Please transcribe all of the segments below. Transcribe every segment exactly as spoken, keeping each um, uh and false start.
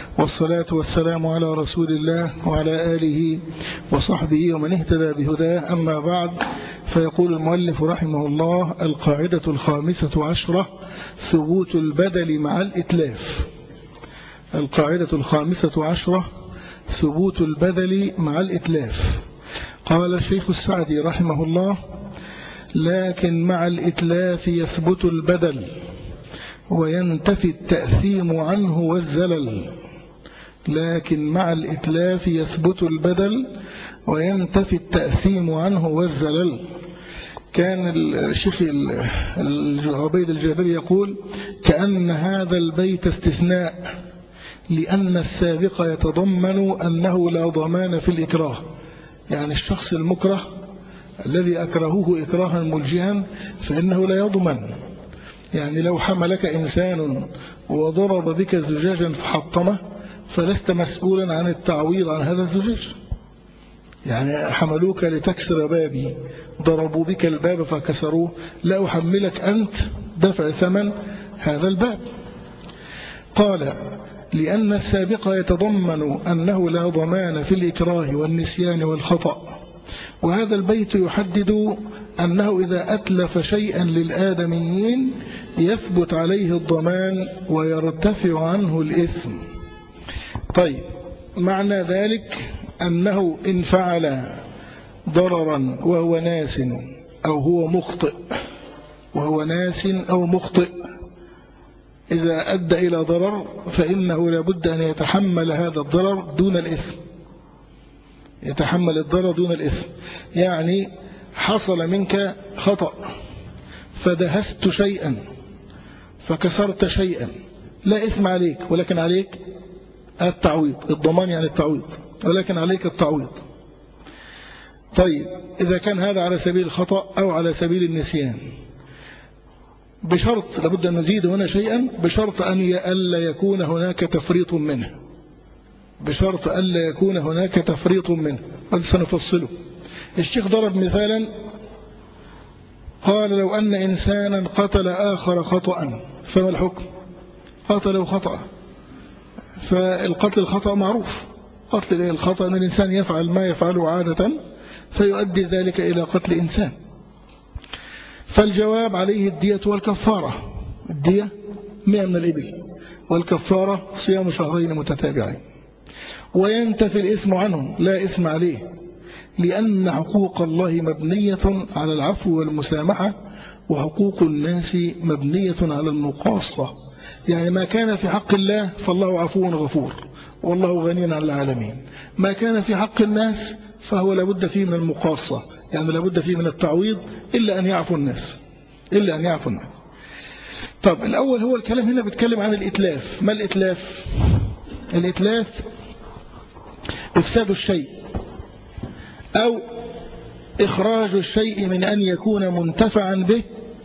والصلاة والسلام على رسول الله وعلى آله وصحبه ومن اهتدى بهداه. أما بعد، فيقول المؤلف رحمه الله: القاعدة الخامسة عشرة: ثبوت البدل مع الإتلاف. القاعدة الخامسة عشرة: ثبوت البدل مع الإتلاف. قال الشيخ السعدي رحمه الله: لكن مع الإتلاف يثبت البدل وينتفي التأثيم عنه والزلل. لكن مع الإتلاف يثبت البدل وينتفي التأثيم عنه والزلل. كان الشيخ عبيد الجابري يقول: كأن هذا البيت استثناء، لأن السابق يتضمن أنه لا ضمان في الإكراه. يعني الشخص المكره الذي أكرهوه إكراها ملجئا فإنه لا يضمن. يعني لو حملك إنسان وضرب بك زجاجا فحطمه فلست مسؤولا عن التعويض عن هذا الزجاج. يعني حملوك لتكسر بابي، ضربوا بك الباب فكسروه، لا أحملك أنت دفع ثمن هذا الباب. قال: لأن السابق يتضمن أنه لا ضمان في الإكراه والنسيان والخطأ. وهذا البيت يحدد أنه إذا أتلف شيئا للآدميين يثبت عليه الضمان ويرتفع عنه الإثم. طيب، معنى ذلك أنه إن فعل ضررا وهو ناس أو هو مخطئ وهو ناس أو مخطئ، إذا أدى إلى ضرر فإنه لابد أن يتحمل هذا الضرر دون الإثم. يتحمل الضرر دون الإثم. يعني حصل منك خطأ فدهست شيئا فكسرت شيئا، لا إثم عليك، ولكن عليك التعويض. الضمان يعني التعويض، ولكن عليك التعويض. طيب، إذا كان هذا على سبيل الخطأ أو على سبيل النسيان، بشرط، لابد أن نزيد هنا شيئا، بشرط أن ألا يكون هناك تفريط منه. بشرط ألا يكون هناك تفريط منه. هذا سنفصله. الشيخ ضرب مثالا، قال: لو أن إنسانا قتل آخر خطأ فما الحكم؟ قتله خطأ. فالقتل الخطأ معروف. قتل الخطأ أن الإنسان يفعل ما يفعله عادة فيؤدي ذلك إلى قتل إنسان. فالجواب عليه الدية والكفارة. الدية مئة من الإبل، والكفارة صيام شهرين متتابعين. وينتفي الإثم عنه، لا إثم عليه، لأن حقوق الله مبنية على العفو والمسامحة، وحقوق الناس مبنية على المقاصة. يعني ما كان في حق الله فالله عفو غفور والله غني عن العالمين. ما كان في حق الناس فهو لابد فيه من المقاصة، يعني لابد فيه من التعويض، إلا أن يعفو الناس إلا أن يعفو الناس. طب الأول هو الكلام هنا بيتكلم عن الإتلاف. ما الإتلاف؟ الإتلاف إفساد الشيء أو إخراج الشيء من أن يكون منتفعا به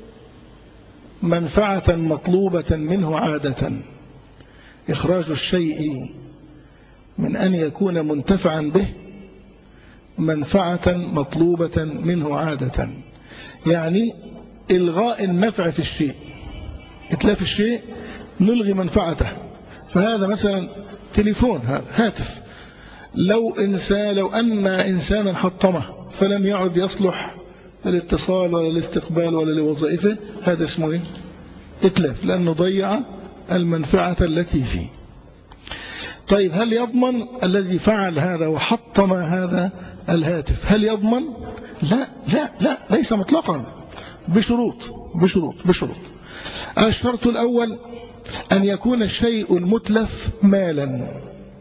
منفعة مطلوبة منه عادة. إخراج الشيء من أن يكون منتفعا به منفعة مطلوبة منه عادة، يعني إلغاء النفع في الشيء. إتلاف الشيء نلغي منفعته. فهذا مثلا تليفون، هاتف، لو إنسان لو أن إنسانا حطمه فلم يعد يصلح للاتصال ولا الاستقبال ولا لوظائفه، هذا اسمه إيه؟ إتلاف، لأنه ضيع المنفعة التي فيه. طيب، هل يضمن الذي فعل هذا وحطم هذا الهاتف؟ هل يضمن؟ لا لا لا ليس مطلقا، بشروط بشروط بشروط الشرط الأول أن يكون الشيء المتلف مالا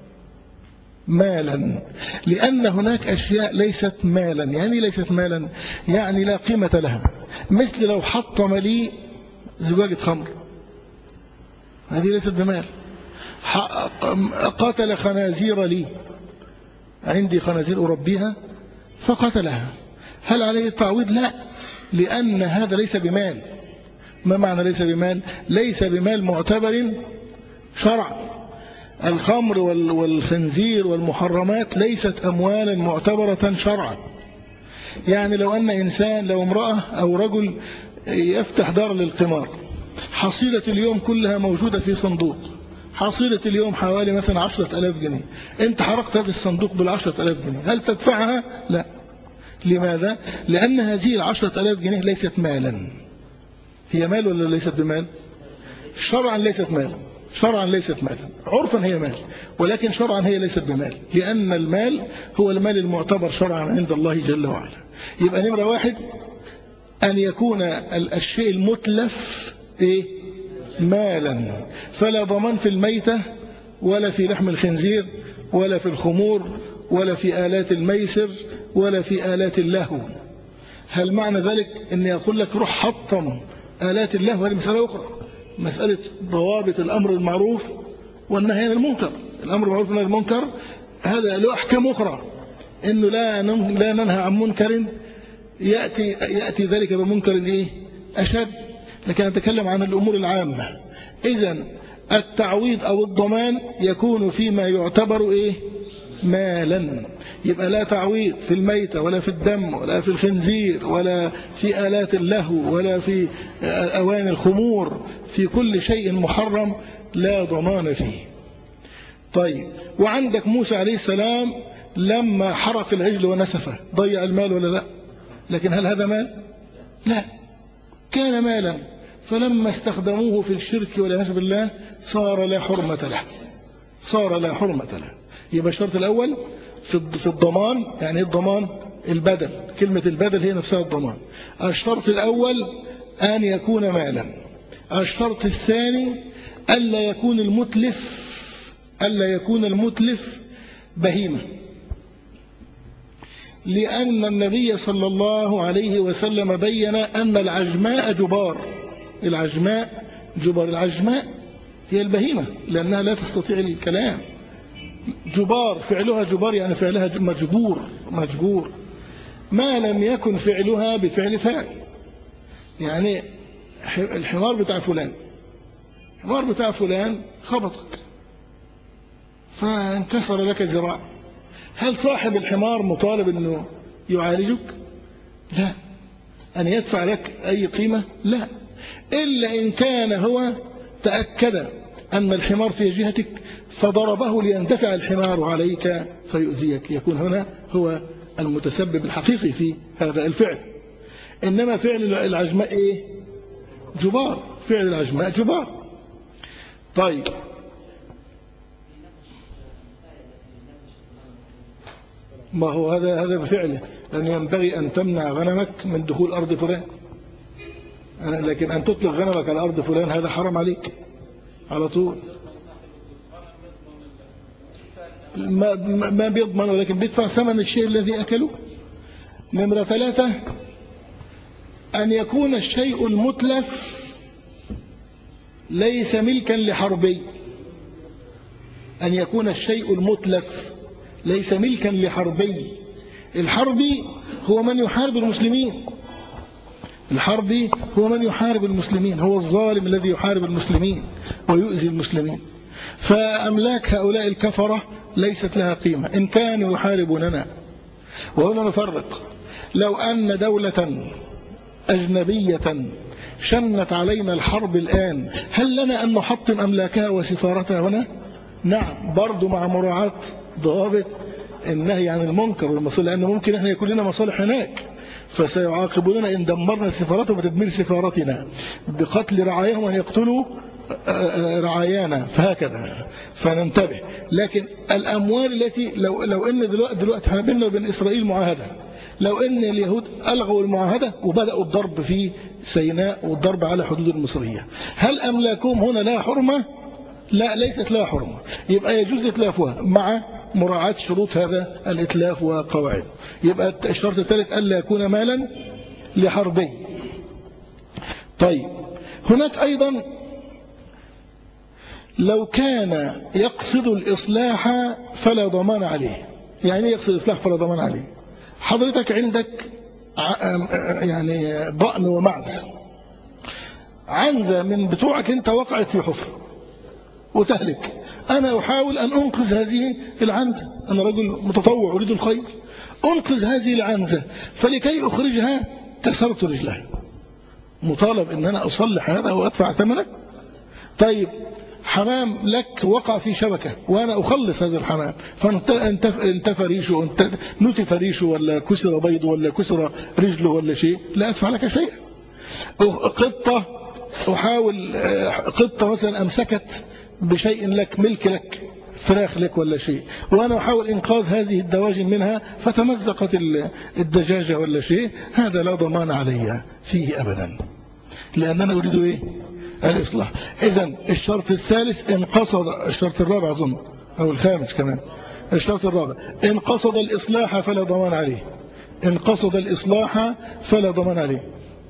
مالا لأن هناك أشياء ليست مالا. يعني ليست مالا يعني لا قيمة لها. مثل لو حطم لي زجاجة خمر، هذه ليست بمال. قتل خنازير لي، عندي خنازير أربيها فقتلها، هل عليه التعويض؟ لا، لأن هذا ليس بمال. ما معنى ليس بمال؟ ليس بمال معتبر شرعا. الخمر والخنزير والمحرمات ليست أموالا معتبرة شرعا. يعني لو أن إنسان، لو امرأة أو رجل يفتح دار للقمار، حصيلة اليوم كلها موجودة في صندوق، حصيلة اليوم حوالي مثلا عشرة ألاف جنيه، أنت حرقت هذا الصندوق بالعشرة ألاف جنيه، هل تدفعها؟ لا. لماذا؟ لأن هذه العشرة ألاف جنيه ليست مالا. هي مال ولا ليست بمال؟ شرعا ليست مال، شرعا ليست مال، عرفا هي مال، ولكن شرعا هي ليست بمال، لأن المال هو المال المعتبر شرعا عند الله جل وعلا. يبقى نمرة واحد أن يكون الشيء المتلف إيه؟ مالا، فلا ضمان في الميتة ولا في لحم الخنزير ولا في الخمور ولا في آلات الميسر ولا في آلات اللهو. هل معنى ذلك أن يقول لك روح حطم آلات اللهو؟ هذه مسألة أخرى، مسألة ضوابط الأمر المعروف والنهي عن المنكر. الأمر المعروف والنهي عن المنكر هذا له أحكام أخرى، إنه لا لا ننهى عن منكر يأتي يأتي ذلك بمنكر إيه؟ أشد. لكن نتكلم عن الأمور العامة. إذن التعويض أو الضمان يكون فيما يعتبر إيه؟ مالا. يبقى لا تعويض في الميتة ولا في الدم ولا في الخنزير ولا في آلات اللهو ولا في أواني الخمور، في كل شيء محرم لا ضمان فيه. طيب، وعندك موسى عليه السلام لما حرق العجل ونسفه ضيع المال ولا لا؟ لكن هل هذا مال؟ لا، كان مالا، فلما استخدموه في الشرك والعياذ بالله صار لا حرمة له، صار لا حرمة له. يبقى الشرط الأول في الضمان، يعني الضمان البدل، كلمة البدل هي نفسها الضمان. الشرط الأول أن يكون مالا. الشرط الثاني ألا يكون المتلف ألا يكون المتلف بهيمة، لأن النبي صلى الله عليه وسلم بين أن العجماء جبار. العجماء جبار، العجماء هي البهيمة لأنها لا تستطيع الكلام. جبار فعلها جبار، يعني فعلها مجبور مجبور ما لم يكن فعلها بفعل فاعل. يعني الحمار بتاع فلان الحمار بتاع فلان خبطك فانكسر لك ذراع، هل صاحب الحمار مطالب أنه يعالجك؟ لا. أن يدفع لك أي قيمة؟ لا، إلا إن كان هو تأكد أن الحمار في جهتك فضربه ليندفع الحمار عليك فيؤذيك، يكون هنا هو المتسبب الحقيقي في هذا الفعل. إنما فعل العجماء إيه؟ جبار، فعل العجماء جبار. طيب، ما هو هذا هذا بفعله، لأن ينبغي أن تمنع غنمك من دخول أرض فلان، لكن أن تطلق غنمك على أرض فلان هذا حرام عليك على طول. ما ما بيضمن، ولكن بيدفع ثمن الشيء الذي أكله. نمرة ثلاثة أن يكون الشيء المتلف ليس ملكا لحربي. أن يكون الشيء المتلف ليس ملكا لحربي. الحربي هو من يحارب المسلمين، الحربي هو من يحارب المسلمين، هو الظالم الذي يحارب المسلمين ويؤذي المسلمين. فأملاك هؤلاء الكفرة ليست لها قيمة إن كانوا يحاربوننا. وهنا نفرق، لو أن دولة أجنبية شنت علينا الحرب الآن، هل لنا أن نحطم أملاكها وسفارتها هنا؟ نعم، برضو مع مراعاة ضوابط النهي عن المنكر والمصالح، لأنه ممكن احنا يكون لنا مصالح هناك فسيعاقبوننا إن دمرنا سفارتهم وتدمير سفارتنا، بقتل رعاياهم أن يقتلوا رعايانا، فهكذا فننتبه. لكن الأموال التي لو, لو أن دلوقتي, دلوقتي احنا بيننا وبين إسرائيل معاهدة، لو أن اليهود ألغوا المعاهدة وبدأوا الضرب في سيناء والضرب على حدود المصرية، هل أملاكهم هنا لا حرمة؟ لا، ليست لها حرمة. يبقى يجوز إتلافها مع مراعاة شروط هذا الإتلاف وقواعد. يبقى الشرط الثالث ألا يكون مالا لحربي. طيب، هناك أيضا لو كان يقصد الإصلاح فلا ضمان عليه. يعني يقصد الإصلاح فلا ضمان عليه. حضرتك عندك يعني ضأن ومعز، عنزة من بتوعك انت وقعت في حفر وتهلك، أنا أحاول أن أنقذ هذه العنزة، أنا رجل متطوع أريد الخير، أنقذ هذه العنزة، فلكي أخرجها كسرت رجلها، مطالب أن أنا أصلح هذا وأدفع ثمنه. طيب، حمام لك وقع في شبكة وأنا أخلص هذا الحمام، فانت فريشه، نتف ريشه ولا كسر بيضه ولا كسر رجله ولا شيء، لا أدفع لك شيء. قطة أحاول، قطة مثلا أمسكت بشيء لك، ملك لك، فراخ لك ولا شيء، وأنا أحاول إنقاذ هذه الدواجن منها فتمزقت الدجاجة ولا شيء، هذا لا ضمان علي فيه أبدا، لأن أنا أريد إيه؟ الإصلاح. إذن الشرط الثالث إن قصد، الشرط الرابع أظن أو الخامس كمان، الشرط الرابع إن قصد الإصلاح فلا ضمان عليه، إن قصد الإصلاح فلا ضمان عليه.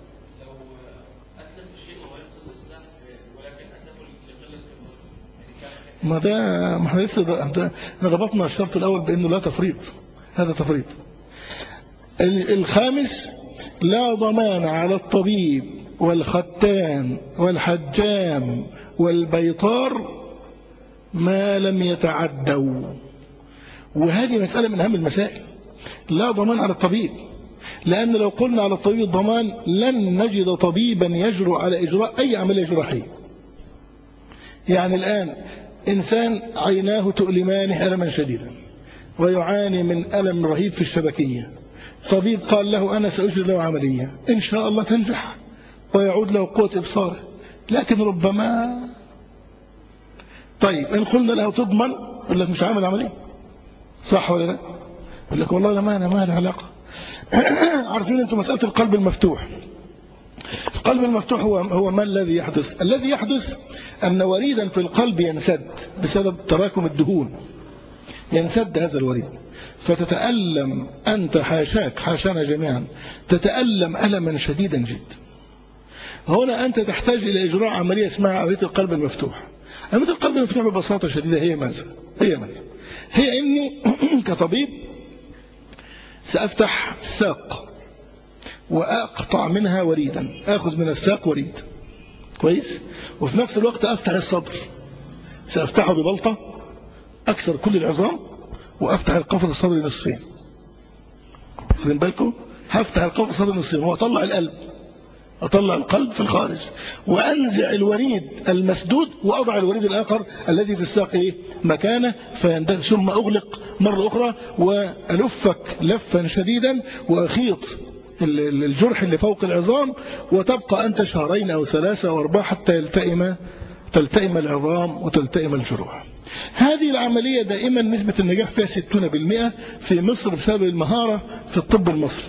ما ده ما احنا لسه ربطنا الشرط الأول بأنه لا تفريط، هذا تفريط. الخامس لا ضمان على الطبيب والختان والحجام والبيطار ما لم يتعدوا، وهذه مسألة من أهم المسائل. لا ضمان على الطبيب، لأن لو قلنا على الطبيب الضمان لن نجد طبيبا يجرؤ على إجراء أي عملية جراحية. يعني الآن إنسان عيناه تؤلمانه ألما شديدا ويعاني من ألم رهيب في الشبكية، طبيب قال له أنا سأجري له عملية إن شاء الله تنجح ويعود له قوة إبصاره، لكن ربما طيب إن قلنا له تضمن يقول لك مش عامل عملية، صح ولا لا؟ يقول لك والله ما أنا ما له علاقة. عارفين أنتم مسألة القلب المفتوح؟ القلب المفتوح هو هو ما الذي يحدث؟ الذي يحدث أن وريدا في القلب ينسد بسبب تراكم الدهون، ينسد هذا الوريد فتتألم أنت، حاشاك حاشانا جميعا، تتألم ألما شديدا جدا. هنا أنت تحتاج إلى إجراء عملية اسمها عملية القلب المفتوح. عملية القلب المفتوح ببساطة شديدة هي ماذا؟ هي ماذا؟ هي إني كطبيب سأفتح الساق وأقطع منها وريدا، أخذ من الساق وريد كويس، وفي نفس الوقت أفتح الصدر، سأفتحه ببلطة أكسر كل العظام وأفتح القفص الصدري نصفين. خذين بالكم؟ هفتح القفص الصدري نصفين وأطلع القلب، أطلع القلب في الخارج وأنزع الوريد المسدود وأضع الوريد الآخر الذي في الساق إيه؟ مكانه فيندفع، ثم أغلق مرة أخرى وألفك لفا شديدا وأخيط الجرح اللي فوق العظام، وتبقى أنت شهرين أو ثلاثة أو أربعة حتى يلتئم تلتئم العظام وتلتئم الجروح. هذه العملية دائما نسبة النجاح فيها ستون بالمئة في مصر بسبب المهارة في الطب المصري.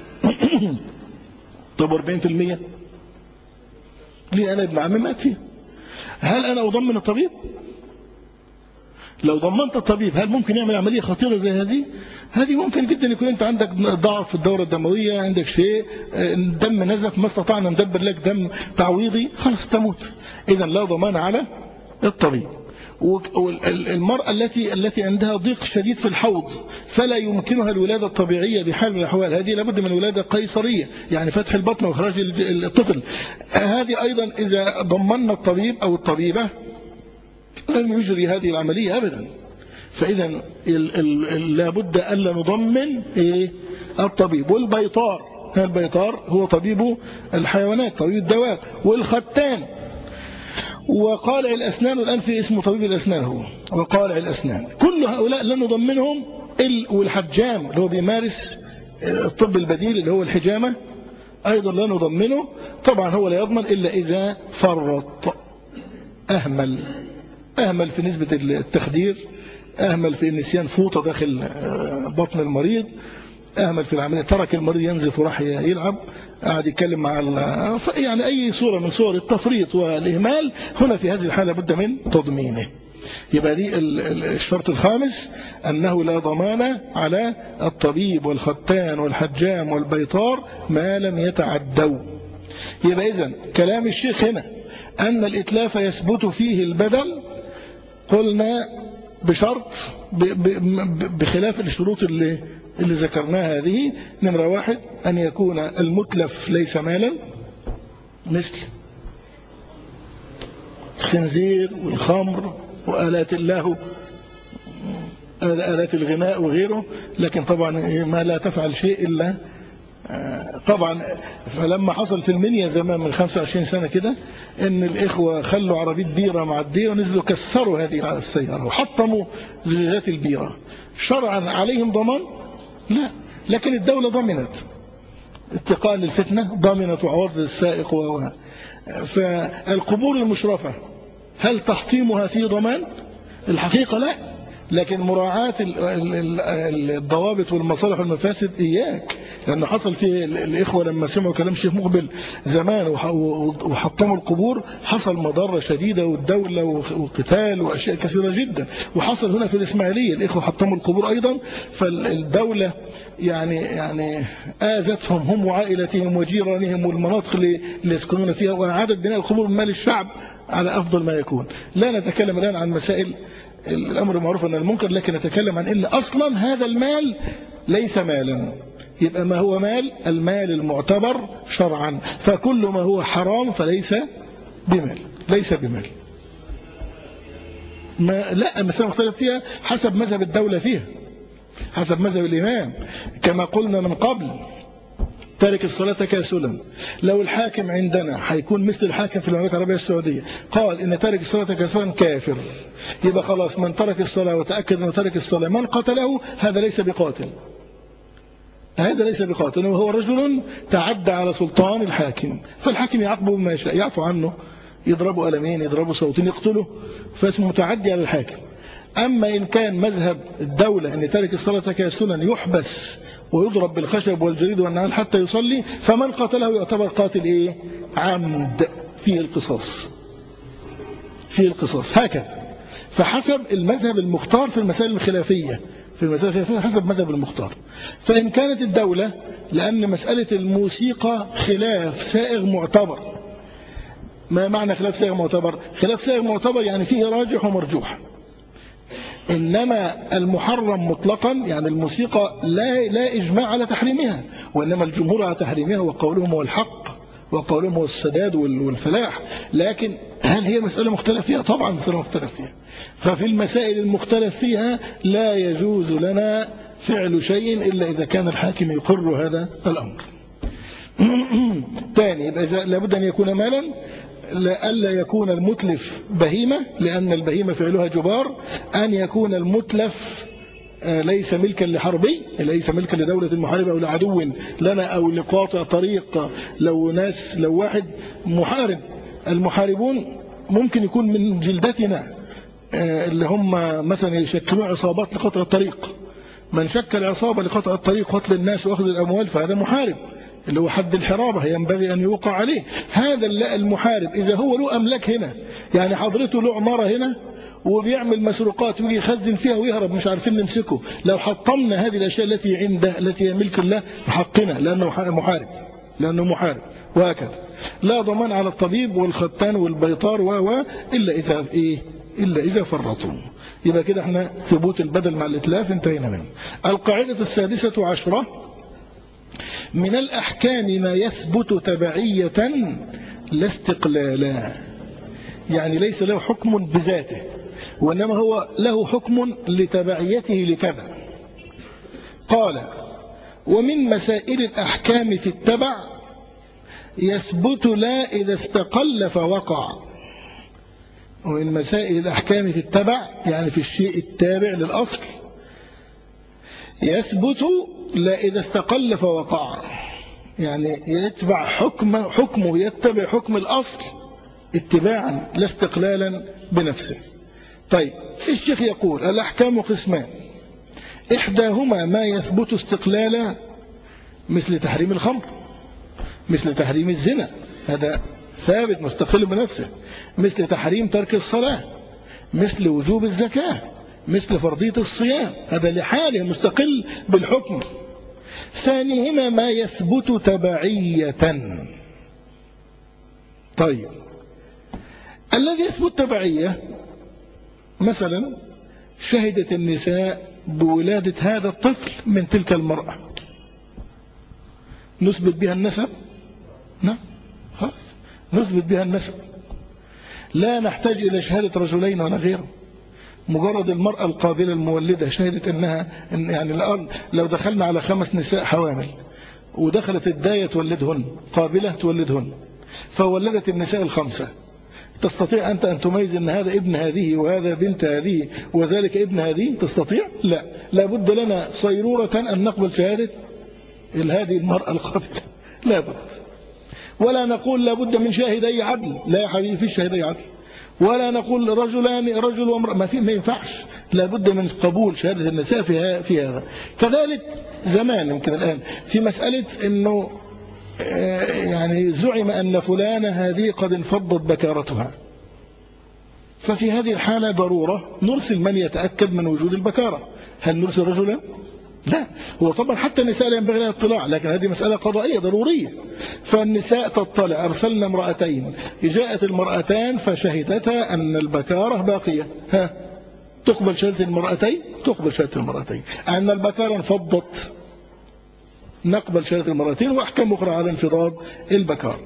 طب أربعين بالمئة ليه؟ أنا ابن عمي مات فيه. هل أنا أضمن الطبيب؟ لو ضمنت الطبيب هل ممكن يعمل عملية خطيرة زي هذه؟ هذه ممكن جدا يكون أنت عندك ضعف في الدورة الدموية، عندك شيء، دم نزف، ما استطعنا ندبر لك دم تعويضي، خلاص تموت. إذا لا ضمان على الطبيب. والمرأة التي التي عندها ضيق شديد في الحوض فلا يمكنها الولادة الطبيعية بحال من الأحوال، هذه لابد من ولادة قيصرية، يعني فتح البطن وإخراج الطفل. هذه أيضا إذا ضمننا الطبيب أو الطبيبة لن يجري هذه العملية أبدا. فإذا لابد ألا نضمن إيه؟ الطبيب. والبيطار، البيطار هو طبيب الحيوانات، طبيب الدواب. والختان وقالع الأسنان، والآن في اسمه طبيب الأسنان هو، وقالع الأسنان، كل هؤلاء لن نضمنهم. والحجام اللي هو بيمارس الطب البديل اللي هو الحجامة أيضا لا نضمنه. طبعا هو لا يضمن إلا إذا فرط، أهمل أهمل في نسبة التخدير، أهمل في النسيان فوطة داخل بطن المريض، أهمل في العملية، ترك المريض ينزف وراح يلعب، قاعد يتكلم مع يعني أي صورة من صور التفريط والإهمال، هنا في هذه الحالة بد من تضمينه. يبقى دي الشرط الخامس، أنه لا ضمان على الطبيب والختان والحجام والبيطار ما لم يتعدوا. يبقى إذن كلام الشيخ هنا أن الإتلاف يثبت فيه البدل، قلنا بشرط بخلاف الشروط اللي اللي ذكرناها هذه. نمرة واحد أن يكون المتلف ليس مالا، مثل الخنزير والخمر وآلات اللهو، آلات الغناء وغيره، لكن طبعا ما لا تفعل شيء إلا طبعا فلما حصل في المنيا زمان من خمسة وعشرين سنة كده ان الاخوة خلوا عربية بيرة معدية ونزلوا كسروا هذه السيارة وحطموا زجاجات البيرة، شرعا عليهم ضمان؟ لا، لكن الدولة ضمنت اتقاء للفتنة، ضمنت وعوض للسائق و... فالقبور المشرفة هل تحطيمها فيه ضمان؟ الحقيقة لا، لكن مراعاة الضوابط والمصالح والمفاسد إياك، لأنه حصل فيه الإخوة لما سمعوا كلام شيخ مقبل زمان وحطموا القبور حصل مضرة شديدة والدولة وقتال وأشياء كثيرة جدا، وحصل هنا في الإسماعيلية الإخوة حطموا القبور أيضا، فالدولة يعني يعني آذتهم هم وعائلتهم وجيرانهم والمناطق اللي يسكنون فيها، وأعادت بناء القبور من مال الشعب على أفضل ما يكون. لا نتكلم الآن عن مسائل الأمر معروف أن المنكر، لكن نتكلم عن إن أصلا هذا المال ليس مالا، يبقى ما هو مال المال المعتبر شرعا، فكل ما هو حرام فليس بمال، ليس بمال. ما لا المسألة مختلف فيها حسب مذهب الدولة فيها، حسب مذهب الإمام، كما قلنا من قبل تارك الصلاة كاسلا. لو الحاكم عندنا هيكون مثل الحاكم في المملكة العربية السعودية قال إن تارك الصلاة كاسلا كافر، يبقى خلاص من ترك الصلاة وتأكد أنه ترك الصلاة من قتله هذا ليس بقاتل، هذا ليس بقاتل، وهو رجل تعدى على سلطان الحاكم، فالحاكم يعاقبه بما يشاء، يعفو عنه، يضربه ألمين، يضربه صوتين، يقتله، فاسمه متعدي على الحاكم. أما إن كان مذهب الدولة أن تارك الصلاة كاسلا يحبس ويضرب بالخشب والجريد والنعال حتى يصلي، فمن قتله يعتبر قاتل إيه؟ عمد، فيه القصاص، فيه القصاص، هكذا. فحسب المذهب المختار في المسائل الخلافية، في المسائل الخلافية حسب مذهب المختار. فإن كانت الدولة، لأن مسألة الموسيقى خلاف سائغ معتبر. ما معنى خلاف سائغ معتبر؟ خلاف سائغ معتبر يعني فيه راجح ومرجوح، إنما المحرم مطلقا يعني الموسيقى لا لا إجماع على تحريمها، وإنما الجمهور على تحريمها، وقولهم هو الحق وقولهم هو السداد والفلاح. لكن هل هي مسألة مختلف فيها؟ طبعا مسألة مختلف فيها. ففي المسائل المختلف فيها لا يجوز لنا فعل شيء إلا إذا كان الحاكم يقر هذا الأمر. ثاني، يبقى لابد أن يكون مالا، ألا يكون المتلف بهيمة لأن البهيمة فعلها جبار، أن يكون المتلف ليس ملكا لحربي، ليس ملكا لدولة محاربة أو لعدو لنا أو لقاطع طريق. لو ناس لو واحد محارب، المحاربون ممكن يكون من جلدتنا اللي هم مثلا يشكلون عصابات لقطع الطريق، من شكل عصابة لقطع الطريق قتل الناس وأخذ الأموال فهذا محارب، اللي هو حد الحرابة ينبغي أن يوقع عليه. هذا المحارب إذا هو له أملاك هنا، يعني حضرته له عمارة هنا وبيعمل مسروقات ويجي يخزن فيها ويهرب مش عارفين نمسكه، لو حطمنا هذه الأشياء التي عنده التي هي ملك الله حقنا، لأنه محارب، لأنه محارب. وهكذا لا ضمان على الطبيب والختان والبيطار و إلا إذا إيه إلا إذا فرطوا. يبقى كده احنا ثبوت البدل مع الإتلاف انتهينا منه. القاعدة السادسة عشرة: من الأحكام ما يثبت تبعية لا استقلالا، يعني ليس له حكم بذاته وإنما هو له حكم لتبعيته لكذا. قال: ومن مسائل الأحكام في التبع يثبت لا إذا استقل فوقع. ومن مسائل الأحكام في التبع يعني في الشيء التابع للأصل يثبت لا إذا استقل فوقع، يعني يتبع حكم حكمه يتبع حكم الأصل اتباعا لا استقلالا بنفسه. طيب الشيخ يقول: الأحكام قسمان، إحداهما ما يثبت استقلالا مثل تحريم الخمر، مثل تحريم الزنا، هذا ثابت مستقل بنفسه، مثل تحريم ترك الصلاة، مثل وجوب الزكاة، مثل فرضية الصيام، هذا لحاله مستقل بالحكم. ثانيهما ما يثبت تبعية. طيب الذي يثبت تبعية مثلا شهدت النساء بولادة هذا الطفل من تلك المرأة، نثبت بها النسب؟ نعم خلاص نثبت بها النسب، لا نحتاج إلى شهادة رجلين ولا غيره، مجرد المرأة القابلة المولدة شهدت أنها إن يعني الآن لو دخلنا على خمس نساء حوامل ودخلت الداية تولدهن، قابلة تولدهن، فولدت النساء الخمسة، تستطيع أنت أن تميز أن هذا ابن هذه وهذا بنت هذه وذلك ابن هذه؟ تستطيع؟ لا، لابد لنا صيرورة أن نقبل شهادة هذه المرأة القابلة، لابد. ولا نقول لابد من شاهدي عدل، لا يا حبيبي في شاهدي عدل. ولا نقول رجلان رجل وامرأة، ما في، ما ينفعش، لابد من قبول شهادة النساء في هذا. كذلك زمان يمكن الآن في مسألة أنه يعني زعم أن فلانة هذه قد انفضت بكارتها، ففي هذه الحالة ضرورة نرسل من يتأكد من وجود البكارة. هل نرسل رجلا؟ لا، هو طبعا حتى النساء لا ينبغي لها الاطلاع، لكن هذه مسألة قضائية ضرورية، فالنساء تطلع. أرسلنا امرأتين، جاءت المرأتان فشهدتا أن البكارة باقية، ها تقبل شهادة المرأتين؟ تقبل شهادة المرأتين. أن البكارة انفضت، نقبل شهادة المرأتين، وأحكام أخرى على انفضاض البكار.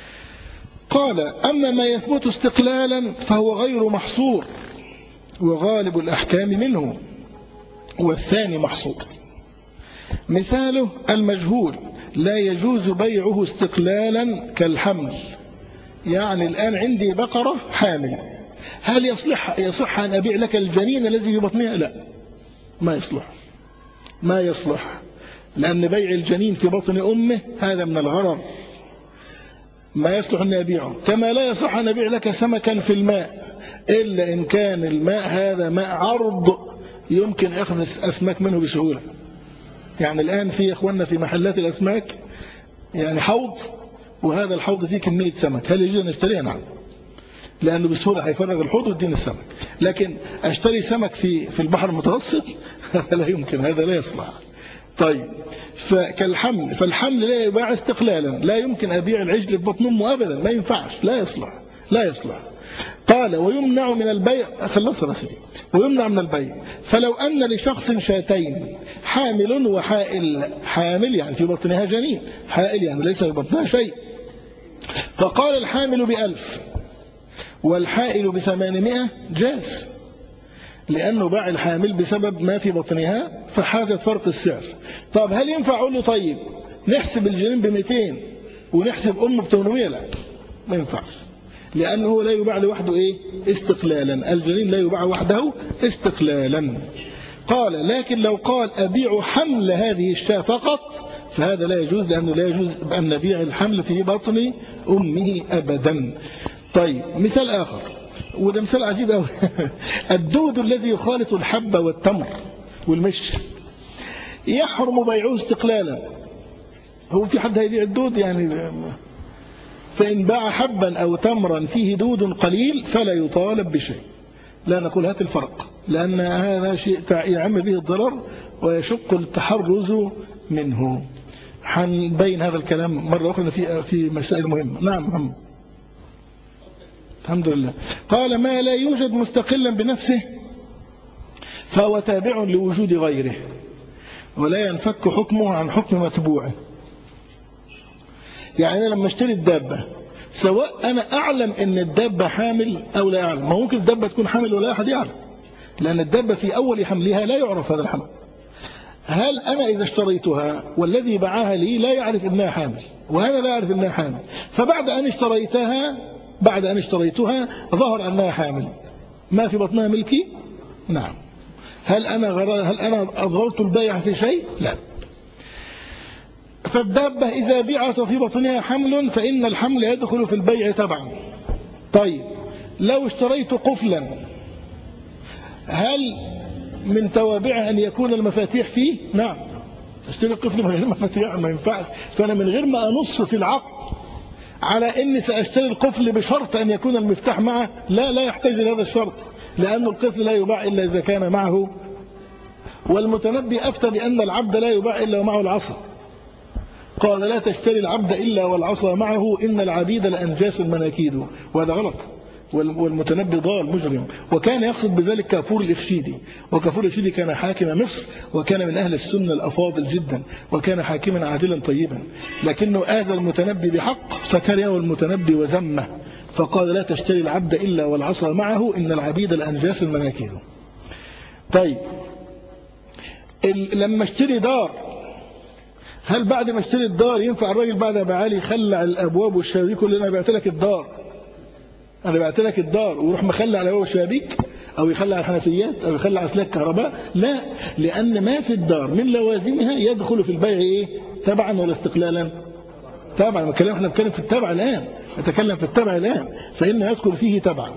قال: أما ما يثبت استقلالا فهو غير محصور، وغالب الأحكام منه، والثاني محصور. مثاله المجهول لا يجوز بيعه استقلالا كالحمل، يعني الآن عندي بقرة حامل، هل يصلح يصح أن أبيع لك الجنين الذي في بطنها؟ لا، ما يصلح، ما يصلح، لأن بيع الجنين في بطن أمه هذا من الغرر، ما يصلح أن أبيعه. كما لا يصح أن أبيع لك سمكا في الماء إلا إن كان الماء هذا ماء عرض يمكن أخذ أسماك منه بسهولة. يعني الآن في إخواننا في محلات الأسماك يعني حوض، وهذا الحوض فيه كمية سمك، هل يجوز أن نشتريها؟ نعم، لأنه بسهولة هيفرغ الحوض ويدينا السمك. لكن أشتري سمك في في البحر المتوسط هذا لا يمكن، هذا لا يصلح. طيب، فكالحمل، فالحمل لا يباع استقلالا، لا يمكن أبيع العجل في بطن أمه أبدا، ما ينفعش، لا يصلح، لا يصلح. قال: ويمنع من البيع، خلص رسلي، ويمنع من البيع فلو أن لشخص شاتين، حامل وحائل، حامل يعني في بطنها جنين، حائل يعني ليس في بطنها شيء، فقال الحامل بألف والحائل بثمانمائة، جاز، لأنه باع الحامل بسبب ما في بطنها فحاجة فرق السعر. طب هل ينفع أقول له طيب نحسب الجنين بمئتين ونحسب أمه بثمانمائة؟ لا، ما ينفعش، لأنه لا يباع لوحده إيه؟ استقلالا، الجنين لا يباع وحده استقلالا. قال: لكن لو قال أبيع حمل هذه الشاة فقط فهذا لا يجوز، لأنه لا يجوز أن نبيع الحمل في بطن أمه أبدا. طيب، مثال آخر، وده مثال عجيب أوي الدود الذي يخالط الحب والتمر والمش يحرم بيعه استقلالا. هو في حد هيبيع الدود؟ يعني فإن باع حبا أو تمرا فيه دود قليل فلا يطالب بشيء، لا نقول هات الفرق، لأن هذا شيء يعم به الضرر ويشق التحرز منه. حنبين هذا الكلام مرة أخرى في في مسائل مهمة. نعم محمد، الحمد لله. قال: ما لا يوجد مستقلا بنفسه فهو تابع لوجود غيره ولا ينفك حكمه عن حكم متبوعه. يعني أنا لما اشتري الدابة، سواء أنا أعلم أن الدابة حامل أو لا أعلم، ما ممكن الدابة تكون حامل ولا أحد يعلم، لأن الدابة في أول حملها لا يعرف هذا الحمل. هل أنا إذا اشتريتها والذي باعها لي لا يعرف أنها حامل وأنا لا أعرف أنها حامل، فبعد أن اشتريتها بعد أن اشتريتها ظهر أنها حامل، ما في بطنها ملكي؟ نعم. هل أنا غر... هل أنا أضررت البائع في شيء؟ لا. فالدابة إذا بيعت في بطنها حمل فإن الحمل يدخل في البيع تبعا. طيب، لو اشتريت قفلا، هل من توابعه أن يكون المفاتيح فيه؟ نعم. اشتري قفل من غير مفاتيح ما ينفعش، فأنا من غير ما أنص في العقد على أني سأشتري القفل بشرط أن يكون المفتاح معه، لا لا يحتاج لهذا الشرط، لأن القفل لا يباع إلا إذا كان معه. والمتنبي أفتى بأن العبد لا يباع إلا ومعه العصا، قال: لا تشتري العبد إلا والعصا معه، إن العبيد لأنجاس المناكيد، وهذا غلط، والمتنبي ضال مجرم. وكان يقصد بذلك كافور الإفشيدي، وكافور الإفشيدي كان حاكم مصر وكان من أهل السنة الأفاضل جدا وكان حاكما عادلا طيبا، لكنه آذى المتنبي بحق فكرهه المتنبي وذمه، فقال: لا تشتري العبد إلا والعصا معه، إن العبيد الأنجاس المناكيد. طيب، لما اشتري دار هل بعد ما اشتري الدار ينفع الراجل بعد ما بعالي يخلع الابواب والشبابيك يقول لي انا بعت لك الدار، انا بعت لك الدار، ويروح مخلع الابواب والشبابيك او يخلع الحنفيات او يخلع اسلاك الكهرباء؟ لا، لان ما في الدار من لوازمها يدخل في البيع ايه؟ تبعا ولا استقلالا؟ تبعا. الكلام احنا بنتكلم في التبع الان، نتكلم في التبع الان، فإن يدخل فيه تبعا.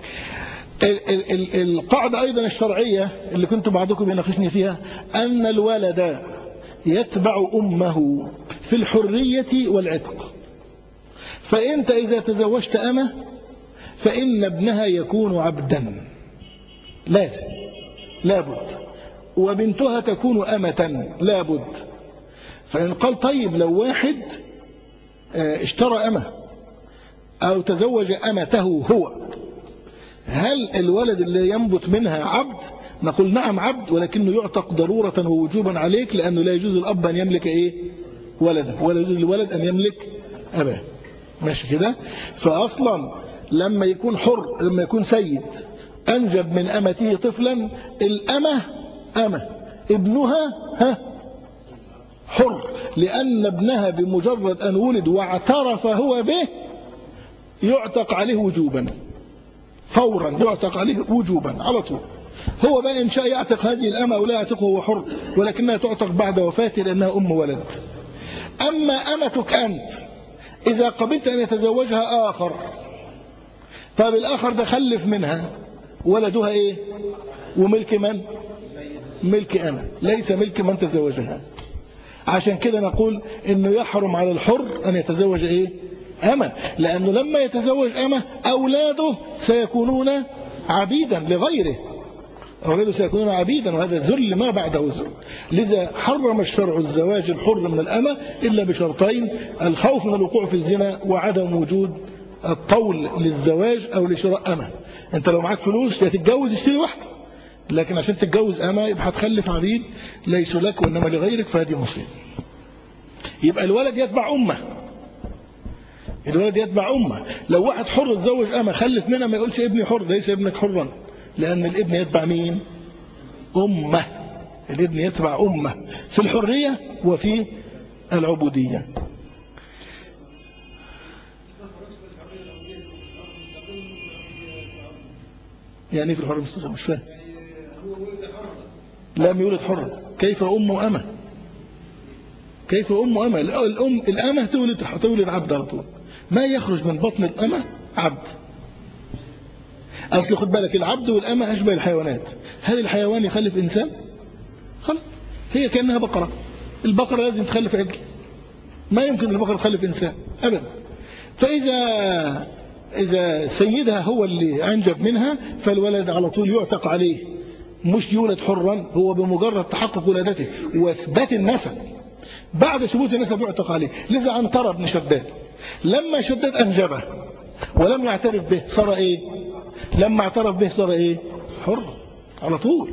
القاعدة أيضا الشرعية اللي كنت بعضكم يناقشني فيها أن الولد يتبع أمه في الحرية والعتق. فأنت إذا تزوجت أمه فإن ابنها يكون عبدا لازم لابد، وبنتها تكون أمة لابد. فإن قال طيب لو واحد اشترى أمه أو تزوج أمته هو، هل الولد اللي ينبت منها عبد؟ نقول نعم عبد، ولكنه يعتق ضرورة ووجوبا عليك، لأنه لا يجوز الأب أن يملك إيه؟ ولده، ولا يجوز الولد أن يملك أباه. ماشي كده؟ فأصلا لما يكون حر، لما يكون سيد أنجب من أمته طفلا، الأمة أمة، ابنها ها حر، لأن ابنها بمجرد أن ولد واعترف هو به يعتق عليه وجوبا فورا، يعتق عليه وجوبا على طول. هو بقى إن شاء يعتق هذه الأمة أو لا يعتقه هو حر، ولكنها تعتق بعد وفاته لأنها أم ولد. أما أمتك أنت إذا قبلت أن يتزوجها آخر، طب الآخر ده خلف منها، ولدها إيه؟ وملك من؟ ملك أمة، ليس ملك من تزوجها. عشان كده نقول إنه يحرم على الحر أن يتزوج إيه؟ أمة، لأنه لما يتزوج أمة أولاده سيكونون عبيدا لغيره، أولاده سيكونون عبيدا، وهذا ذل ما بعده ذل. لذا حرم الشرع الزواج الحر من الأمة إلا بشرطين: الخوف من الوقوع في الزنا، وعدم وجود الطول للزواج أو لشراء أمة. أنت لو معاك فلوس يا تتجوز اشتري واحدة، لكن عشان تتجوز أمة يبقى هتخلف عبيد ليسوا لك وإنما لغيرك، فهذه مصيبة. يبقى الولد يتبع أمه، الولد يتبع أمه. لو واحد حر تزوج أمة خلف منها ما يقولش ابني حر، ليس ابنك حرا، لأن الابن يتبع مين؟ أمه. الابن يتبع أمه في الحرية وفي العبودية. يعني في الحرية المستقبل مش فاهم. لم يولد حر، كيف أم أمة؟ كيف أم أمة؟ الأم الأمة تولد تولد عبد على طول، ما يخرج من بطن الأمة عبد. أصل خد بالك، العبد والأمة أشبه الحيوانات. هل الحيوان يخلف إنسان؟ خلاص، هي كأنها بقرة، البقرة لازم تخلف عجل، ما يمكن البقرة تخلف إنسان أبدا. فإذا إذا سيدها هو اللي أنجب منها فالولد على طول يعتق عليه، مش يولد حرا، هو بمجرد تحقق ولادته واثبات النسب، بعد ثبوت النسب يعتق عليه. لذا عنتر بن شداد لما شداد أنجبه ولم يعترف به صار إيه؟ لما اعترف به صار إيه؟ حر على طول.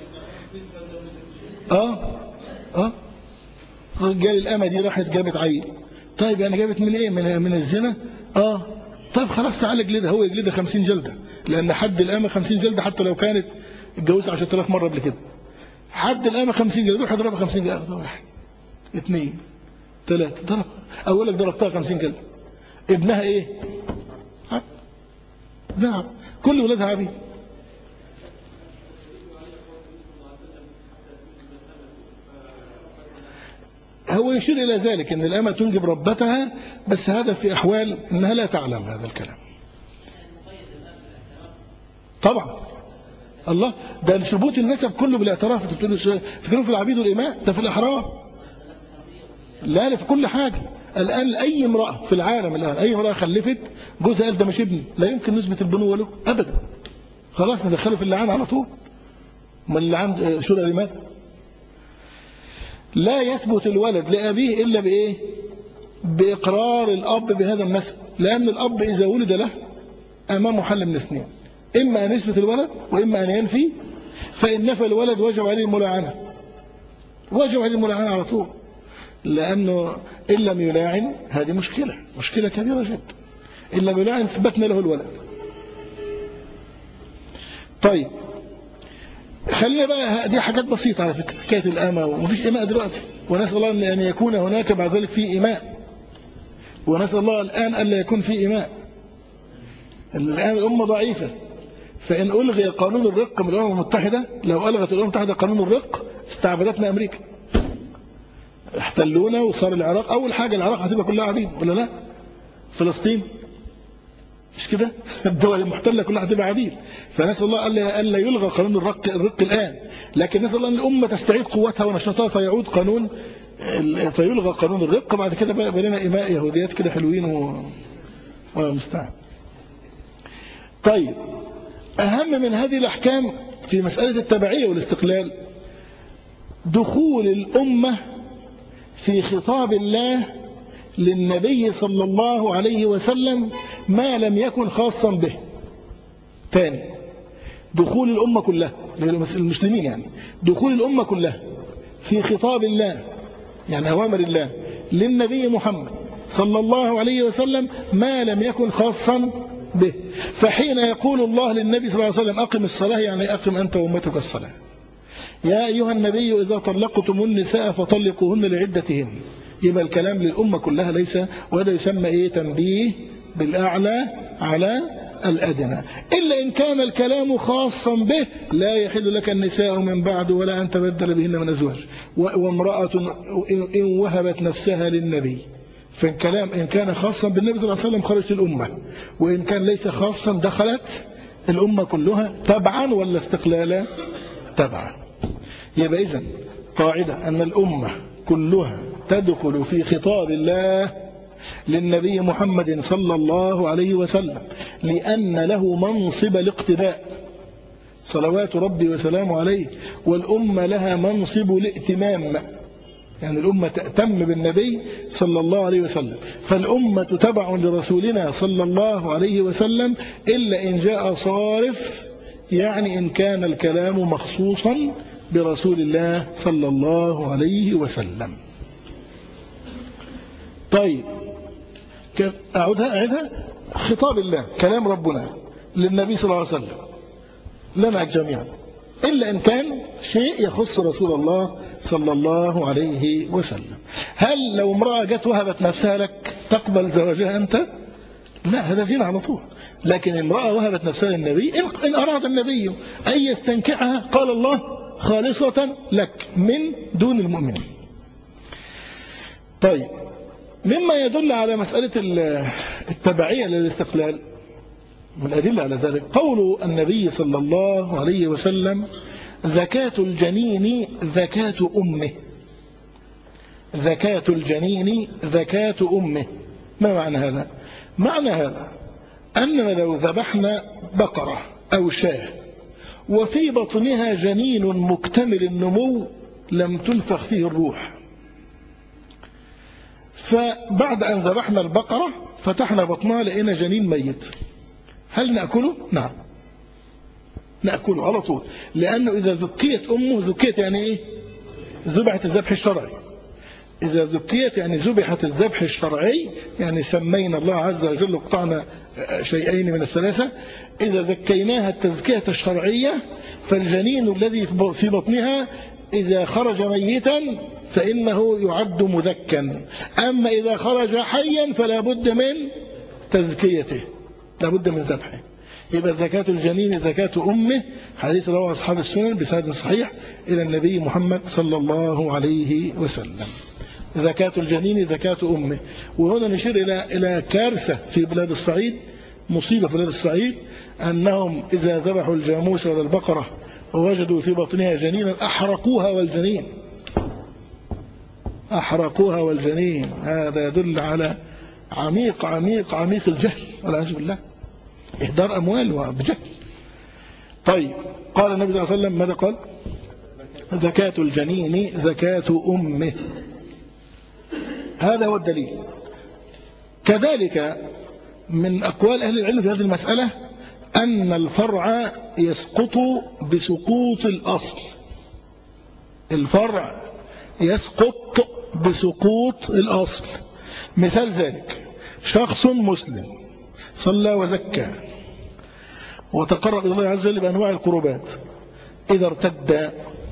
آه آه قال الأمة دي راحت جابت عيل، طيب يعني جابت من إيه؟ من, من الزنا؟ آه طيب خلاص تعالى اجلدها، هو يجلدها خمسين جلدة، لأن حد الأمة خمسين جلدة حتى لو كانت اتجوزت عشرة آلاف مرة قبل كده. حد الأمة خمسين جلدة، روح اضربها خمسين جلدة، واحد اثنين ثلاثة، ضرب أولك ضربتها خمسين جلدة، ابنها إيه؟ نعم، كل ولادها عبيد. هو يشير إلى ذلك أن الأمة تنجب ربتها، بس هذا في أحوال أنها لا تعلم هذا الكلام. طبعا الله، ده ثبوت النسب كله بالاعتراف. تقولوا في العبيد والإماء، ده في الأحرار، لا لا في كل حاجة. الآن أي امرأة في العالم الآن أي امرأة خلفت جوزها قال ده مش ابني، لا يمكن نثبت البنوة له أبدا، خلاص ندخله في اللعان على طول. من اللعان شو لماذا؟ لا يثبت الولد لأبيه إلا بإيه؟ بإقرار الأب بهذا النسب، لأن الأب إذا ولد له أمامه حل من اثنين: إما أن يثبت الولد وإما أن ينفي. فإن نفى الولد وجب عليه الملاعنة، وجب عليه الملاعنة على طول، لأنه إن لم يلاعن هذه مشكلة مشكلة كبيرة جدا. إن لم يلاعن ثبتنا له الولد. طيب خلينا بقى، دي حاجات بسيطة على فكرة، حكاية الأمة، ومفيش إماء دلوقتي، ونسأل الله أن يكون هناك بعد ذلك في إماء، ونسأل الله الآن ألا يكون في إماء. الآن الأمة ضعيفة، فإن ألغي قانون الرق من الأمم المتحدة، لو ألغت الأمم المتحدة قانون الرق استعبدتنا أمريكا، احتلونا وصار العراق أول حاجة، العراق هتبقى كلها عبيد ولا لا؟ فلسطين مش كده؟ الدول المحتلة كلها هتبقى عبيد. فنسأل الله ألا يلغى قانون الرق الرق الآن، لكن نسأل الله أن الأمة تستعيد قوتها ونشاطها فيعود قانون، فيلغى قانون الرق. بعد كده بقى لنا إماء يهوديات كده حلوين و... ومستعد. طيب، أهم من هذه الأحكام في مسألة التبعية والاستقلال دخول الأمة في خطاب الله للنبي صلى الله عليه وسلم ما لم يكن خاصا به. ثاني، دخول الأمة كلها، المسلمين يعني، دخول الأمة كلها في خطاب الله، يعني أوامر الله للنبي محمد صلى الله عليه وسلم ما لم يكن خاصا به. فحين يقول الله للنبي صلى الله عليه وسلم أقم الصلاة، يعني أقم أنت وأمتك الصلاة. يا أيها النبي إذا طلقتم النساء فطلقوهن لعدتهن، يبقى الكلام للأمة كلها، ليس وهذا يسمى إيه؟ تنبيه بالأعلى على الأدنى. إلا إن كان الكلام خاصا به، لا يحل لك النساء من بعد ولا أن تبدل بهن من أزواج، وامرأة إن وهبت نفسها للنبي. فالكلام إن كان خاصا بالنبي صلى الله عليه وسلم خرجت الأمة، وإن كان ليس خاصا دخلت الأمة كلها تبعا ولا استقلالا؟ تبعا. يبقى إذن قاعدة أن الأمة كلها تدخل في خطاب الله للنبي محمد صلى الله عليه وسلم، لأن له منصب الاقتداء صلوات ربي وسلامه عليه، والأمة لها منصب الائتمام، يعني الأمة تأتم بالنبي صلى الله عليه وسلم. فالأمة تتبع لرسولنا صلى الله عليه وسلم إلا إن جاء صارف، يعني إن كان الكلام مخصوصا برسول الله صلى الله عليه وسلم. طيب، أعودها أعيدها خطاب الله كلام ربنا للنبي صلى الله عليه وسلم لنا جميعا، إلا إن كان شيء يخص رسول الله صلى الله عليه وسلم. هل لو امرأة جت وهبت نفسها لك تقبل زواجها أنت؟ لا، هذا زين على طول. لكن امرأة وهبت نفسها للنبي، إن أراد النبي أن يستنكحها قال الله خالصة لك من دون المؤمنين. طيب، مما يدل على مسألة التبعية للاستقلال من الأدلة على ذلك قول النبي صلى الله عليه وسلم زكاة الجنين زكاة أمه. زكاة الجنين زكاة أمه. ما معنى هذا؟ معنى هذا أننا لو ذبحنا بقرة أو شاة وفي بطنها جنين مكتمل النمو لم تنفخ فيه الروح، فبعد أن ذبحنا البقرة فتحنا بطنها لقينا جنين ميت، هل نأكله؟ نعم نأكله على طول، لأنه إذا زكيت أمه، زكيت يعني إيه؟ ذبحت الذبح الشرعي. إذا زكيت يعني ذبحت الذبح الشرعي، يعني سمينا الله عز وجل وقطعنا شيئين من الثلاثة. إذا زكيناها التزكية الشرعية فالجنين الذي في بطنها إذا خرج ميتا فإنه يعد مذكا، أما إذا خرج حيا فلا بد من تزكيته، لا بد من ذبحه. يبقى زكاة الجنين زكاة أمه، حديث رواه أصحاب السنن بسند صحيح إلى النبي محمد صلى الله عليه وسلم. زكاة الجنين زكاة أمه. وهنا نشير إلى إلى كارثة في بلاد الصعيد، مصيبة في بلاد الصعيد، أنهم إذا ذبحوا الجاموس ولا البقرة ووجدوا في بطنها جنينا أحرقوها والجنين أحرقوها والجنين هذا يدل على عميق عميق عميق الجهل والعياذ بالله، إهدار أموال وبجهل. طيب، قال النبي صلى الله عليه وسلم ماذا قال؟ زكاة الجنين زكاة أمه. هذا هو الدليل. كذلك من أقوال أهل العلم في هذه المسألة أن الفرع يسقط بسقوط الأصل. الفرع يسقط بسقوط الأصل. مثال ذلك شخص مسلم صلى وزكى وتقرب إلى الله عز وجل بأنواع القربات، إذا ارتد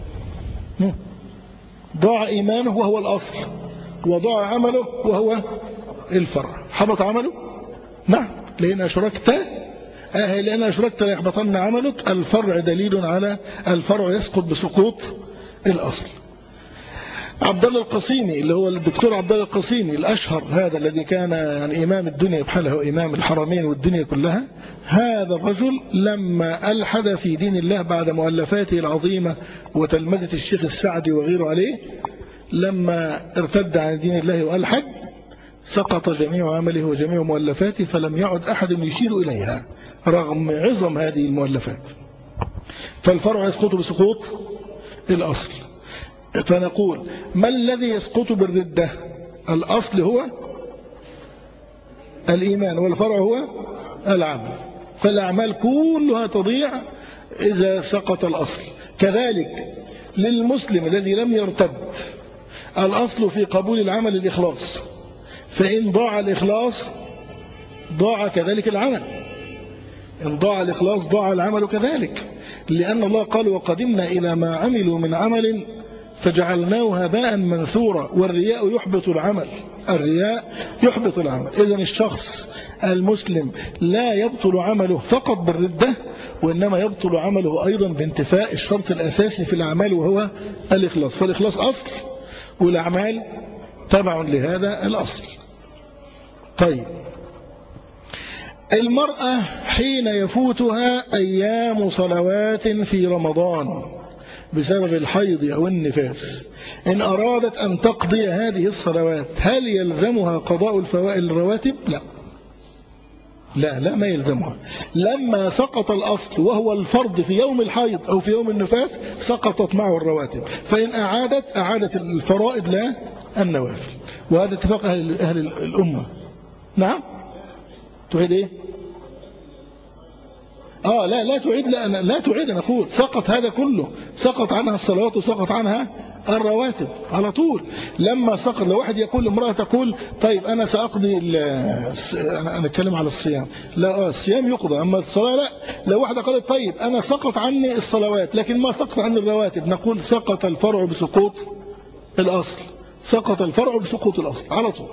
ضاع إيمانه وهو الأصل، وضاع عمله وهو الفرع. حبط عمله؟ نعم، لأن أشركت آه لأن أشركت ليحبطن عملك. الفرع دليل على الفرع يسقط بسقوط الأصل. عبد الله القصيمي اللي هو الدكتور عبد الله القصيمي الأشهر، هذا الذي كان يعني إمام الدنيا بحاله، إمام الحرمين والدنيا كلها، هذا الرجل لما ألحد في دين الله بعد مؤلفاته العظيمة وتلمذة الشيخ السعدي وغيره عليه، لما ارتد عن دين الله وألحد سقط جميع عمله وجميع مؤلفاته، فلم يعد أحد يشير إليها رغم عظم هذه المؤلفات. فالفرع يسقط بسقوط الأصل. فنقول ما الذي يسقط بالردة؟ الأصل هو الإيمان والفرع هو العمل، فالأعمال كلها تضيع إذا سقط الأصل. كذلك للمسلم الذي لم يرتد، الأصل في قبول العمل الإخلاص، فإن ضاع الإخلاص ضاع كذلك العمل، إن ضاع الإخلاص ضاع العمل كذلك، لأن الله قال وقدمنا إلى ما عملوا من عمل فجعلناه هباء منثورا والرياء يحبط العمل. الرياء يحبط العمل. إذن الشخص المسلم لا يبطل عمله فقط بالردة، وإنما يبطل عمله أيضا بانتفاء الشرط الأساسي في الأعمال وهو الإخلاص. فالإخلاص أصل والأعمال تبع لهذا الأصل. طيب، المرأة حين يفوتها أيام صلوات في رمضان بسبب الحيض أو النفاس، إن أرادت أن تقضي هذه الصلوات هل يلزمها قضاء الفوائد الرواتب؟ لا لا لا ما يلزمها. لما سقط الأصل وهو الفرض في يوم الحيض أو في يوم النفاس سقطت معه الرواتب، فإن أعادت أعادت الفرائض لا النوافل. وهذا اتفاق أهل, أهل الأمة. نعم، تعيد إيه؟ آه لا لا تعيد، لا, لا تعيد. أنا أقول سقط هذا كله، سقط عنها الصلوات وسقط عنها الرواتب على طول. لما سقط، لو واحد يقول امرأة تقول طيب أنا سأقضي، أنا أتكلم على الصيام، لا الصيام يقضى، أما الصلاة لا. لو واحد قال طيب أنا سقط عني الصلوات لكن ما سقط عني الرواتب، نقول سقط الفرع بسقوط الأصل، سقط الفرع بسقوط الأصل على طول.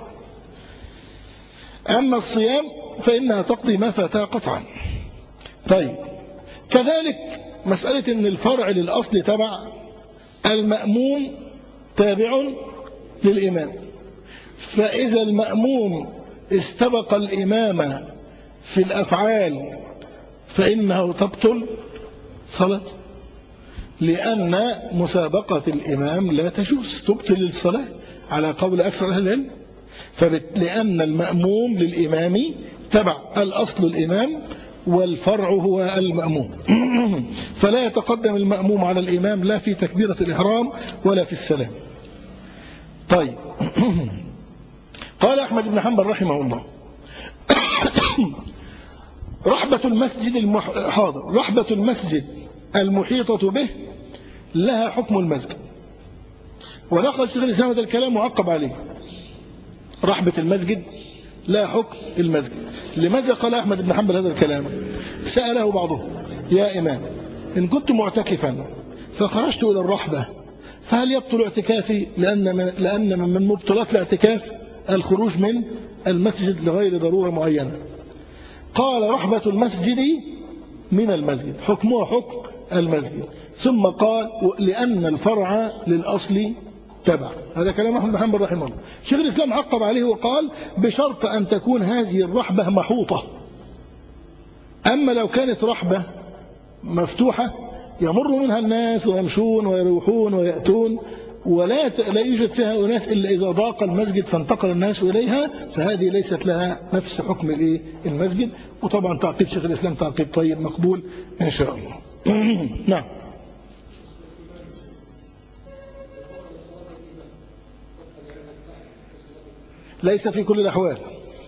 أما الصيام فإنها تقضي ما فاتها قطعا. طيب، كذلك مسألة أن الفرع للأصل تبع، المأموم تابع للإمام، فإذا المأموم استبق الإمام في الأفعال فإنه تبطل صلاة، لأن مسابقة الإمام لا تجوز، تبطل الصلاة على قول أكثر أهل العلم. لأن المأموم للإمام تبع، الأصل الإمام والفرع هو المأموم، فلا يتقدم المأموم على الإمام لا في تكبيرة الإحرام ولا في السلام. طيب، قال أحمد بن حنبل رحمه الله رحبة المسجد المح... حاضر رحبة المسجد المحيطة به لها حكم المسجد. ونقل شيخ الإسلام هذا الكلام معقب عليه، رحبة المسجد لا حكم المسجد. لماذا قال أحمد بن حنبل هذا الكلام؟ سأله بعضهم يا إمام إن كنت معتكفا فخرجت إلى الرحبة فهل يبطل اعتكافي؟ لأن من, لأن من مبطلات الاعتكاف الخروج من المسجد لغير ضرورة معينة. قال رحبة المسجد من المسجد حكمها حكم المسجد. ثم قال لأن الفرع للأصل تبع. هذا كلام أحمد بن حنبل رحمه الله. شيخ الإسلام عقب عليه وقال بشرط أن تكون هذه الرحبة محوطة. أما لو كانت رحبة مفتوحة يمر منها الناس ويمشون ويروحون ويأتون ولا لا يوجد فيها أناس إلا إذا ضاق المسجد فانتقل الناس إليها، فهذه ليست لها نفس حكم المسجد. وطبعا تعقيب شيخ الإسلام تعقيب طيب مقبول إن شاء الله. نعم. ليس في كل الأحوال.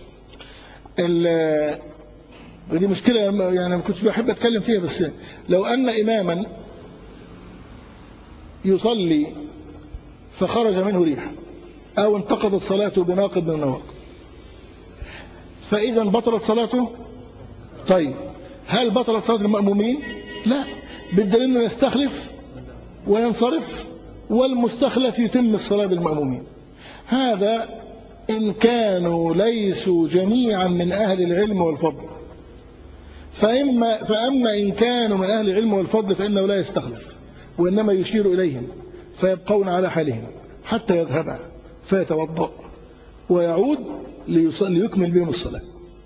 دي مشكلة يعني كنت بحب أتكلم فيها، بس لو أن إماما يصلي فخرج منه ريح أو انتقضت صلاته بناقض من النواقض فإذا بطلت صلاته. طيب، هل بطلت صلاة المأمومين؟ لا، بالدليل أنه يستخلف وينصرف، والمستخلف يتم الصلاة بالمأمومين. هذا إن كانوا ليسوا جميعا من أهل العلم والفضل. فإما فأما إن كانوا من أهل العلم والفضل فإنه لا يستخلف، وإنما يشير إليهم فيبقون على حالهم حتى يذهب فيتوضأ ويعود ليكمل بهم الصلاة.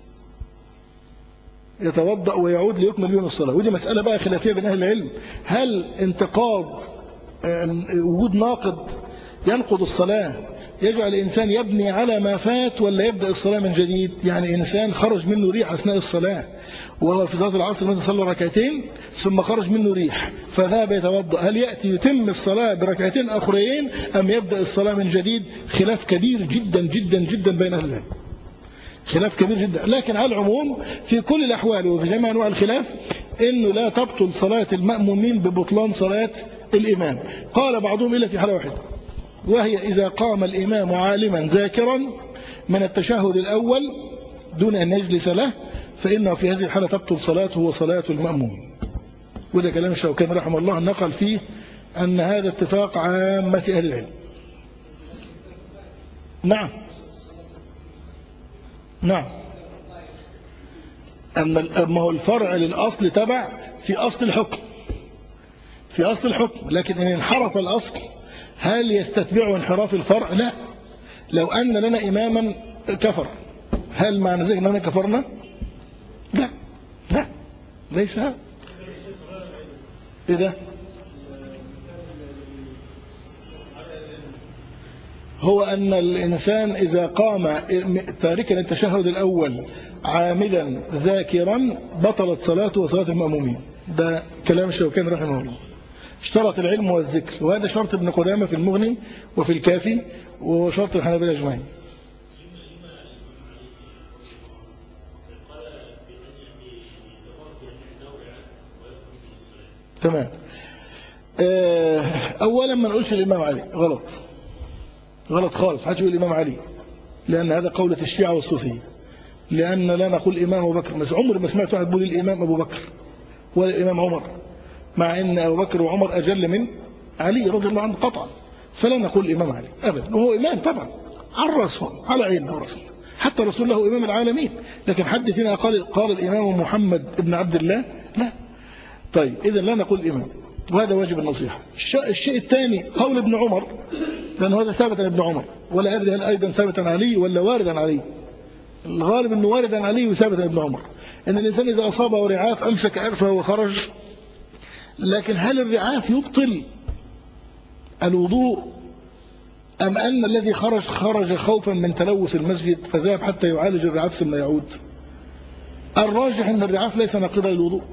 يتوضأ ويعود ليكمل بهم الصلاة. ودي مسألة بقى خلافية بين أهل العلم، هل انتقاض وجود ناقض ينقض الصلاة يجعل الإنسان يبني على ما فات، ولا يبدأ الصلاة من جديد؟ يعني إنسان خرج منه ريح أثناء الصلاة وهو في صلاة العصر مثلا صلى ركعتين ثم خرج منه ريح فذهب يتوضأ، هل يأتي يتم الصلاة بركعتين أخرين أم يبدأ الصلاة من جديد؟ خلاف كبير جدا جدا جدا بين أهل العلم، خلاف كبير جدا. لكن على العموم في كل الأحوال وفي جميع أنواع الخلاف إنه لا تبطل صلاة المأمومين ببطلان صلاة الإمام. قال بعضهم إلا في حالة واحدة، وهي إذا قام الإمام عالما ذاكرا من التشهد الأول دون أن يجلس له، فإنه في هذه الحالة تبطل صلاته وصلاة المأموم. وده كلام الشوكاني رحمه الله نقل فيه أن هذا اتفاق عامة أهل العلم. نعم نعم أما هو الفرع للأصل تبع في أصل الحكم، في أصل الحكم، لكن إن انحرف الأصل هل يستتبعه انحراف الفرع؟ لا. لو أن لنا إماما كفر هل معنى ذلك أننا كفرنا؟ لا لا ليس هذا. إذا هو أن الإنسان إذا قام تاركا التشهد الأول عامدا ذاكرا بطلت صلاته وصلاة المأمومين. ده كلام الشوكاني رحمه الله. اشترط العلم والذكر، وهذا شرط ابن قدامة في المغني وفي الكافي وشرط الحنابلة أجمعين. تمام. أولا ما نقولش الإمام علي، غلط غلط خالص، حتى يقول الإمام علي، لأن هذا قولة الشيعة والصوفية. لأن لا نقول الإمام أبو بكر، بس عمر ما سمعت واحد يقول الإمام أبو بكر ولا الإمام عمر، مع أن أبو بكر وعمر أجل من علي رضي الله عنه قطعا، فلا نقول الإمام علي أبدا. وهو إمام طبعا على الرأس على عين الرأس، حتى رسول الله إمام العالمين، لكن حد فينا قال قال الإمام محمد ابن عبد الله؟ لا. طيب إذا لا نقول الإمام، وهذا واجب النصيحة. الشيء الثاني قول ابن عمر، لأن هذا ثابت عن ابن عمر، ولا أدري هل أيضا ثابت عن علي ولا وارد عن علي. الغالب أنه وارد عن علي وثابت عن ابن عمر، أن الإنسان إذا أصابه رعاف أمسك عرفه وخرج. لكن هل الرعاف يبطل الوضوء، أم أن الذي خرج خرج خوفا من تلوث المسجد فذهب حتى يعالج الرعاف ثم يعود؟ الراجح أن الرعاف ليس ناقضا للوضوء.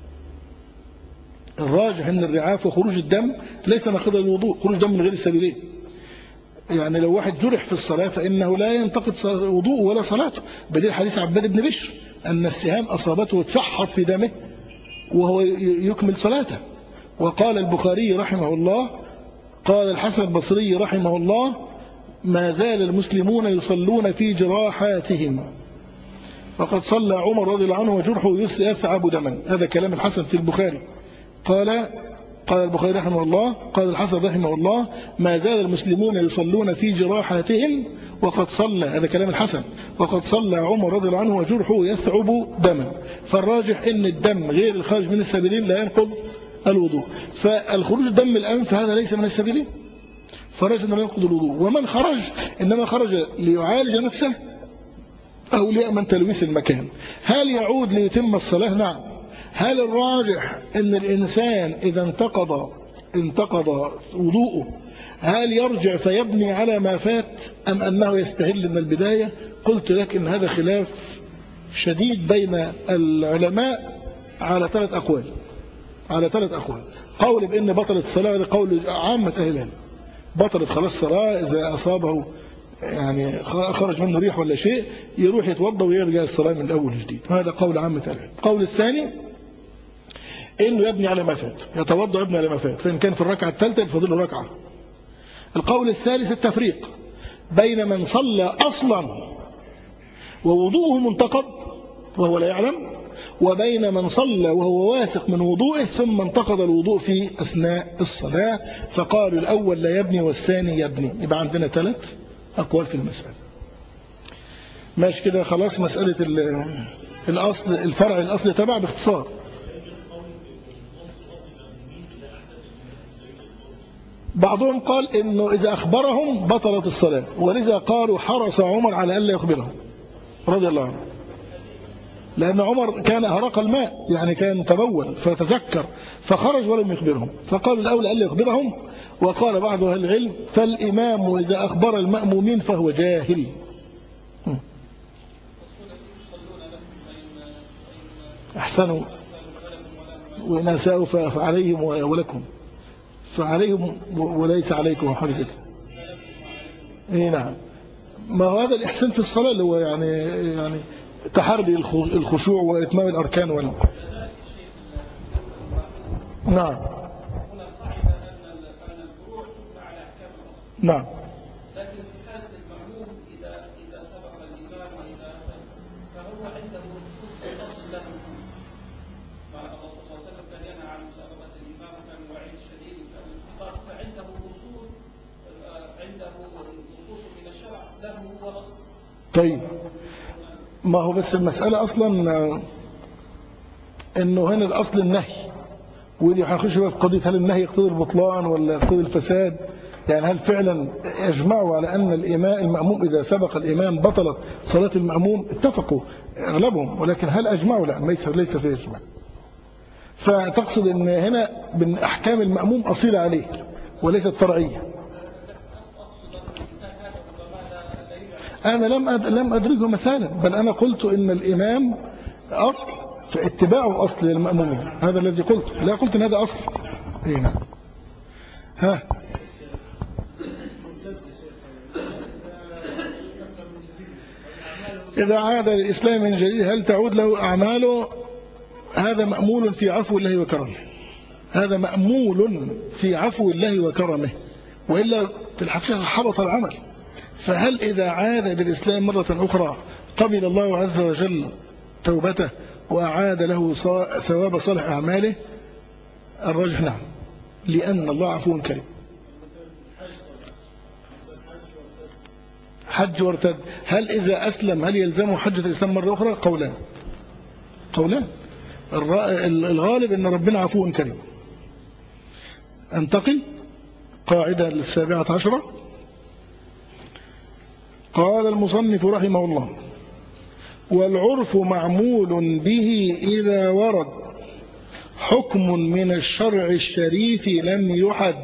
الراجح أن الرعاف وخروج الدم ليس ناقضا للوضوء، خروج دم من غير السبيلين. يعني لو واحد جرح في الصلاة فإنه لا ينتقد وضوءه ولا صلاته، بدليل حديث عباد بن بشر أن السهام أصابته وتفحط في دمه وهو يكمل صلاته. وقال البخاري رحمه الله قال الحسن البصري رحمه الله ما زال المسلمون يصلون في جراحاتهم، وقد صلى عمر رضي الله عنه وجرحه يثعب دما. هذا كلام الحسن في البخاري. قال قال البخاري رحمه الله قال الحسن رحمه الله ما زال المسلمون يصلون في جراحاتهم وقد صلى، هذا كلام الحسن، وقد صلى عمر رضي الله عنه وجرحه يثعب دما. فالراجح ان الدم غير الخارج من السبيلين لا ينقض الوضوء، فالخروج دم الأنف هذا ليس من السبيلين، فالراجح انه لا ينقض الوضوء. ومن خرج إنما خرج ليعالج نفسه أو ليأمن تلويث المكان. هل يعود ليتم الصلاة؟ نعم. هل الراجح ان الإنسان إذا انتقض انتقض وضوءه هل يرجع فيبني على ما فات أم أنه يستهل من البداية؟ قلت لك إن هذا خلاف شديد بين العلماء على ثلاث أقوال على ثلاث أقوال. قول بأن بطلت الصلاة، هذا قول عامة أهل العلم، بطلت خلاص الصلاة إذا أصابه يعني خرج منه ريح ولا شيء يروح يتوضا ويرجع الصلاة من الأول جديد، هذا قول عامة أهل العلم. القول الثاني إنه يبني على ما فات، يتوضا يبني على ما فات، فإن كان في الركعة الثالثة يفضل له ركعة. القول الثالث التفريق بين من صلى أصلا ووضوءه منتقض وهو لا يعلم، وبين من صلى وهو واثق من وضوئه ثم انتقض الوضوء في أثناء الصلاة، فقالوا الأول لا يبني والثاني يبني. يبقى عندنا ثلاث أقوال في المسألة. ماشي كده خلاص. مسألة الأصل الفرع الأصل تبع باختصار. بعضهم قال إنه إذا أخبرهم بطلت الصلاة، ولذا قالوا حرص عمر على ألا يخبرهم رضي الله عنه، لأن عمر كان أهرق الماء، يعني كان تبول فتذكر فخرج ولم يخبرهم، فقالوا الأول ألا يخبرهم. وقال بعض أهل العلم فالإمام إذا أخبر المأمومين فهو جاهل. أحسنوا وإن أساءوا فعليهم ولكم، فعليهم وليس عليكم حرج. إيه نعم. ما هو هذا الإحسان في الصلاة اللي هو يعني يعني تحري الخشوع وإتمام الأركان وال... نعم نعم. لكن في حالة المعلوم إذا إذا سبق الإمام وإذا فهو عنده نصوص الأصل له. الرسول صلى الله عليه وسلم كان ينهى عن مسابقة الإمام وكان وعيد شديد فعنده نصوص عنده نصوص من الشرع له هو أصل. طيب ما هو بس المسألة أصلا إنه هنا الأصل النهي، ودي هنخش بقى في قضية هل النهي يقتضي البطلان ولا يقتضي الفساد. يعني هل فعلا اجمعوا على أن الإمام المأموم إذا سبق الإمام بطلت صلاة المأموم؟ اتفقوا أغلبهم، ولكن هل أجمعوا؟ لا، ليس فيه إجماع. فتقصد أن هنا من أحكام المأموم أصيلة عليه وليست فرعية. أنا لم لم أدركه مثالا، بل أنا قلت إن الإمام أصل فاتباعه أصل للمأمومين، هذا الذي قلت، لا قلت إن هذا أصل. هنا ها إذا عاد للإسلام من جديد هل تعود له أعماله؟ هذا مأمول في عفو الله وكرمه، هذا مأمول في عفو الله وكرمه، وإلا في الحقيقة حبط العمل. فهل إذا عاد للإسلام مرة أخرى قبل الله عز وجل توبته وأعاد له ثواب صالح أعماله؟ الرجح نعم، لأن الله عفو كريم. حج وارتد، هل إذا أسلم هل يلزمه حجة الإسلام مرة أخرى؟ قولان قولان. الغالب أن ربنا عفو كريم. أنتقل قاعدة للسابعة عشرة. قال المصنف رحمه الله: والعرف معمول به إذا ورد حكم من الشرع الشريف لم يحد.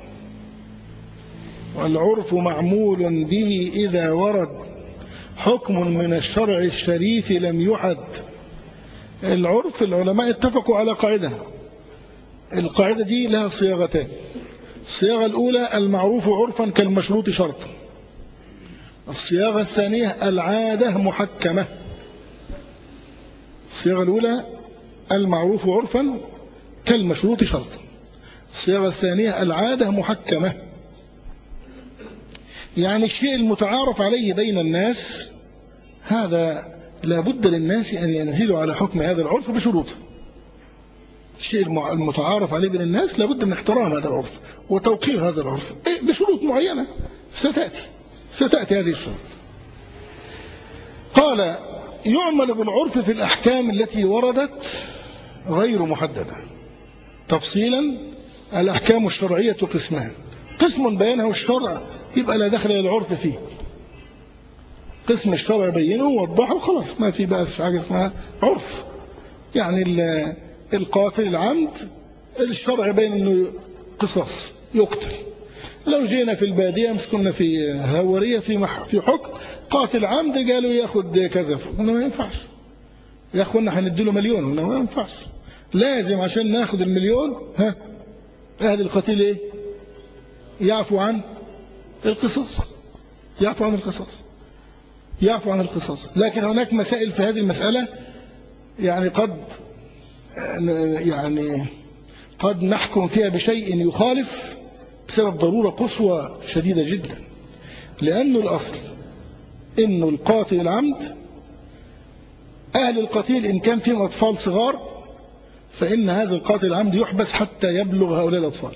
والعرف معمول به إذا ورد حكم من الشرع الشريف لم يحد. العرف العلماء اتفقوا على قاعدة، القاعدة دي لها صياغتان. الصياغة الأولى المعروف عرفا كالمشروط شرطا. الصياغة الثانية العادة محكمة. الصياغة الأولى المعروف عرفا كالمشروط شرطا. الصياغة الثانية العادة محكمة، يعني الشيء المتعارف عليه بين الناس هذا لابد للناس أن ينزلوا على حكم هذا العرف بشروط. الشيء المتعارف عليه بين الناس لابد من احترام هذا العرف وتوقير هذا العرف بشروط معينة ستأتي ستأتي هذه الشروط. قال: يعمل بالعرف في الأحكام التي وردت غير محددة. تفصيلا: الأحكام الشرعية قسمان، قسم بيانه الشرع يبقى لا دخل للعرف فيه، قسم الشرع بينه ووضحه خلاص ما في بقى حاجة اسمها عرف. يعني القاتل العمد الشرع بين انه قصاص يقتل. لو جينا في البادية مسكنا في هورية في في حكم قاتل عمد قالوا ياخد كذا، قلنا ما ينفعش يا اخوانا هنديله مليون، قلنا ما ينفعش، لازم عشان ناخد المليون ها اهل القتيل ايه يعفو عن القصاص، يعفو عن القصاص يعفو عن القصاص. لكن هناك مسائل في هذه المسألة يعني قد يعني قد نحكم فيها بشيء يخالف بسبب ضرورة قصوى شديدة جدا. لأنه الأصل إنه القاتل العمد أهل القتيل إن كان فيهم أطفال صغار فإن هذا القاتل العمد يحبس حتى يبلغ هؤلاء الأطفال،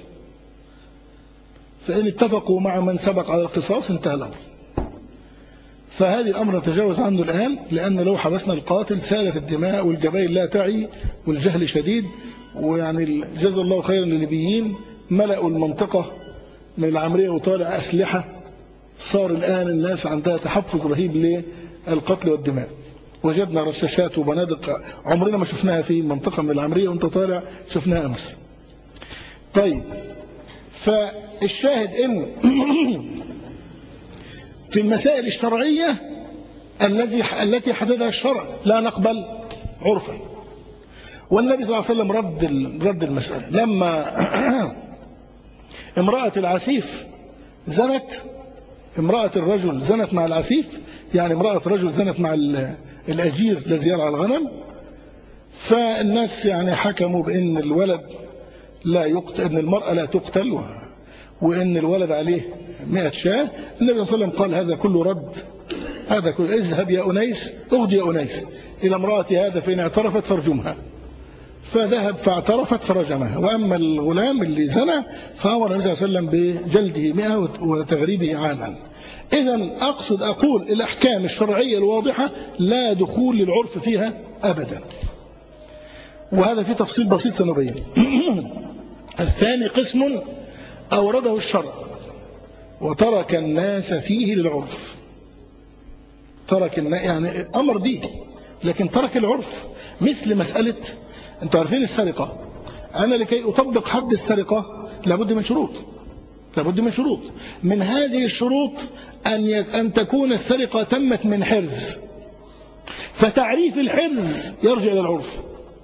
فإن اتفقوا مع من سبق على القصاص انتهى الأمر. فهذه الأمر نتجاوز عنه الآن، لأن لو حبسنا القاتل سالت الدماء والجبائل لا تعي والجهل شديد. ويعني جزا الله خيرا للليبيين، ملأوا المنطقة من العمرية وطالع أسلحة، صار الآن الناس عندها تحفظ رهيب للقتل والدماء. وجدنا رشاشات وبنادق عمرنا ما شفناها في منطقة من العمرية وانت طالع، شفناها أمس. طيب، فالشاهد إن في المسائل الشرعية التي التي حددها الشرع لا نقبل عرفا. والنبي صلى الله عليه وسلم رد رد المسألة لما امرأة العسيف زنت، امرأة الرجل زنت مع العسيف، يعني امرأة رجل زنت مع الأجير الذي يرعى الغنم، فالناس يعني حكموا بأن الولد لا يقتل، أن المرأة لا تقتل، وأن الولد عليه مئة شاة. النبي صلى الله عليه وسلم قال هذا كله رد، هذا كله اذهب يا أنيس، اغد يا أنيس إلى امرأة هذا فإن اعترفت فارجمها. فذهب فاعترفت فرجمها. وأما الغلام اللي زنى فأمر النبي صلى الله عليه وسلم بجلده مئة وتغريبه عاما. إذن أقصد أقول الأحكام الشرعية الواضحة لا دخول للعرف فيها أبدا، وهذا في تفصيل بسيط سنبين. الثاني قسم أورده الشرع وترك الناس فيه للعرف، ترك الناس يعني أمر به لكن ترك العرف. مثل مسألة أنتوا عارفين السرقة، أنا لكي أطبق حد السرقة لابد من شروط، لابد من شروط. من هذه الشروط أن أن تكون السرقة تمت من حرز، فتعريف الحرز يرجع إلى العرف،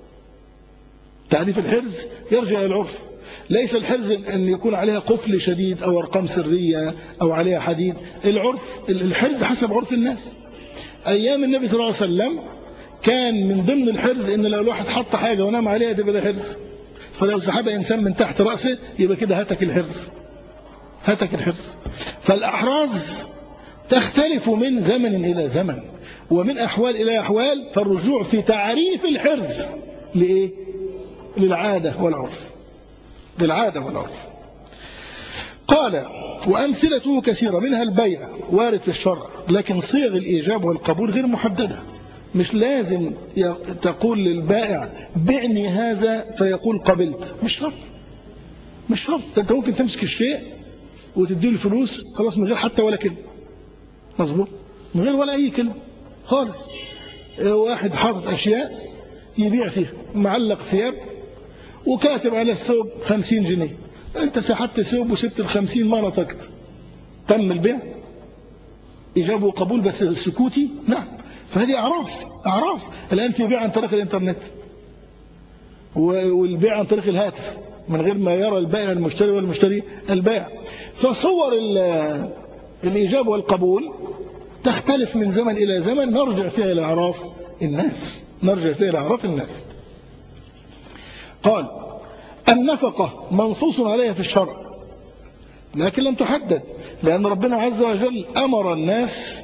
تعريف الحرز يرجع إلى العرف. ليس الحرز أن يكون عليها قفل شديد أو أرقام سرية أو عليها حديد، العرف الحرز حسب عرف الناس. أيام النبي صلى الله عليه وسلم كان من ضمن الحرز إن لو الواحد حط حاجة ونام عليها تبقى ده حرز، فلو سحب إنسان من تحت رأسه يبقى كده هتك الحرز، هتك الحرز. فالأحراز تختلف من زمن إلى زمن ومن أحوال إلى أحوال، فالرجوع في تعريف الحرز لإيه؟ للعادة والعرف، للعادة والعرف. قال وأمثلته كثيرة، منها البيع وارد في الشرع، لكن صيغ الإيجاب والقبول غير محددة. مش لازم تقول للبائع بعني هذا فيقول قبلت، مش شرط، مش شرط. انت ممكن تمسك الشيء وتديه الفلوس خلاص من غير حتى ولا كلمة، مظبوط، من غير ولا أي كلمة خالص. واحد حاطط أشياء يبيع فيها، معلق ثياب وكاتب على الثوب خمسين جنيه، انت سحبت ثوب وسبت الخمسين ما نطقت، تم البيع؟ إيجاب وقبول بس سكوتي؟ نعم. فهذه أعراف، أعراف. الآن في بيع عن طريق الإنترنت والبيع عن طريق الهاتف من غير ما يرى البائع المشتري والمشتري البائع. فصور الإيجاب والقبول تختلف من زمن إلى زمن، نرجع فيها إلى أعراف الناس، نرجع فيها إلى أعراف الناس. قال النفقة منصوص عليها في الشرع لكن لم تحدد، لأن ربنا عز وجل أمر الناس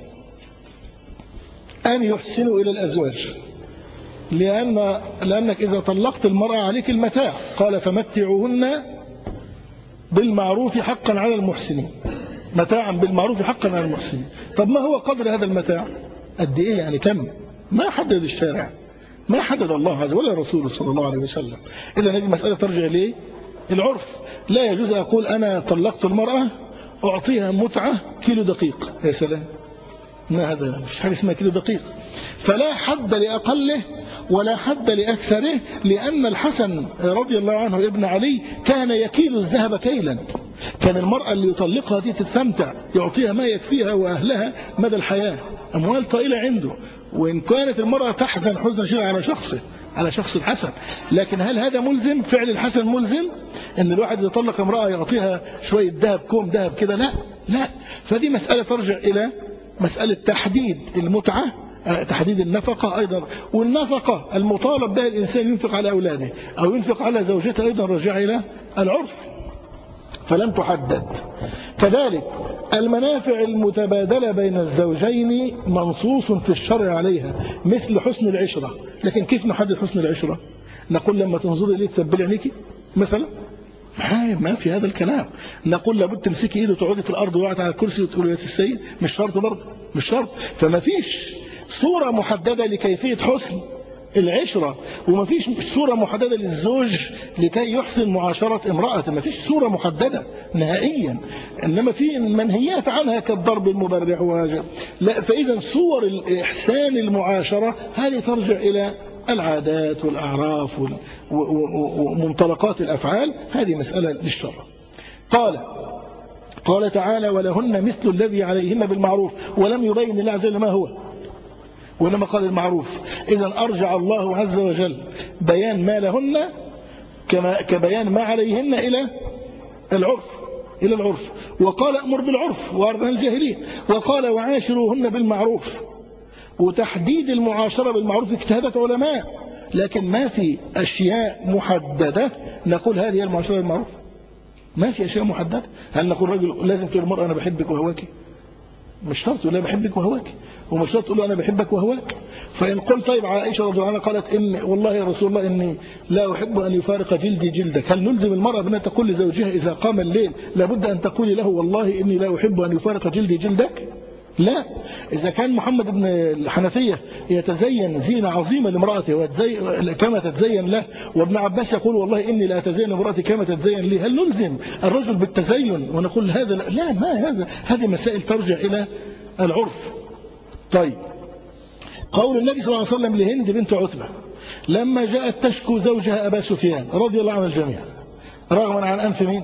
أن يحسنوا إلى الأزواج، لأن لأنك إذا طلقت المرأة عليك المتاع، قال فمتعوهن بالمعروف حقا على المحسنين، متاعا بالمعروف حقا على المحسنين. طب ما هو قدر هذا المتاع؟ قد إيه يعني؟ كم؟ ما حدد الشارع، ما حدد الله عز وجل ولا رسوله صلى الله عليه وسلم. إذا هذه المسألة ترجع ليه؟ العرف. لا يجوز أقول أنا طلقت المرأة أعطيها متعة كيلو دقيق، يا سلام، ما هذا، مش حاجة اسمها كيلو دقيق. فلا حد لأقله ولا حد لأكثره، لأن الحسن رضي الله عنه ابن علي كان يكيل الذهب كيلا، كان المرأة اللي يطلقها دي تستمتع، يعطيها ما يكفيها وأهلها مدى الحياة، أموال طائلة عنده. وإن كانت المرأة تحزن حزن شيء على شخصه، على شخص الحسن، لكن هل هذا ملزم؟ فعل الحسن ملزم ان الواحد يطلق امرأة يعطيها شوية ذهب، كوم ذهب كده؟ لا لا. فدي مسألة ترجع إلى مسألة تحديد المتعة، تحديد النفقة أيضا. والنفقة المطالب بها الإنسان ينفق على أولاده أو ينفق على زوجته أيضا رجع إلى العرف، فلم تحدد. كذلك المنافع المتبادلة بين الزوجين منصوص في الشرع عليها مثل حسن العشرة. لكن كيف نحدد حسن العشرة؟ نقول لما تنظري إليه تسبلي عينيكي مثلا؟ ما في هذا الكلام. نقول لابد تمسكي ايده وتقعدي في الارض وقعت على الكرسي وتقولي يا السيد؟ مش شرط برضه، مش شرط. فما فيش صورة محددة لكيفية حسن العشرة، وما فيش صورة محددة للزوج لكي يحسن معاشرة امرأة. ما فيش صورة محددة نهائيا، إنما في منهيات عنها كالضرب المبرح وهذا. لا، فإذا صور الإحسان المعاشرة هذه ترجع إلى العادات والأعراف ومنطلقات الأفعال، هذه مسألة للشرع. قال قال تعالى ولهن مثل الذي عليهن بالمعروف، ولم يبين الله عز وجل ما هو، وإنما قال المعروف. إذا أرجع الله عز وجل بيان ما لهن كما كبيان ما عليهن إلى العرف إلى العرف وقال أمر بالعرف وأرض الجاهلين، وقال وعاشروهن بالمعروف. وتحديد المعاشرة بالمعروف اجتهادات علماء، لكن ما في أشياء محددة نقول هذه هي المعاشرة بالمعروف. ما في أشياء محددة. هل نقول رجل لازم تقول المرأة أنا بحبك وهواك؟ مش شرط تقول أنا بحبك وهواك، ومش شرط تقول أنا بحبك وهواك. فإن قلت طيب عائشة رضي الله عنها قالت إن والله يا رسول الله إني لا أحب أن يفارق جلدي جلدك، هل نلزم المرأة بأن تقول لزوجها إذا قام الليل لابد أن تقول له والله إني لا أحب أن يفارق جلدي جلدك؟ لا. إذا كان محمد بن الحنفية يتزين زينة عظيمة لامرأته كما تتزين له، وابن عباس يقول والله إني لا أتزين لامرأتي كما تتزين لي، هل نلزم الرجل بالتزين ونقول هذا؟ لا، ما هذا. هذه مسائل ترجع إلى العرف. طيب، قول النبي صلى الله عليه وسلم لهند بنت عتبة لما جاءت تشكو زوجها أبا سفيان رضي الله عنه الجميع رغما عن أنف مين؟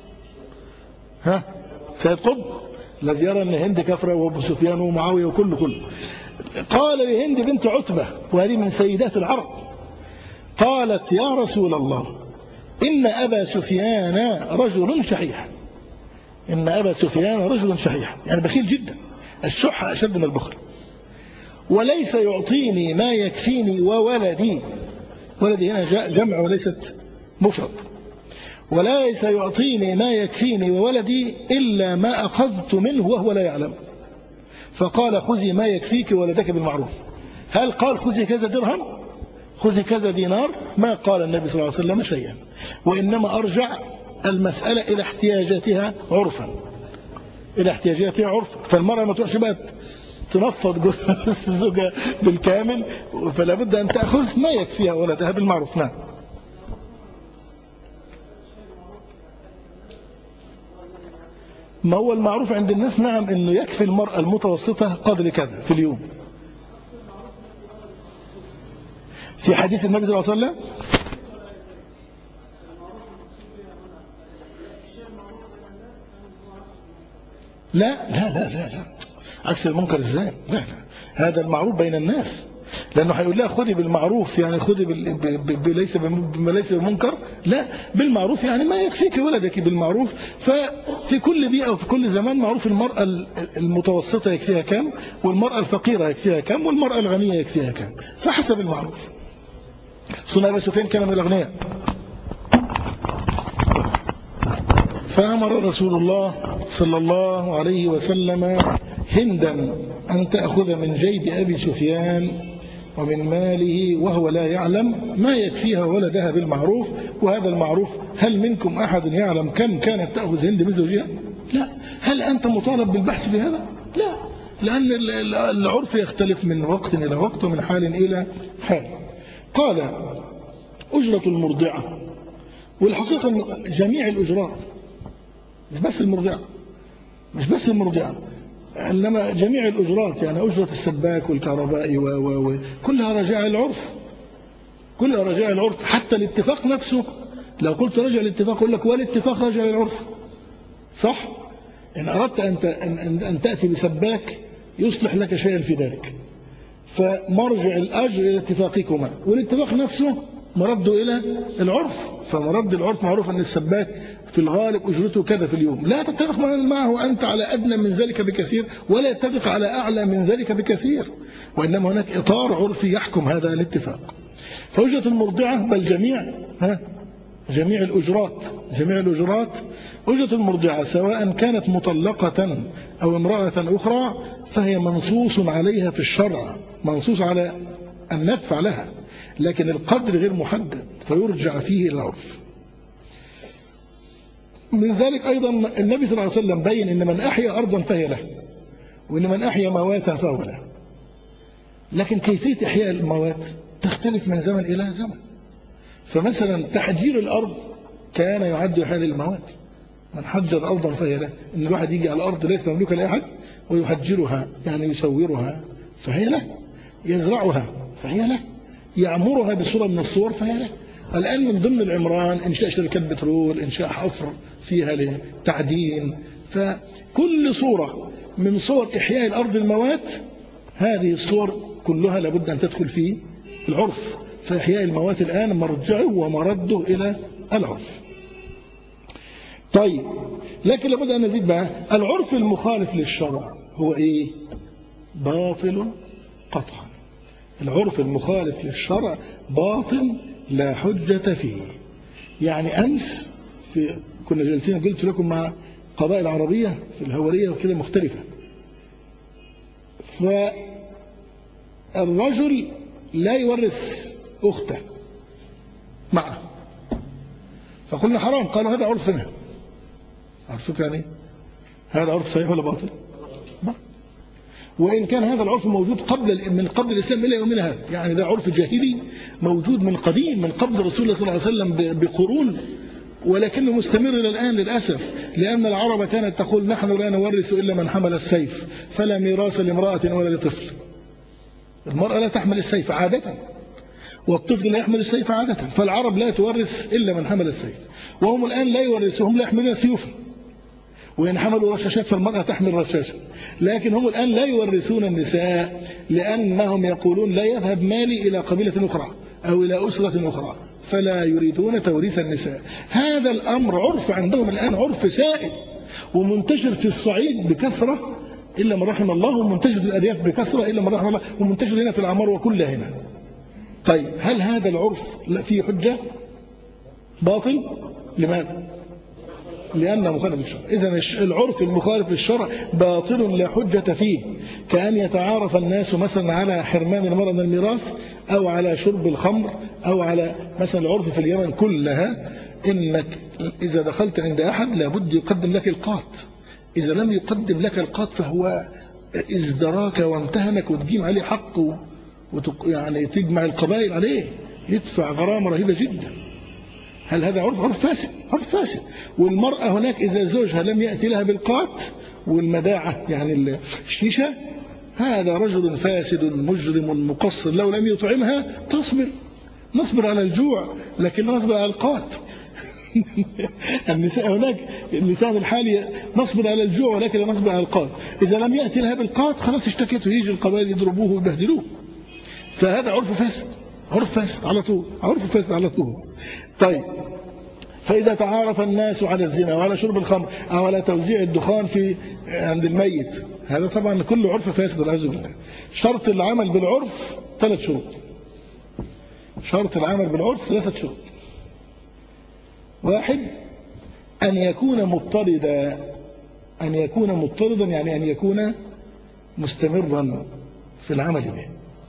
ها؟ سيد قطب الذي يرى أن هند كفرة وأبو سفيان ومعاوية وكل كل. قال لهند بنت عتبة وهذه من سيدات العرب، قالت يا رسول الله إن أبا سفيان رجل شحيح. إن أبا سفيان رجل شحيح، يعني بخيل جدا، الشح أشد من البخل، وليس يعطيني ما يكفيني وولدي. ولدي هنا جاء جمع وليست مفرد. وليس يعطيني ما يكفيني وولدي إلا ما أخذت منه وهو لا يعلم. فقال خذي ما يكفيك ولدك بالمعروف. هل قال خذي كذا درهم، خذي كذا دينار؟ ما قال النبي صلى الله عليه وسلم شيئا، وإنما أرجع المسألة إلى احتياجاتها عرفا، إلى احتياجاتها عرفا. فالمرأة ما تروحش بقى تنفض زوجها بالكامل، فلا بد أن تأخذ ما يكفيها ولدها بالمعروف. نعم. ما هو المعروف عند الناس؟ نعم، انه يكفي المرأة المتوسطة قدر كذا في اليوم. في حديث النبي صلى الله عليه وسلم لا لا لا لا لا عكس المنكر ازاي؟ لا لا، هذا المعروف بين الناس، لأنه هيقول لها خذي بالمعروف يعني خذي ليس بما ليس بمنكر، لا، بالمعروف يعني ما يكفيك ولدك بالمعروف. ففي كل بيئة وفي كل زمان معروف المرأة المتوسطة يكفيها كم، والمرأة الفقيرة يكفيها كم، والمرأة الغنية يكفيها كم، فحسب المعروف. صنع أبا سفيان كان من الأغنياء، فأمر رسول الله صلى الله عليه وسلم هندا أن تأخذ من جيب أبي سفيان ومن ماله وهو لا يعلم ما يكفيها ولدها بالمعروف. وهذا المعروف هل منكم أحد يعلم كم كانت تأخذ هند من زوجها؟ لا. هل أنت مطالب بالبحث في هذا؟ لا، لأن العرف يختلف من وقت إلى وقت ومن حال إلى حال. قال أجرة المرضعة، والحقيقة جميع الأجرات مش بس المرضعة، مش بس المرضعة إنما جميع الأجرات، يعني أجرة السباك والكهربائي وكلها رجاء العرف، كلها رجاء العرف. حتى الاتفاق نفسه لو قلت رجع الاتفاق أقول لك والاتفاق رجع العرف، صح؟ إن أردت أن, أن تأتي بسباك يصلح لك شيئا في ذلك، فمرجع الأجر إلى اتفاقكما، والاتفاق نفسه مرده إلى العرف. فمرد العرف معروف أن السباك في الغالب أجرته كذا في اليوم، لا تتفق معه أنت على أدنى من ذلك بكثير، ولا يتفق على أعلى من ذلك بكثير، وإنما هناك إطار عرفي يحكم هذا الاتفاق. فأجرة المرضعة بل جميع ها جميع الأجرات جميع الأجرات أجرة المرضعة سواء كانت مطلقة أو امرأة أخرى فهي منصوص عليها في الشرع، منصوص على أن ندفع لها، لكن القدر غير محدد فيرجع فيه إلى العرف. من ذلك أيضا النبي صلى الله عليه وسلم بين إن من أحيا أرضا فهي له، وإن من أحيا مواتا فهو له. لكن كيفية إحياء الموات تختلف من زمن إلى زمن. فمثلا تحجير الأرض كان يعد إحياء للموات، من حجر أرضا فهي له، إن الواحد يجي على الأرض ليس مملوكة لأحد ويحجرها يعني يسورها فهي له، يزرعها فهي له، يعمرها بصورة من الصور فهي له. الآن من ضمن العمران إنشاء شركة بترول، إنشاء حفر فيها لتعدين، فكل صورة من صور إحياء الأرض الموات هذه الصور كلها لابد أن تدخل في العرف. فإحياء الموات الآن مرجعه ومرده إلى العرف. طيب لكن لابد أن نزيد بقى العرف المخالف للشرع هو إيه؟ باطل قطعا. العرف المخالف للشرع باطل لا حجة فيه. يعني أمس في كنا جالسين قلت لكم مع قبائل عربية في الهورية وكده مختلفة، فالرجل لا يورث أخته معه، فقلنا حرام، قالوا هذا عرفنا. عرفك يعني هذا عرف صحيح ولا باطل؟ وإن كان هذا العرف موجود قبل من قبل الإسلام إلى يومنا هذا، يعني ده عرف جاهلي موجود من قديم من قبل رسول الله صلى الله عليه وسلم بقرون، ولكنه مستمر إلى الآن للأسف، لأن العرب كانت تقول نحن لا نورث إلا من حمل السيف، فلا ميراث لامرأة ولا لطفل. المرأة لا تحمل السيف عادة، والطفل لا يحمل السيف عادة، فالعرب لا تورث إلا من حمل السيف، وهم الآن لا يورثهم، لا يحملون سيوفا، وإن حملوا رشاشات فالمرأة تحمل رشاشة، لكن هم الآن لا يورثون النساء لأنهم يقولون لا يذهب مالي إلى قبيلة أخرى أو إلى أسرة أخرى، فلا يريدون توريث النساء. هذا الأمر عرف عندهم الآن، عرف سائد ومنتشر في الصعيد بكثرة إلا من رحم الله، ومنتشر في الأرياف بكثرة إلا من رحم الله، ومنتشر هنا في الأعمار وكلها هنا. طيب هل هذا العرف فيه حجة؟ باطل. لماذا؟ لأنه مخالف للشرع. إذن العرف المخالف للشرع باطل لا حجة فيه، كأن يتعارف الناس مثلا على حرمان المرأة من الميراث، أو على شرب الخمر، أو على مثلا العرف في اليمن كلها إنك إذا دخلت عند أحد لابد يقدم لك القاط، إذا لم يقدم لك القاط فهو ازدراك وامتهنك وتجيم عليه حق وتق... يعني تجمع القبائل عليه، يدفع غرامة رهيبة جدا. هل هذا عرف؟ عرف فاسد، عرف فاسد. والمرأة هناك إذا زوجها لم يأتي لها بالقات والمداعة يعني الشيشة، هذا رجل فاسد مجرم مقصر، لو لم يطعمها تصبر، نصبر على الجوع لكن نصبر على القات. النساء هناك اللسان الحالي نصبر على الجوع ولكن نصبر على القات، إذا لم يأتي لها بالقات خلاص اشتكت ويجي القبائل يضربوه ويبهدلوه. فهذا عرف فاسد، عرف فاسد على طول، عرف فاسد على طول. طيب فإذا تعارف الناس على الزنا وعلى شرب الخمر أو على توزيع الدخان في عند الميت، هذا طبعا كله عرف فاسد والعياذ بالله. شرط العمل بالعرف ثلاث شروط. شرط العمل بالعرف ثلاثة شروط. واحد أن يكون مضطردا، أن يكون مضطردا يعني أن يكون مستمرا في العمل به.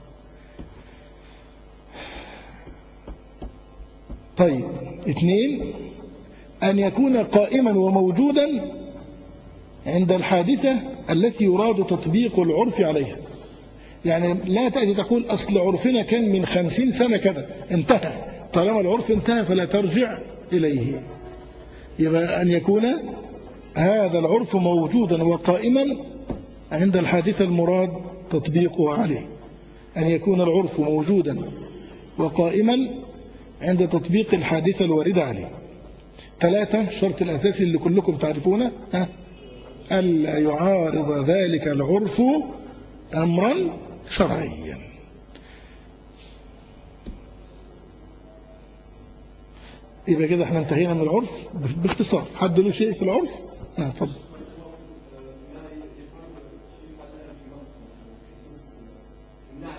طيب اثنين أن يكون قائما وموجودا عند الحادثة التي يراد تطبيق العرف عليها، يعني لا تأتي تقول أصل عرفنا كان من خمسين سنة كذا انتهى، طالما العرف انتهى فلا ترجع إليه. يبقى أن يكون هذا العرف موجودا وقائما عند الحادثة المراد تطبيقه عليه، أن يكون العرف موجودا وقائما عند تطبيق الحادثة الواردة عليه. ثلاثة الشرط الأساسي اللي كلكم تعرفونه، ألا يعارض ذلك العرف أمرا شرعيا. يبقى كده احنا انتهينا من العرف باختصار. حد له شيء في العرف؟ نعم تفضل.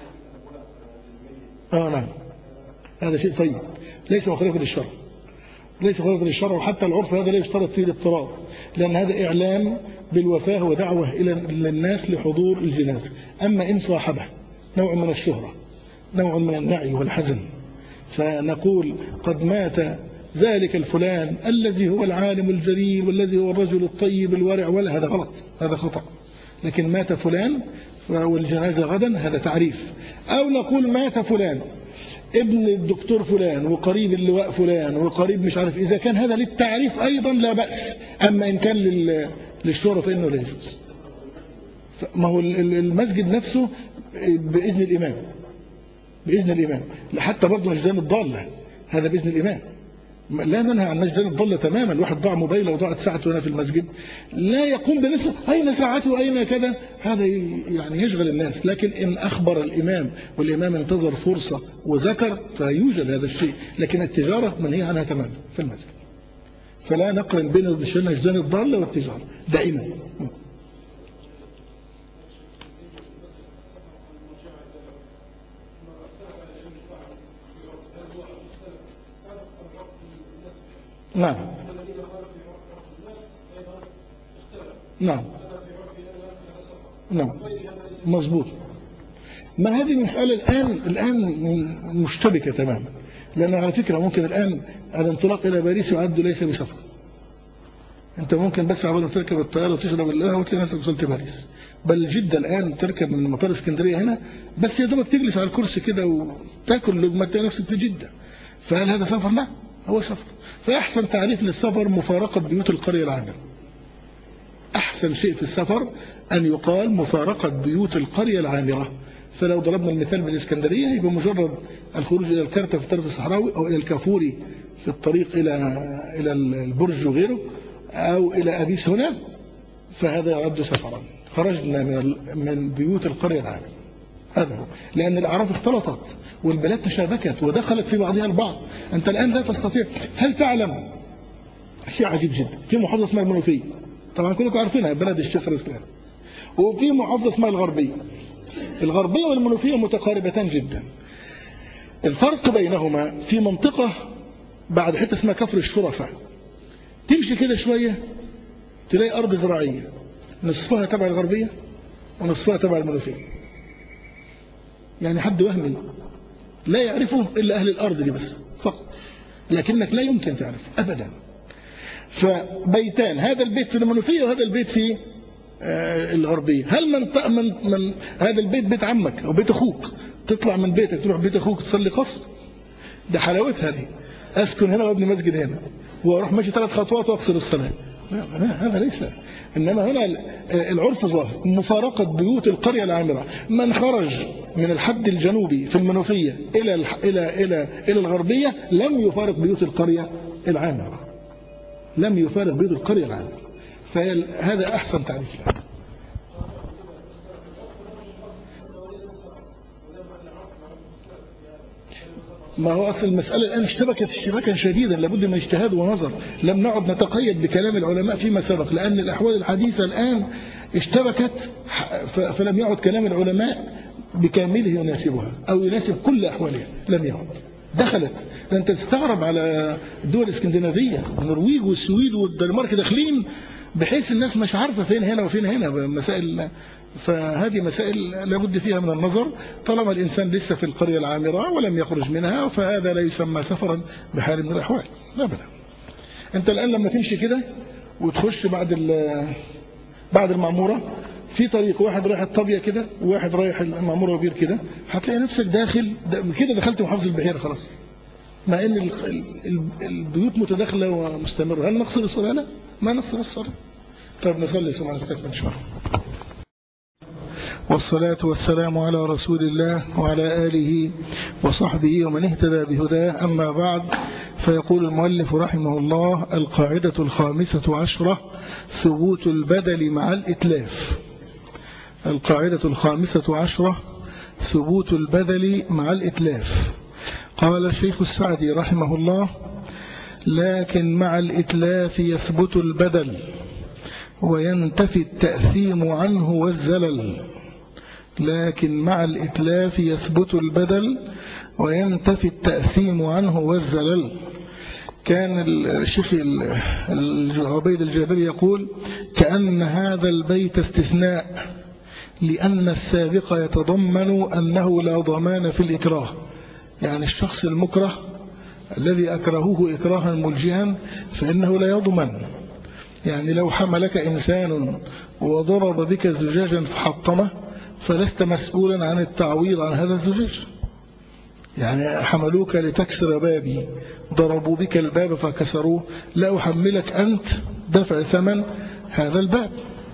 اه نعم هذا شيء طيب ليس مخالفا للشرع، ليس خارج للشرع، وحتى العرف هذا لا يشترط فيه الاضطراب، لأن هذا إعلام بالوفاة ودعوة إلى الناس لحضور الجنازة. أما إن صاحبه نوع من الشهرة، نوع من النعي والحزن، فنقول قد مات ذلك الفلان الذي هو العالم الجليل والذي هو الرجل الطيب الورع، ولا هذا غلط، هذا خطأ. لكن مات فلان والجنازة غدا، هذا تعريف. أو نقول مات فلان ابن الدكتور فلان وقريب اللواء فلان وقريب مش عارف، إذا كان هذا للتعريف أيضا لا بأس. أما إن كان للشهرة فإنه لا يجوز. ما هو المسجد نفسه بإذن الإمام، بإذن الإمام، حتى برضه مجدان الضالة هذا بإذن الإمام. لا ننهى عن مجدان الضالة تماما. الواحد ضاع موبايله وضاعت ساعته هنا في المسجد، لا يقوم بنفسه أين ساعته أين كذا، هذا يعني يشغل الناس. لكن إن أخبر الإمام والإمام انتظر فرصة وذكر فيوجد هذا الشيء. لكن التجارة منهي عنها تماما في المسجد، فلا نقرن بين مجدان الضالة والتجارة دائما. نعم نعم نعم مظبوط. ما هذه المسألة الآن الآن مشتبكة تماما، لأن على فكرة ممكن الآن الانطلاق إلى باريس يعد ليس بسفر. أنت ممكن بس عبال ما تركب الطيارة وتشرب القهوة وتلاقي نفسك وصلت باريس. بل جدة الآن تركب من مطار اسكندرية هنا بس يا دوبك تجلس على الكرسي كده وتاكل لقمة تلاقي نفسك في جدة. فهل هذا سفر؟ لا، هو سفر. فأحسن تعريف للسفر مفارقة بيوت القرية العامرة. أحسن شيء في السفر أن يقال مفارقة بيوت القرية العامرة. فلو ضربنا المثال بالإسكندرية يبقى مجرد الخروج إلى الكرتة في الطريق الصحراوي أو إلى الكافوري في الطريق إلى إلى البرج وغيره أو إلى أبيس هنا، فهذا يعد سفرا. خرجنا من بيوت القرية العامرة. هذا هو، لأن الأعراف اختلطت والبلاد تشابكت ودخلت في بعضها البعض. أنت الآن لا تستطيع. هل تعلم شيء عجيب جدا؟ في محافظة اسمها المنوفية، طبعا كلكم عارفينها، بلد الشيخ الإسلام. وفي محافظة اسمها الغربية. الغربية والمنوفية متقاربتان جدا. الفرق بينهما في منطقة بعد حتة اسمها كفر الشرفة. تمشي كده شوية تلاقي أرض زراعية نصفها تبع الغربية ونصفها تبع المنوفية. يعني حد وهمي لا يعرفه إلا أهل الأرض دي بس فقط، لكنك لا يمكن تعرف أبدا. فبيتان، هذا البيت في المنوفية وهذا البيت في الغربية. هل من, من, من هذا البيت بيت عمك أو بيت أخوك، تطلع من بيتك تروح بيت أخوك تصلي قصر؟ ده حلاوتها دي. أسكن هنا وابني مسجد هنا وأروح ماشي ثلاث خطوات وأقصر الصلاة. هذا ليس. إنما هنا العرف ظاهر مفارقة بيوت القرية العامرة. من خرج من الحد الجنوبي في المنوفية إلى إلى إلى إلى الغربية لم يفارق بيوت القرية العامرة، لم يفارق بيوت القرية العامرة. فهذا أحسن تعريف له. ما هو أصل المسألة الآن اشتبكت اشتباكا شديدا، لابد من اجتهاد ونظر. لم نعد نتقيد بكلام العلماء فيما سبق، لأن الأحوال الحديثة الآن اشتبكت، فلم يعد كلام العلماء بكامله يناسبها أو يناسب كل أحوالها. لم يعد، دخلت. أنت تستغرب على الدول الاسكندنافية، النرويج والسويد والدنمارك داخلين بحيث الناس مش عارفة فين هنا وفين هنا مسائل. فهذه مسائل لابد فيها من النظر. طالما الإنسان لسه في القرية العامرة ولم يخرج منها فهذا لا يسمى سفرا بحال من الأحوال أبدا. أنت الآن لما تمشي كده وتخش بعد بعد المعمورة في طريق، واحد رايح الطابية كده وواحد رايح المعمورة وبير كده، هتلاقي نفسك داخل كده دخلت محافظة البحيرة خلاص، مع ان البيوت متداخلة ومستمرة. هل نقصر الصلاة؟ لا، ما نقصر الصلاة. طيب نصلي ثم نستكمل إن شاء الله. والصلاة والسلام على رسول الله وعلى آله وصحبه ومن اهتدى بهداه. أما بعد، فيقول المؤلف رحمه الله: القاعدة الخامسة عشرة ثبوت البدل مع الإتلاف. القاعدة الخامسة عشرة ثبوت البدل مع الإتلاف. قال الشيخ السعدي رحمه الله: لكن مع الإتلاف يثبت البدل وينتفي التأثيم عنه والزلل. لكن مع الإتلاف يثبت البدل وينتفي التأثيم عنه والزلل. كان الشيخ عبيد الجابري يقول: كأن هذا البيت استثناء، لأن السابق يتضمن أنه لا ضمان في الإكراه. يعني الشخص المكره الذي أكرهوه إكراها ملجئا فإنه لا يضمن. يعني لو حملك إنسان وضرب بك زجاجا فحطمه فلست مسؤولا عن التعويض عن هذا الزجاج. يعني حملوك لتكسر بابي، ضربوا بك الباب فكسروه، لا أحملك أنت دفع ثمن هذا الباب.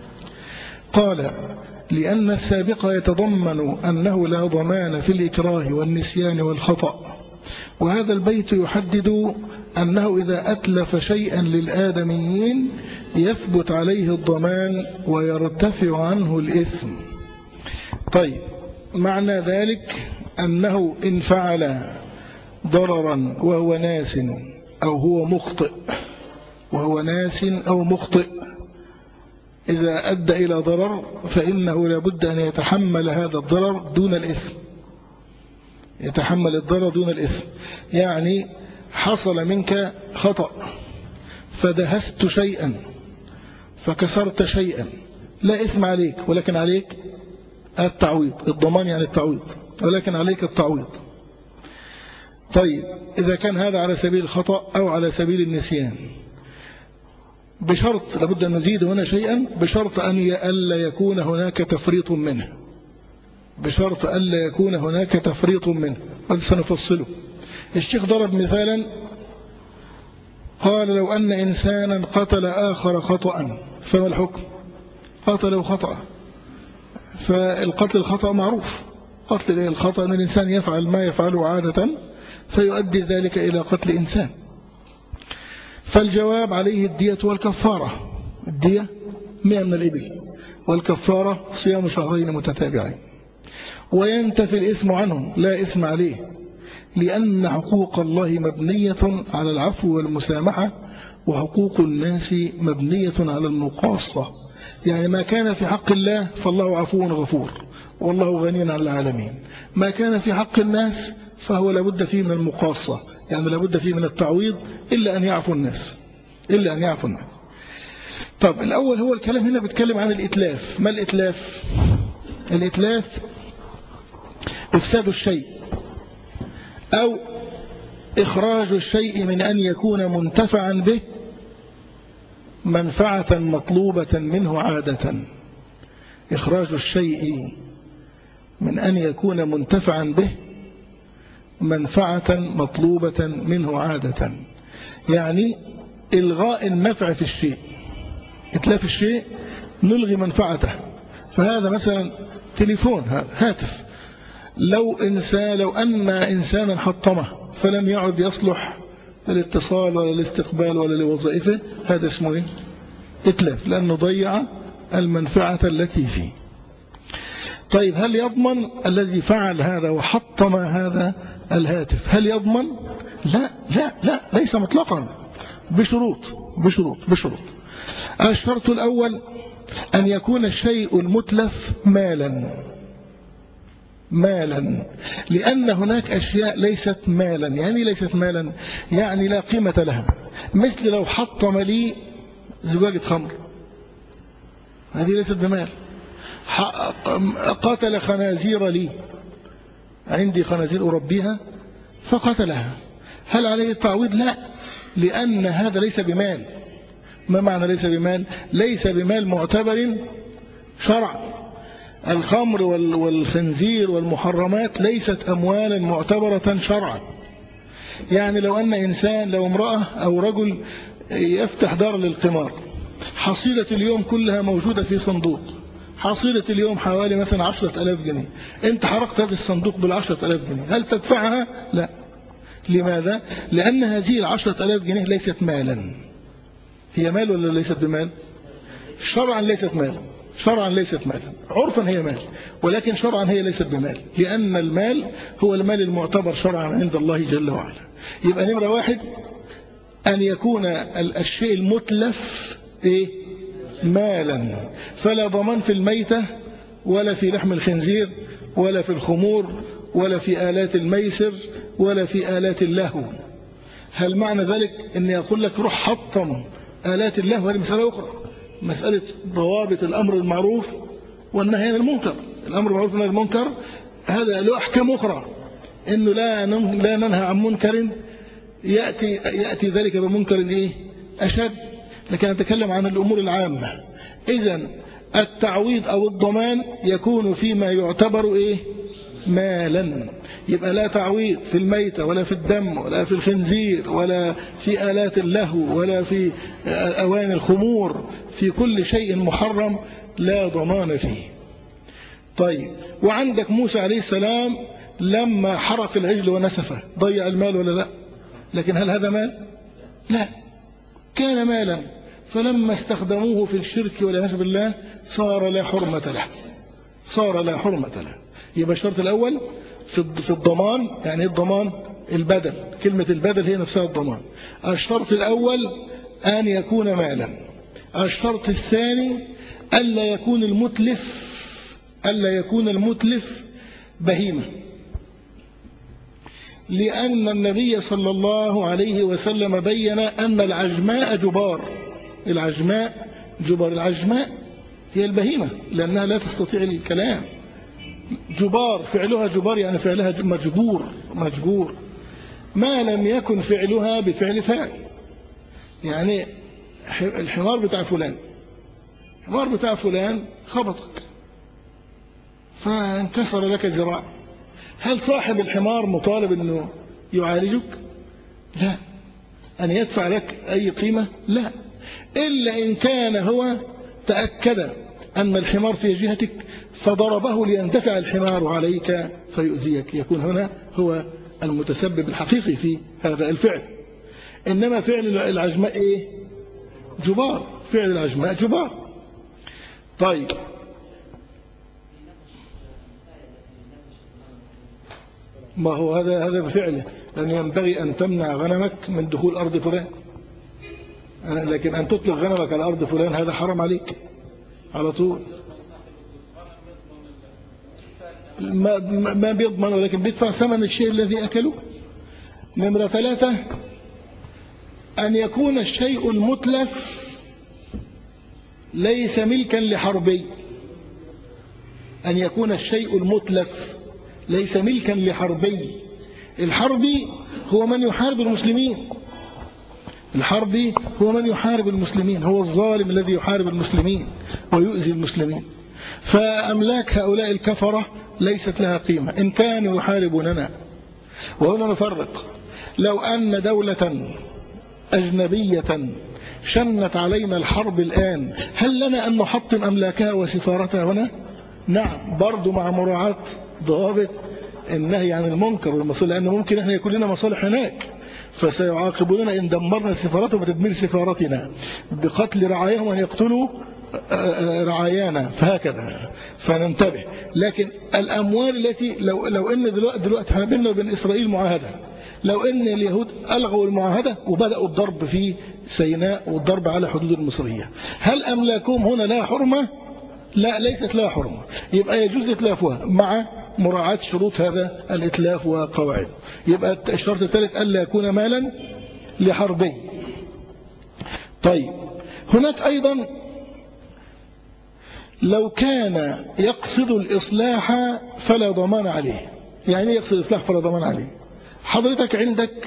قال: لأن السابق يتضمن أنه لا ضمان في الإكراه والنسيان والخطأ. وهذا البيت يحدد أنه إذا أتلف شيئا للآدميين يثبت عليه الضمان ويرتفع عنه الإثم. طيب، معنى ذلك أنه إن فعل ضررا وهو ناس أو هو مخطئ وهو ناس أو مخطئ، إذا أدى إلى ضرر فإنه لابد أن يتحمل هذا الضرر دون الإثم، يتحمل الضرر دون الإثم. يعني حصل منك خطأ فدهست شيئا فكسرت شيئا، لا إثم عليك، ولكن عليك التعويض. الضمان يعني التعويض، ولكن عليك التعويض. طيب، إذا كان هذا على سبيل الخطأ أو على سبيل النسيان، بشرط، لابد أن نزيد هنا شيئا، بشرط أن ألا يكون هناك تفريط منه، بشرط ألا يكون هناك تفريط منه. هذا سنفصله. الشيخ ضرب مثالا، قال: لو أن إنسانا قتل آخر خطأ فما الحكم؟ قتله خطأ، فالقتل الخطأ معروف. قتل الخطأ أن الإنسان يفعل ما يفعله عادة فيؤدي ذلك إلى قتل إنسان. فالجواب عليه الدية والكفارة. الدية مئة من الإبل، والكفارة صيام شهرين متتابعين. وينتفي الإثم عنه، لا إثم عليه، لأن حقوق الله مبنية على العفو والمسامحة، وحقوق الناس مبنية على المقاصة. يعني ما كان في حق الله فالله عفو غفور والله غني عن العالمين. ما كان في حق الناس فهو لابد فيه من المقاصة، يعني لابد فيه من التعويض، إلا أن يعفو الناس، إلا أن يعفو الناس. طب الأول هو الكلام هنا بيتكلم عن الإتلاف. ما الإتلاف؟ الإتلاف إفساد الشيء أو إخراج الشيء من أن يكون منتفعا به منفعة مطلوبة منه عادة. إخراج الشيء من أن يكون منتفعا به منفعة مطلوبة منه عادة، يعني إلغاء النفع في الشيء. إتلاف الشيء نلغي منفعته. فهذا مثلا تليفون، هاتف، لو إنسان لو أن إنسانا حطمه فلم يعد يصلح للاتصال ولا الاستقبال ولا لوظائفه، هذا اسمه إيه؟ إتلاف، لأنه ضيع المنفعة التي فيه. طيب، هل يضمن الذي فعل هذا وحطم هذا الهاتف؟ هل يضمن؟ لا لا لا، ليس مطلقا، بشروط بشروط بشروط. الشرط الأول أن يكون الشيء المتلف مالا مالا لأن هناك أشياء ليست مالا. يعني ليست مالا يعني لا قيمة لها. مثل لو حطم لي زجاجة خمر، هذه ليست بمال. قتل خنازير لي، عندي خنازير أربيها فقتلها، هل عليه التعويض؟ لا، لأن هذا ليس بمال. ما معنى ليس بمال؟ ليس بمال معتبر شرعا. الخمر والخنزير والمحرمات ليست أموالا معتبرة شرعا. يعني لو أن إنسان، لو امرأة أو رجل يفتح دار للقمار، حصيلة اليوم كلها موجودة في صندوق، حصيلة اليوم حوالي مثلا عشرة ألاف جنيه، أنت حرقت هذا الصندوق بالعشرة ألاف جنيه، هل تدفعها؟ لا. لماذا؟ لأن هذه العشرة ألاف جنيه ليست مالا. هي مال ولا ليست بمال؟ شرعا ليست مال، شرعا ليست مال، عرفا هي مال، ولكن شرعا هي ليست بمال، لأن المال هو المال المعتبر شرعا عند الله جل وعلا. يبقى نمرة واحد أن يكون الشيء المتلف إيه؟ مالا. فلا ضمان في الميتة ولا في لحم الخنزير ولا في الخمور ولا في آلات الميسر ولا في آلات اللهو. هل معنى ذلك أن يقول لك روح حطم آلات الله؟ وهذه مسألة أخرى، مسألة ضوابط الأمر المعروف والنهي عن المنكر. الأمر المعروف والنهي عن المنكر هذا له أحكام أخرى، إنه لا لا ننهى عن منكر يأتي يأتي ذلك بمنكر إيه أشد، لكن نتكلم عن الأمور العامة. إذن التعويض أو الضمان يكون فيما يعتبر إيه مالا، يبقى لا تعويض في الميتة ولا في الدم ولا في الخنزير ولا في آلات اللهو ولا في أواني الخمور، في كل شيء محرم لا ضمان فيه. طيب، وعندك موسى عليه السلام لما حرق العجل ونسفه ضيع المال ولا لا؟ لكن هل هذا مال؟ لا، كان مالا، فلما استخدموه في الشرك والعياذ بالله صار لا حرمة له، صار لا حرمة له. يبقى الشرط الأول في الضمان، يعني الضمان البدل، كلمة البدل هي نفسها الضمان. الشرط الأول أن يكون مالا. الشرط الثاني ألا يكون المتلف ألا يكون المتلف بهيمة، لأن النبي صلى الله عليه وسلم بين أن العجماء جبار. العجماء جبار، العجماء هي البهيمة لأنها لا تستطيع الكلام. جبار فعلها جبار، يعني فعلها مجبور مجبور ما لم يكن فعلها بفعل فاعل. يعني الحمار بتاع فلان الحمار بتاع فلان خبطك فانكسر لك ذراع، هل صاحب الحمار مطالب أنه يعالجك؟ لا. أن يدفع لك أي قيمة؟ لا، إلا إن كان هو تأكد أن الحمار في جهتك فضربه ليندفع الحمار عليك فيؤذيك، يكون هنا هو المتسبب الحقيقي في هذا الفعل. إنما فعل العجماء إيه؟ جبار، فعل العجماء جبار. طيب، ما هو هذا هذا بفعله، لأن ينبغي أن تمنع غنمك من دخول أرض فلان، لكن أن تطلق غنمك على أرض فلان هذا حرام عليك على طول. ما ما بيضمن، ولكن بيدفع ثمن الشيء الذي أكله. نمرة ثلاثة أن يكون الشيء المتلف ليس ملكا لحربي. أن يكون الشيء المتلف ليس ملكا لحربي. الحربي هو من يحارب المسلمين، الحربي هو من يحارب المسلمين، هو الظالم الذي يحارب المسلمين ويؤذي المسلمين. فأملاك هؤلاء الكفرة ليست لها قيمة إن كانوا يحاربوننا. وهنا نفرق، لو أن دولة أجنبية شنت علينا الحرب الآن، هل لنا أن نحطم أملاكها وسفارتها هنا؟ نعم، برضو مع مراعاة ضوابط النهي عن المنكر والمصالح، لأنه ممكن احنا يكون لنا مصالح هناك فسيعاقبوننا إن دمرنا سفارتهم وتدمير سفارتنا، بقتل رعاياهم أن يقتلوا رعايانا، فهكذا فننتبه. لكن الأموال التي لو, لو إن دلوقتي, دلوقتي احنا بيننا وبين إسرائيل معاهدة، لو إن اليهود ألغوا المعاهدة وبدأوا الضرب في سيناء والضرب على حدود المصرية، هل أملاكهم هنا لها حرمة؟ لا، ليست لها حرمة. يبقى يجوز إتلافها مع مراعاة شروط هذا الإتلاف وقواعده. يبقى الشرط الثالث ألا يكون مالا لحربي. طيب، هناك أيضا لو كان يقصد الإصلاح فلا ضمان عليه. يعني يقصد الإصلاح فلا ضمان عليه. حضرتك عندك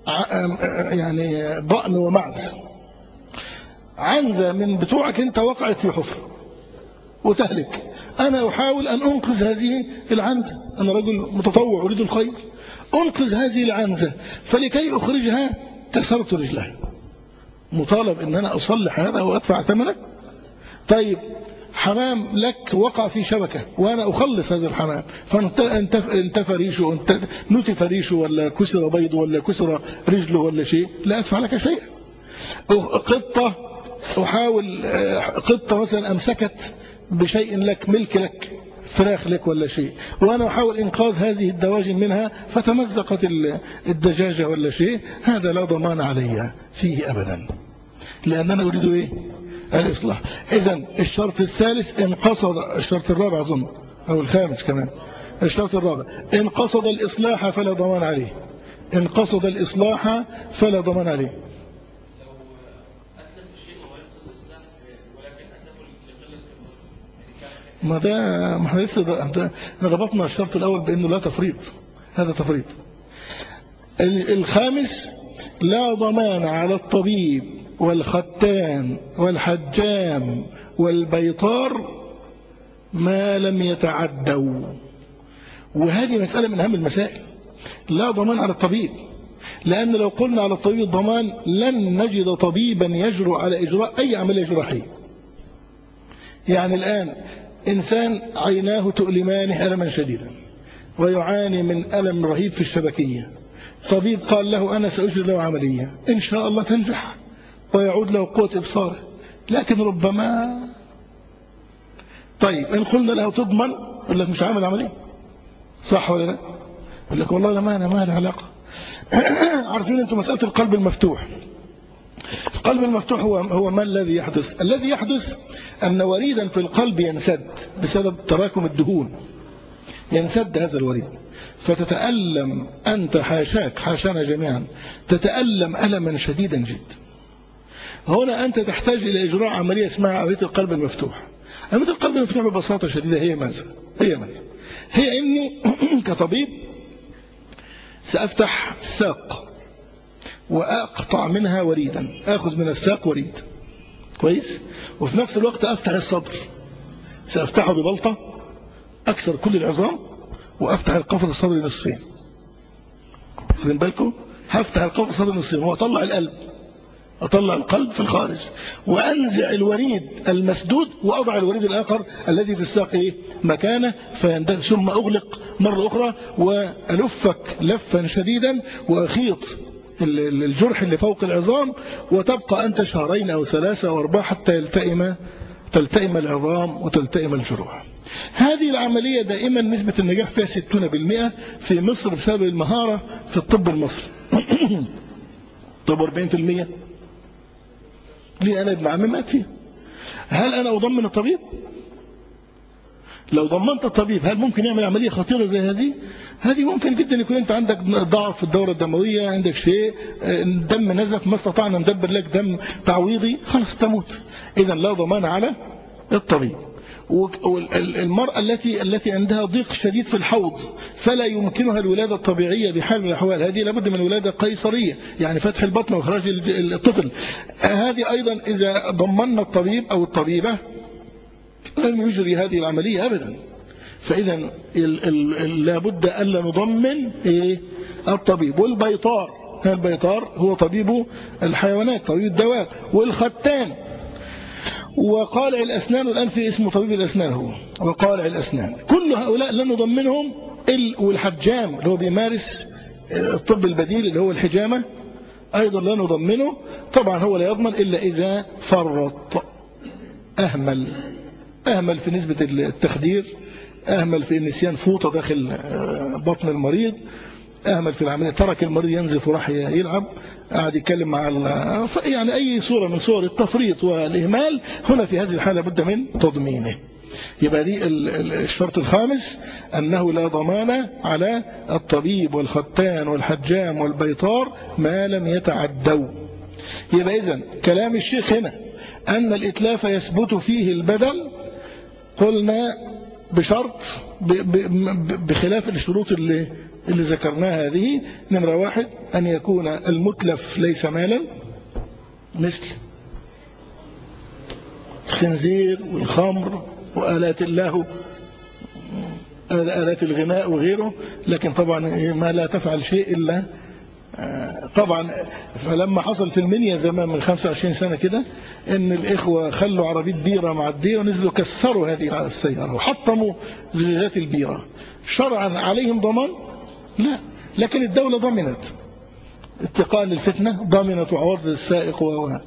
يعني ضأن ومعز، عنزة من بتوعك انت وقعت في حفرة وتهلك، أنا أحاول أن أنقذ هذه العنزة، أنا رجل متطوع أريد الخير، أنقذ هذه العنزة، فلكي أخرجها كسرت رجلها، مطالب أن أنا أصلح هذا وأدفع ثمنه. طيب، حمام لك وقع في شبكة وأنا أخلص هذا الحمام، فانتفى ريشه، نتف ريشه ولا كسر بيضه ولا كسر رجله ولا شيء، لا أدفع لك شيء. قطة أحاول، قطة مثلا أمسكت بشيء لك، ملك لك، فراخ لك ولا شيء، وأنا أحاول إنقاذ هذه الدواجن منها فتمزقت الدجاجة ولا شيء، هذا لا ضمان علي فيه أبدا، لأننا أريد إيه؟ الإصلاح. إذن الشرط الثالث إن قصد، الشرط الرابع أظن أو الخامس كمان، الشرط الرابع إن قصد الإصلاح فلا ضمان عليه. إن قصد الإصلاح فلا ضمان عليه. ما ده ما احنا لسه ربطنا الشرط الأول بأنه لا تفريط، هذا تفريط. الخامس لا ضمان على الطبيب والختان والحجام والبيطار ما لم يتعدوا، وهذه مسألة من أهم المسائل. لا ضمان على الطبيب، لأن لو قلنا على الطبيب الضمان لن نجد طبيبا يجرؤ على إجراء أي عملية جراحية. يعني الآن إنسان عيناه تؤلمان ألما شديدا ويعاني من ألم رهيب في الشبكية، طبيب قال له أنا سأجري له عملية إن شاء الله تنجح ويعود له قوة إبصاره، لكن ربما طيب إن قلنا له تضمن يقول لك مش عامل عملية، صح ولا لا؟ يقول لك والله ما أنا ما له علاقة. عارفين أنتم مسألة القلب المفتوح؟ القلب المفتوح هو هو ما الذي يحدث؟ الذي يحدث أن وريدا في القلب ينسد بسبب تراكم الدهون، ينسد هذا الوريد، فتتألم أنت حاشاك حاشانا جميعا تتألم ألما شديدا جدا. هنا أنت تحتاج إلى إجراء عملية اسمها عملية القلب المفتوح. عملية القلب المفتوح ببساطة شديدة هي ماذا؟ هي ماذا؟ هي إني كطبيب سأفتح الساق وأقطع منها وريدا، أخذ من الساق وريد كويس، وفي نفس الوقت أفتح الصدر، سأفتحه ببلطة أكسر كل العظام وأفتح القفص الصدري نصفين. خلين بالكم، هفتح القفص الصدري نصفين وأطلع القلب، أطلع القلب في الخارج وأنزع الوريد المسدود وأضع الوريد الآخر الذي في الساق إيه مكانه فيندفع، ثم أغلق مرة أخرى وألفك لفا شديدا وأخيط الجرح اللي فوق العظام، وتبقى أنت شهرين أو ثلاثة أو أربعة حتى يلتئم تلتئم العظام وتلتئم الجروح. هذه العملية دائما نسبة النجاح فيها ستون بالمئة في مصر بسبب المهارة في الطب المصري. طب أربعين بالمئة ليه؟ أنا ابن عمي مات فيها. هل أنا أضمن الطبيب؟ لو ضمنت الطبيب هل ممكن يعمل عملية خطيرة زي هذه؟ هذه ممكن جدا يكون أنت عندك ضعف في الدورة الدموية، عندك شيء دم نزف ما استطعنا ندبر لك دم تعويضي، خلاص تموت. إذا لا ضمان على الطبيب. والمرأة التي التي عندها ضيق شديد في الحوض فلا يمكنها الولادة الطبيعية بحال من الأحوال، هذه لابد من ولادة قيصرية، يعني فتح البطن وإخراج الطفل. هذه أيضا إذا ضمننا الطبيب أو الطبيبة لن يجري هذه العملية أبدا. فإذا لابد ألا نضمن إيه؟ الطبيب. والبيطار، البيطار هو طبيب الحيوانات، طبيب الدواب. والختان وقالع الأسنان، والأنف اسمه طبيب الأسنان هو، وقالع الأسنان، كل هؤلاء لن نضمنهم. والحجام اللي هو بيمارس الطب البديل اللي هو الحجامة أيضا لا نضمنه. طبعا هو لا يضمن إلا إذا فرط، أهمل أهمل في نسبة التخدير، أهمل في النسيان فوطة داخل بطن المريض، أهمل في العملية، ترك المريض ينزف وراح يلعب، قاعد يتكلم مع يعني أي صورة من صور التفريط والإهمال، هنا في هذه الحالة بد من تضمينه. يبقى دي الشرط الخامس، أنه لا ضمان على الطبيب والختان والحجام والبيطار ما لم يتعدوا. يبقى إذن كلام الشيخ هنا أن الإتلاف يثبت فيه البدل، قلنا بشرط بخلاف الشروط اللي اللي ذكرناها هذه. نمرة واحد أن يكون المتلف ليس مالا، مثل الخنزير والخمر وآلات اللهو، آلات الغناء وغيره، لكن طبعا ما لا تفعل شيء إلا طبعا. فلما حصل في المنيا زمان من خمسة وعشرين سنة كده ان الاخوة خلوا عربية بيرة معدية ونزلوا كسروا هذه السيارة وحطموا زجاجات البيرة، شرعا عليهم ضمان؟ لا، لكن الدولة ضمنت اتقاء للفتنة، ضمنت وعوض للسائق. و...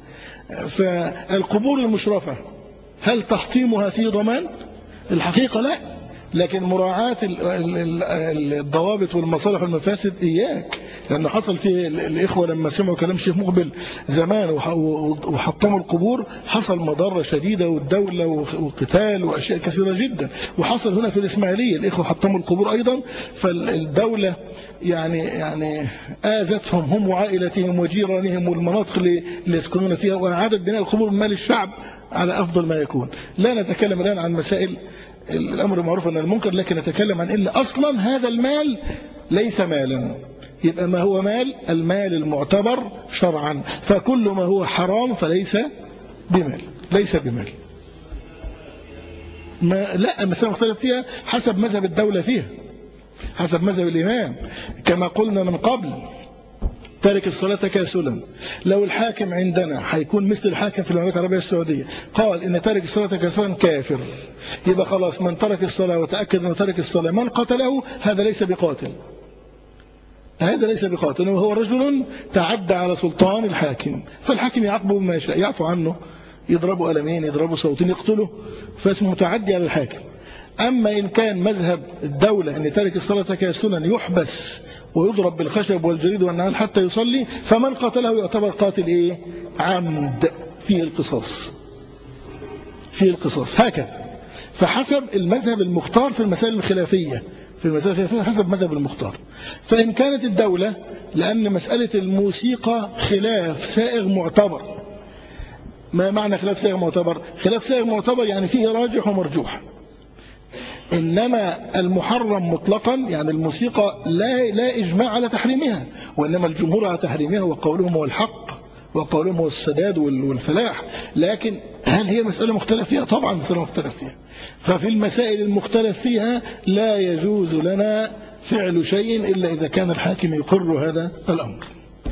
فالقبور المشرفة هل تحطيمها فيه ضمان؟ الحقيقة لا، لكن مراعاة الضوابط والمصالح والمفاسد إياك، لأنه حصل فيه الإخوة لما سمعوا كلام شيخ مقبل زمان وحطموا القبور حصل مضرة شديدة والدولة وقتال وأشياء كثيرة جدا. وحصل هنا في الإسماعيلية الإخوة حطموا القبور أيضا، فالدولة يعني يعني آذتهم هم وعائلتهم وجيرانهم والمناطق اللي يسكنون فيها، وأعادت بناء القبور من مال الشعب على أفضل ما يكون. لا نتكلم الآن عن مسائل الأمر معروف أن المنكر، لكن نتكلم عن إن أصلا هذا المال ليس مالا. يبقى ما هو مال؟ المال المعتبر شرعا، فكل ما هو حرام فليس بمال، ليس بمال. ما لا مسألة مختلف فيها حسب مذهب الدولة فيها، حسب مذهب الإمام. كما قلنا من قبل تارك الصلاة كاسلا، لو الحاكم عندنا هيكون مثل الحاكم في المملكة العربية السعودية قال إن تارك الصلاة كاسلا كافر، يبقى خلاص من ترك الصلاة وتأكد أن ترك الصلاة من قتله هذا ليس بقاتل، هذا ليس بقاتل، وهو رجل تعدى على سلطان الحاكم، فالحاكم يعاقبه بما يشاء، يعفو عنه، يضربه ألمين، يضربه صوتين، يقتله، فاسمه متعدي على الحاكم. أما إن كان مذهب الدولة أن تارك الصلاة كاسلا يحبس ويضرب بالخشب والجريد والنعال حتى يصلي، فمن قتله يعتبر قاتل إيه؟ عمد، فيه القصاص، فيه القصاص. هكذا فحسب المذهب المختار في المسائل الخلافية، في المسائل الخلافية حسب مذهب المختار. فإن كانت الدولة، لأن مسألة الموسيقى خلاف سائغ معتبر. ما معنى خلاف سائغ معتبر؟ خلاف سائغ معتبر يعني فيه راجح ومرجوح، إنما المحرم مطلقا يعني الموسيقى لا, لا إجماع على تحريمها، وإنما الجمهور على تحريمها، وقولهم هو الحق وقولهم هو السداد والفلاح. لكن هل هي مسألة مختلف فيها؟ طبعا مسألة مختلف فيها. ففي المسائل المختلف فيها لا يجوز لنا فعل شيء إلا إذا كان الحاكم يقر هذا الأمر.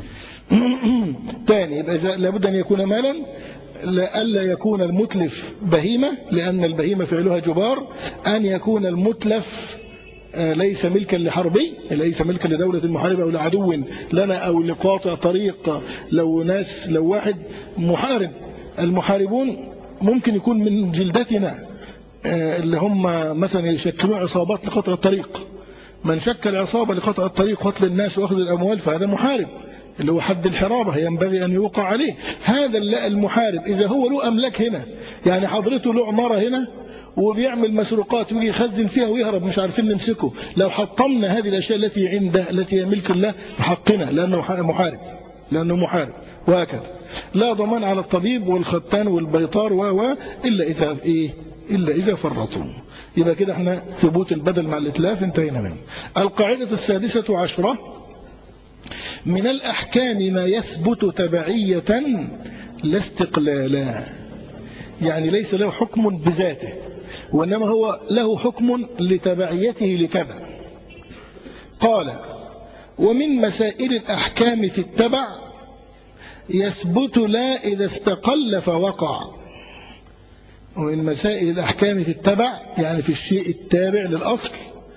ثاني، يبقى لابد أن يكون مالا، ألا يكون المتلف بهيمة لأن البهيمة فعلها جبار، أن يكون المتلف ليس ملكا لحربي، ليس ملكا لدولة محاربة أو لعدو لنا أو لقاطع طريق. لو ناس لو واحد محارب، المحاربون ممكن يكون من جلدتنا اللي هم مثلا يشكلون عصابات لقطع الطريق، من شكل عصابة لقطع الطريق قتل الناس وأخذ الأموال فهذا محارب، اللي هو حد الحرابة ينبغي أن يوقع عليه. هذا المحارب إذا هو له أملاك هنا، يعني حضرته له عمارة هنا وبيعمل مسروقات ويجي يخزن فيها ويهرب مش عارفين نمسكه، لو حطمنا هذه الأشياء التي عنده التي هي ملك الله حقنا، لأنه محارب، لأنه محارب. وهكذا لا ضمان على الطبيب والختان والبيطار و إلا إذا إيه إلا إذا فرطوا. يبقى كده احنا ثبوت البدل مع الإتلاف انتهينا منه. القاعدة السادسة عشرة: من الأحكام ما يثبت تبعية لا استقلالا، يعني ليس له حكم بذاته، وإنما هو له حكم لتبعيته لكذا. قال: ومن مسائل الأحكام في التبع يثبت لا إذا استقل فوقع. ومن مسائل الأحكام في التبع يعني في الشيء التابع للأصل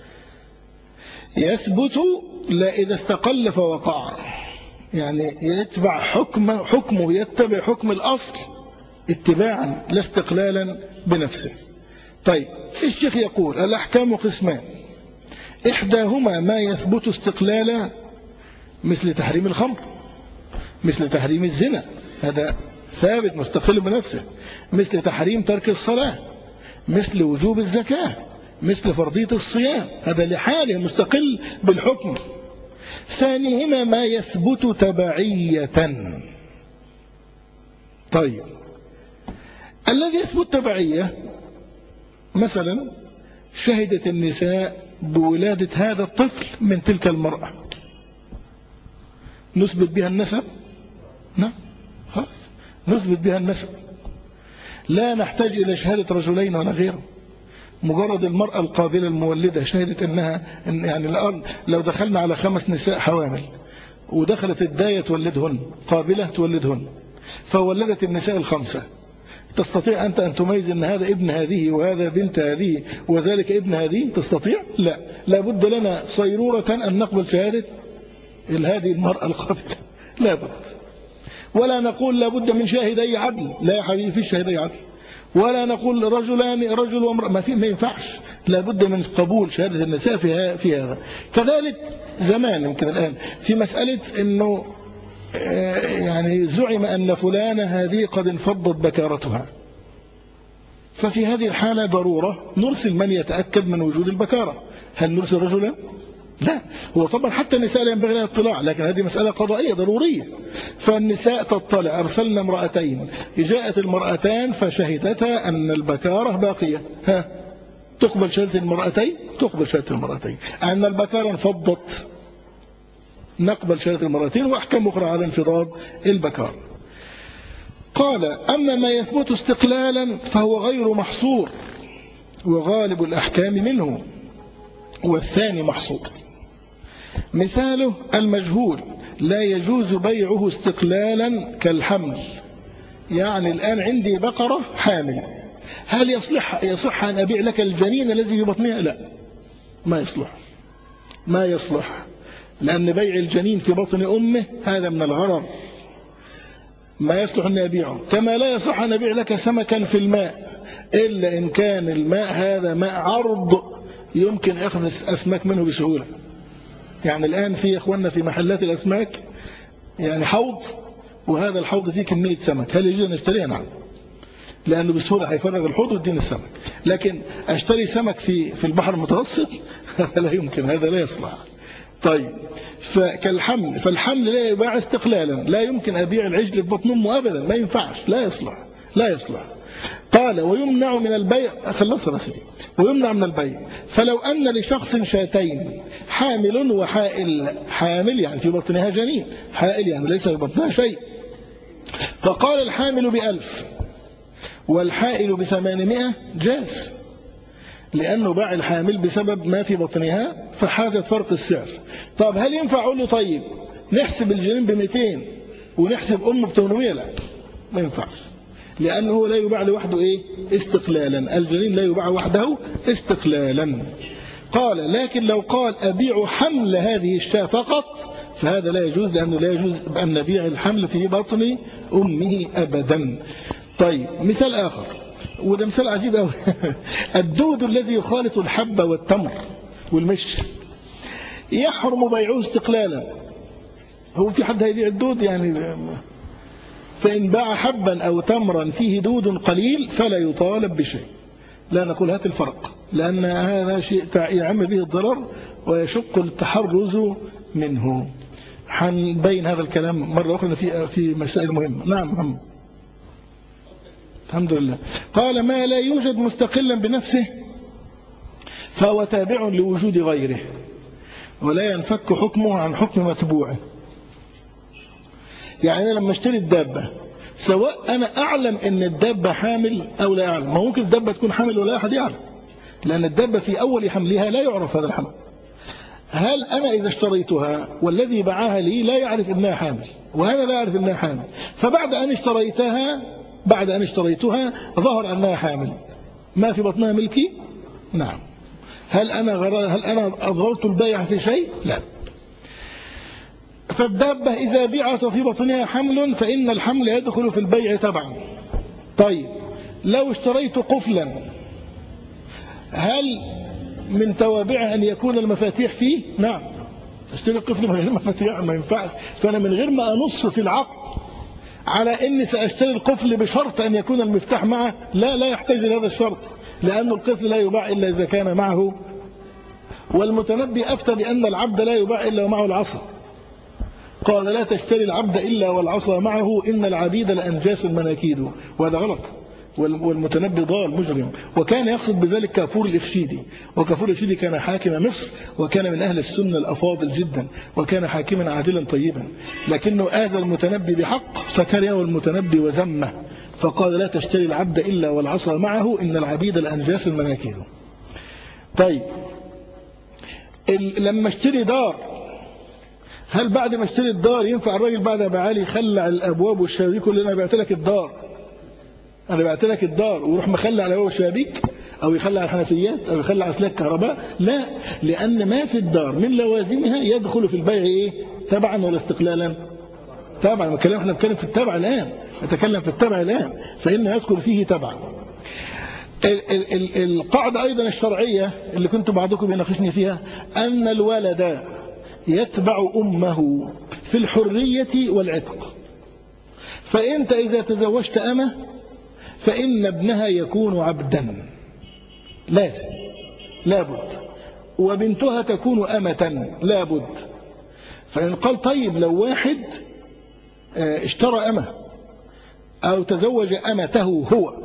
يثبت لا إذا استقل فوقع، يعني يتبع حكم حكمه يتبع حكم الأصل اتباعا لا استقلالا بنفسه. طيب الشيخ يقول: الأحكام قسمان، إحداهما ما يثبت استقلالا مثل تحريم الخمر، مثل تحريم الزنا، هذا ثابت مستقل بنفسه، مثل تحريم ترك الصلاة، مثل وجوب الزكاة، مثل فرضية الصيام، هذا لحاله مستقل بالحكم. ثانيهما ما يثبت تبعية. طيب الذي يثبت تبعية مثلا شهدت النساء بولادة هذا الطفل من تلك المرأة، نثبت بها النسب؟ نعم خلاص نثبت بها النسب، لا نحتاج إلى شهادة رجلين ولا غيره. مجرد المرأة القابلة المولدة شهدت أنها يعني الآن لو دخلنا على خمس نساء حوامل ودخلت الداية تولدهن، قابلة تولدهن، فولدت النساء الخمسة، تستطيع أنت أن تميز أن هذا ابن هذه وهذا بنت هذه وذلك ابن هذه؟ تستطيع؟ لا، لابد لنا صيرورة أن نقبل شهادة هذه المرأة القابلة، لابد. ولا نقول لابد من شاهدي عدل، لا يا حبيبي في شاهدي عدل، ولا نقول رجلان رجل وامرأة، ما في ما ينفعش، لابد من قبول شهادة النساء فيها في هذا. كذلك زمان يمكن الآن في مسألة أنه يعني زعم أن فلانة هذه قد انفضت بكارتها، ففي هذه الحالة ضرورة نرسل من يتأكد من وجود البكارة. هل نرسل رجلا؟ لا، هو طبعا حتى النساء لا ينبغي لها اطلاع، لكن هذه مسألة قضائية ضرورية، فالنساء تطلع. أرسلنا امرأتين، جاءت المرأتان فشهدتا أن البكارة باقية، ها تقبل شهادة المرأتين؟ تقبل شهادة المرأتين. أن البكارة انفضت نقبل شهادة المرأتين، وأحكام أخرى على انفضاض البكارة. قال: أما ما يثبت استقلالا فهو غير محصور، وغالب الأحكام منه، والثاني محصور. مثاله المجهول لا يجوز بيعه استقلالا كالحمل، يعني الآن عندي بقرة حامل، هل يصلح يصح أن أبيع لك الجنين الذي في بطنها؟ لا، ما يصلح، ما يصلح، لأن بيع الجنين في بطن أمه هذا من الغرر، ما يصلح أن أبيعه. كما لا يصح أن أبيع لك سمكا في الماء إلا إن كان الماء هذا ماء عرض يمكن أخذ أسماك منه بسهولة. يعني الآن في إخواننا في محلات الأسماك يعني حوض، وهذا الحوض فيه كمية سمك، هل يجوز أن أشتريها؟ نعم، لأنه بسهولة هيفرغ الحوض ويديني السمك. لكن أشتري سمك في في البحر المتوسط هذا لا يمكن، هذا لا يصلح. طيب، فكالحمل، فالحمل لا يباع استقلالا، لا يمكن أبيع العجل في بطن أمه أبدا، ما ينفعش، لا يصلح، لا يصلح. قال: ويمنع من البيع، خلصنا سيدي، ويمنع من البيع فلو أن لشخص شاتين حامل وحائل، حامل يعني في بطنها جنين، حائل يعني ليس في بطنها شيء، فقال الحامل بألف والحائل بثمانمائة، جاز، لأنه باع الحامل بسبب ما في بطنها فحاجة فرق السعر. طب هل ينفع أقول له طيب نحسب الجنين بمئتين ونحسب أمه بثمانمائة؟ لا، ما ينفعش، لأنه لا يباع لوحده إيه؟ استقلالا، الجنين لا يباع وحده استقلالا. قال: لكن لو قال أبيع حمل هذه الشاة فقط فهذا لا يجوز، لأنه لا يجوز أن نبيع الحمل في بطن أمه أبدا. طيب، مثال آخر، وده مثال عجيب أوي الدود الذي يخالط الحب والتمر والمش يحرم بيعه استقلالا. هو في حد هيبيع الدود؟ يعني فإن باع حبا أو تمرا فيه دود قليل فلا يطالب بشيء، لا نقول هات الفرق، لأن هذا شيء يعم به الضرر ويشق التحرز منه. حنبين هذا الكلام مرة أخرى في في مسائل مهمة. نعم محمد. الحمد لله. قال: ما لا يوجد مستقلا بنفسه فهو تابع لوجود غيره ولا ينفك حكمه عن حكم متبوعه. يعني أنا لما اشتري الدابة، سواء أنا أعلم أن الدابة حامل أو لا أعلم، ما ممكن الدابة تكون حامل ولا أحد يعلم، لأن الدابة في أول حملها لا يعرف هذا الحمل. هل أنا إذا اشتريتها والذي باعها لي لا يعرف أنها حامل وأنا لا أعرف أنها حامل، فبعد أن اشتريتها بعد أن اشتريتها ظهر أنها حامل، ما في بطنها ملكي؟ نعم. هل أنا غر... هل أنا أضررت البائع في شيء؟ لا. فالدابة إذا بيعت في بطنها حمل فإن الحمل يدخل في البيع تبعا. طيب، لو اشتريت قفلا هل من توابعه أن يكون المفاتيح فيه؟ نعم. اشتري القفل من غير مفاتيح ما ينفعش، فأنا من غير ما أنص في العقد على أني سأشتري القفل بشرط أن يكون المفتاح معه، لا لا يحتاج لهذا الشرط، لأن القفل لا يباع إلا إذا كان معه. والمتنبي أفتى بأن العبد لا يباع إلا ومعه العصا، قال: لا تشتري العبد إلا والعصا معه، إن العبيد لأنجاس مناكيد، وهذا غلط، والمتنبي ضال مجرم. وكان يقصد بذلك كافور الإفشيدي، وكافور الإفشيدي كان حاكم مصر وكان من أهل السنة الأفاضل جدا وكان حاكما عادلا طيبا، لكنه آذى المتنبي بحق فكرهه المتنبي وذمه، فقال: لا تشتري العبد إلا والعصا معه، إن العبيد لأنجاس مناكيد. طيب، لما اشتري دار، هل بعد ما اشتري الدار ينفع الراجل بعد ما باع لي يخلع الأبواب والشبابيك ويقول لي أنا بعت لك الدار، أنا بعت لك الدار، ويروح مخلع الأبواب والشبابيك أو يخلع الحنفيات أو يخلع أسلاك كهرباء؟ لا، لأن ما في الدار من لوازمها يدخل في البيع إيه؟ تبعا ولا استقلالا؟ تبعا. احنا بنتكلم في التبع الآن، نتكلم في التبع الآن، فإنه يدخل فيه تبعا. القاعدة أيضا الشرعية اللي كنت بعضكم يناقشني فيها أن الولد يتبع أمه في الحرية والعتق. فأنت إذا تزوجت أمة فإن ابنها يكون عبدا لازم لابد، وبنتها تكون أمة لابد. فإن قال طيب لو واحد اشترى أمة أو تزوج أمته هو،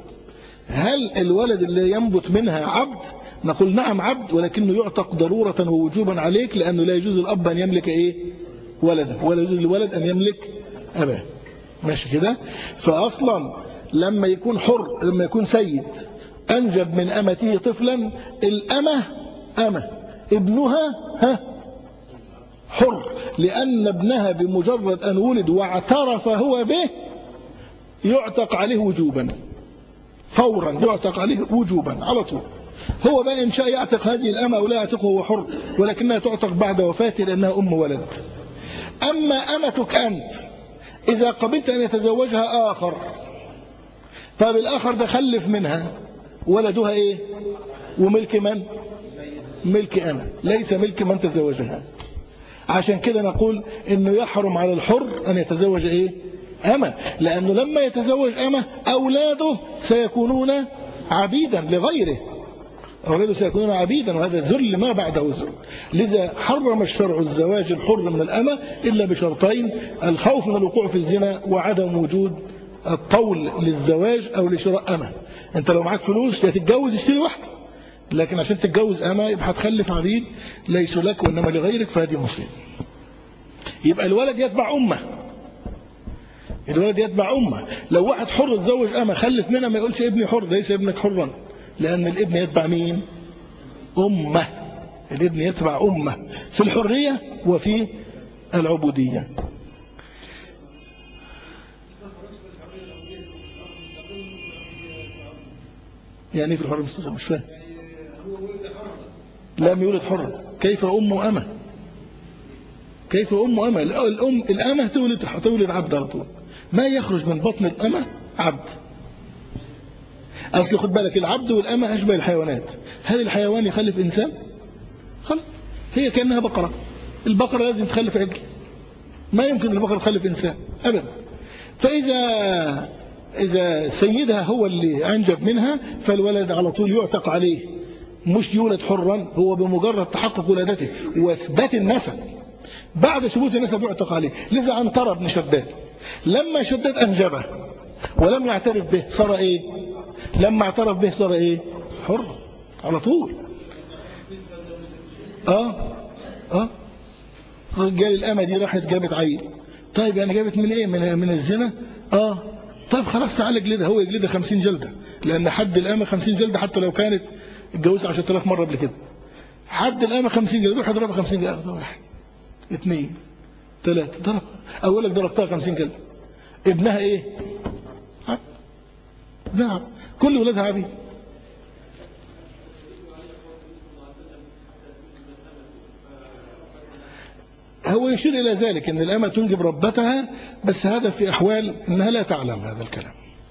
هل الولد اللي ينبت منها عبد؟ نقول نعم عبد، ولكنه يعتق ضرورة ووجوبا عليك، لأنه لا يجوز الأب أن يملك إيه ولده، ولا يجوز الولد أن يملك أباه. ماشي كده؟ فأصلا لما يكون حر، لما يكون سيد أنجب من أمته طفلا، الأمة أمة، ابنها ها حر، لأن ابنها بمجرد أن ولد واعترف هو به يعتق عليه وجوبا فورا، يعتق عليه وجوبا على طول. هو بقى إن شاء يعتق هذه الأمة أو لا يعتقه هو حر، ولكنها تعتق بعد وفاته لأنها أم ولد. أما أمتك أنت إذا قبلت أن يتزوجها آخر، طب الآخر ده خلف منها، ولدها إيه؟ وملك من؟ ملك أمة، ليس ملك من تزوجها. عشان كده نقول إنه يحرم على الحر أن يتزوج إيه؟ أمة، لأنه لما يتزوج أمة أولاده سيكونون عبيدا لغيره، أولاده سيكونون عبيدا، وهذا ذل ما بعده ذل. لذا حرم الشرع الزواج الحر من الأمة إلا بشرطين: الخوف من الوقوع في الزنا، وعدم وجود الطول للزواج أو لشراء أمة. أنت لو معاك فلوس تتجوز اشتري واحدة، لكن عشان تتجوز أمة يبقى هتخلف عبيد ليسوا لك وإنما لغيرك، فهذه مصيبة. يبقى الولد يتبع أمه، الولد يتبع أمه. لو واحد حر تزوج أمة خلف منها ما يقولش ابني حر، ليس ابنك حرا، لأن الابن يتبع مين؟ أمه. الابن يتبع أمه في الحرية وفي العبودية. يعني في الحرية المستقل مش فاهم. لم يولد حر، كيف أمه أمة؟ كيف أمه أمة؟ الأم الأمة تولد تولد عبد على طول، ما يخرج من بطن الأمة عبد. أصل خد بالك، العبد والأمة أشبه الحيوانات. هل الحيوان يخلف إنسان؟ خلاص، هي كأنها بقرة، البقرة لازم تخلف عجل، ما يمكن البقرة تخلف إنسان أبدا. فإذا إذا سيدها هو اللي أنجب منها فالولد على طول يعتق عليه، مش يولد حرا، هو بمجرد تحقق ولادته واثبات النسب، بعد ثبوت النسب يعتق عليه. لذا عنتر بن شداد لما شداد أنجبه ولم يعترف به صار إيه؟ لما اعترف به صار إيه؟ حر على طول. آه آه رجال الأمة دي راحت جابت عيل، طيب يعني جابت من إيه؟ من, من الزنا؟ آه طيب خلاص تعالى اجلدها، هو يجلدها خمسين جلدة، لأن حد الأمة خمسين جلدة حتى لو كانت اتجوزها عشرة آلاف مرة قبل كده. حد الأمة خمسين جلدة، روح اضربها خمسين جلدة، واحد اثنين ثلاثة، ضرب أولك ضربتها خمسين جلدة، ابنها إيه؟ نعم، كل ولادها عبيد. هو يشير إلى ذلك أن الأمة تنجب ربتها، بس هذا في أحوال أنها لا تعلم هذا الكلام.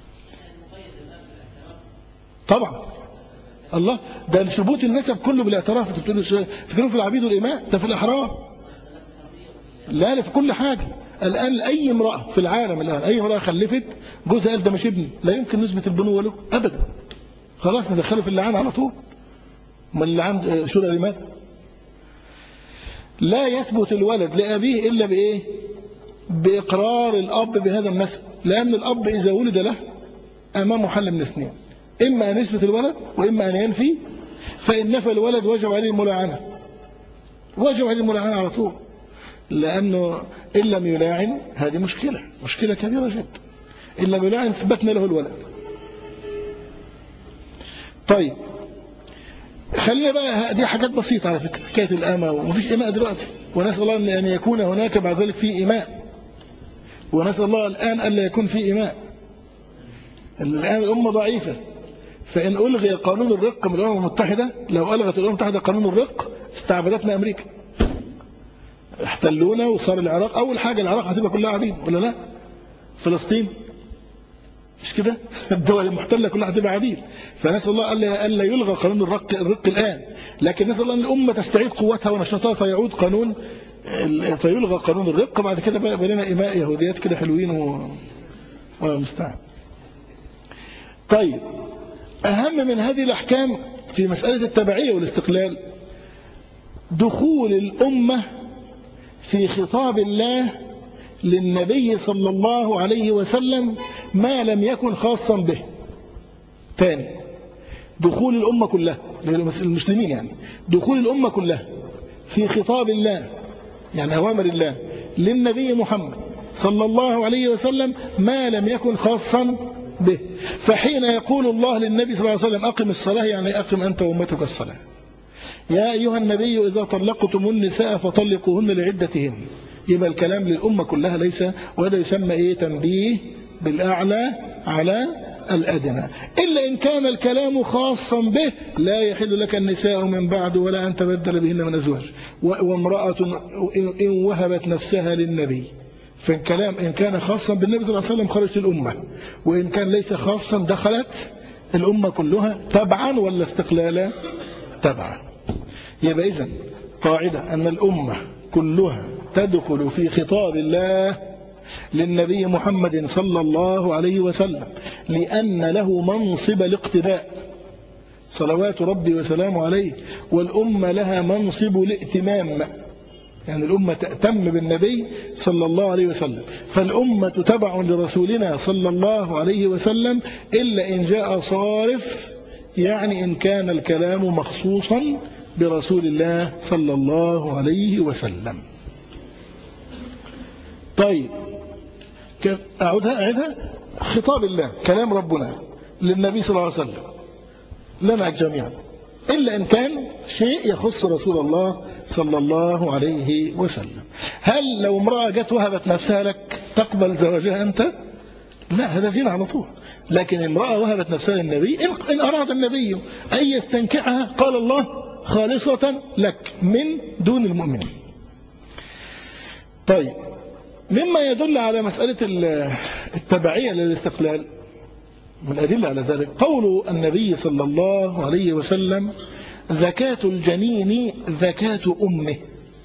طبعا الله، ده ثبوت النسب كله بالاعتراف. تقولوا في العبيد والإماء، ده في الأحرار، لا لا في كل حاجة. الآن أي امرأة في العالم الآن أي امرأة خلفت جوزها قال ده مش ابني، لا يمكن نثبت البنوة له أبدا، خلاص ندخله في اللعان على طول. ما اللعان شو لماذا؟ لا يثبت الولد لأبيه إلا بإيه؟ بإقرار الأب بهذا النسب، لأن الأب إذا ولد له أمامه حل من اثنين: إما أن يثبت الولد وإما أن ينفي. فإن نفى الولد وجب عليه الملاعنة، وجب عليه الملاعنة على طول، لأنه إن لم يلاعن هذه مشكلة مشكلة كبيرة جدا. إن لم يلاعن ثبتنا له الولد. طيب خلينا بقى، دي حاجات بسيطة على فكرة، حكاية الأمة، ومفيش إماء دلوقتي، ونسأل الله أن يكون هناك بعد ذلك في إماء، ونسأل الله الآن ألا يكون في إماء. الآن الأمة ضعيفة، فإن ألغي قانون الرق من الأمم المتحدة، لو ألغت الأمم المتحدة قانون الرق استعبدتنا أمريكا، احتلونا وصار العراق أول حاجة، العراق هتبقى كلها عبيد ولا لا؟ فلسطين مش كده؟ الدول المحتلة كلها هتبقى عبيد. فنسأل الله ألا يلغى قانون الرق, الرق الآن، لكن نسأل الله أن الأمة تستعيد قوتها ونشاطها فيعود قانون فيلغى قانون الرق. بعد كده بقى لنا إماء يهوديات كده حلوين و... ومستعد. طيب، أهم من هذه الأحكام في مسألة التبعية والاستقلال دخول الأمة في خطاب الله للنبي صلى الله عليه وسلم ما لم يكن خاصا به. ثاني، دخول الأمة كلها المسلمين، يعني دخول الأمة كلها في خطاب الله، يعني أوامر الله للنبي محمد صلى الله عليه وسلم ما لم يكن خاصا به. فحين يقول الله للنبي صلى الله عليه وسلم أقم الصلاة، يعني أقم أنت وأمتك الصلاة. يا أيها النبي إذا طلقتم النساء فطلقوهن لعدتهن، يبقى الكلام للأمة كلها ليس، وهذا يسمى إيه؟ تنبيه بالأعلى على الأدنى. إلا إن كان الكلام خاصا به لا يحل لك النساء من بعد ولا أن تبدل بهن من أزواج، وامرأة إن وهبت نفسها للنبي. فالكلام إن كان خاصا بالنبي صلى الله عليه وسلم خرجت الأمة، وإن كان ليس خاصا دخلت الأمة كلها تبعا ولا استقلالا؟ تبعا. يبقى إذن قاعدة أن الأمة كلها تدخل في خطاب الله للنبي محمد صلى الله عليه وسلم لأن له منصب الاقتداء صلوات ربي وسلامه عليه، والأمة لها منصب الائتمام، يعني الأمة تأتم بالنبي صلى الله عليه وسلم. فالأمة تبع لرسولنا صلى الله عليه وسلم إلا إن جاء صارف، يعني إن كان الكلام مخصوصا برسول الله صلى الله عليه وسلم. طيب، أعودها أعيدها خطاب الله كلام ربنا للنبي صلى الله عليه وسلم لنا جميعا، إلا إن كان شيء يخص رسول الله صلى الله عليه وسلم. هل لو امرأة جت وهبت نفسها لك تقبل زواجها أنت؟ لا، هذا زين على طول. لكن امرأة وهبت نفسها للنبي إن أراد النبي أن يستنكحها قال الله خالصة لك من دون المؤمنين. طيب، مما يدل على مسألة التبعية للاستقلال من الأدلة على ذلك قول النبي صلى الله عليه وسلم زكاة الجنين زكاة أمه.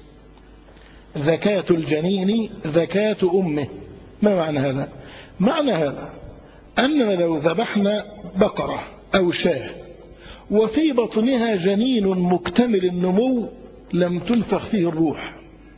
زكاة الجنين زكاة أمه. ما معنى هذا؟ معنى هذا أننا لو ذبحنا بقرة أو شاة وفي بطنها جنين مكتمل النمو لم تنفخ فيه الروح،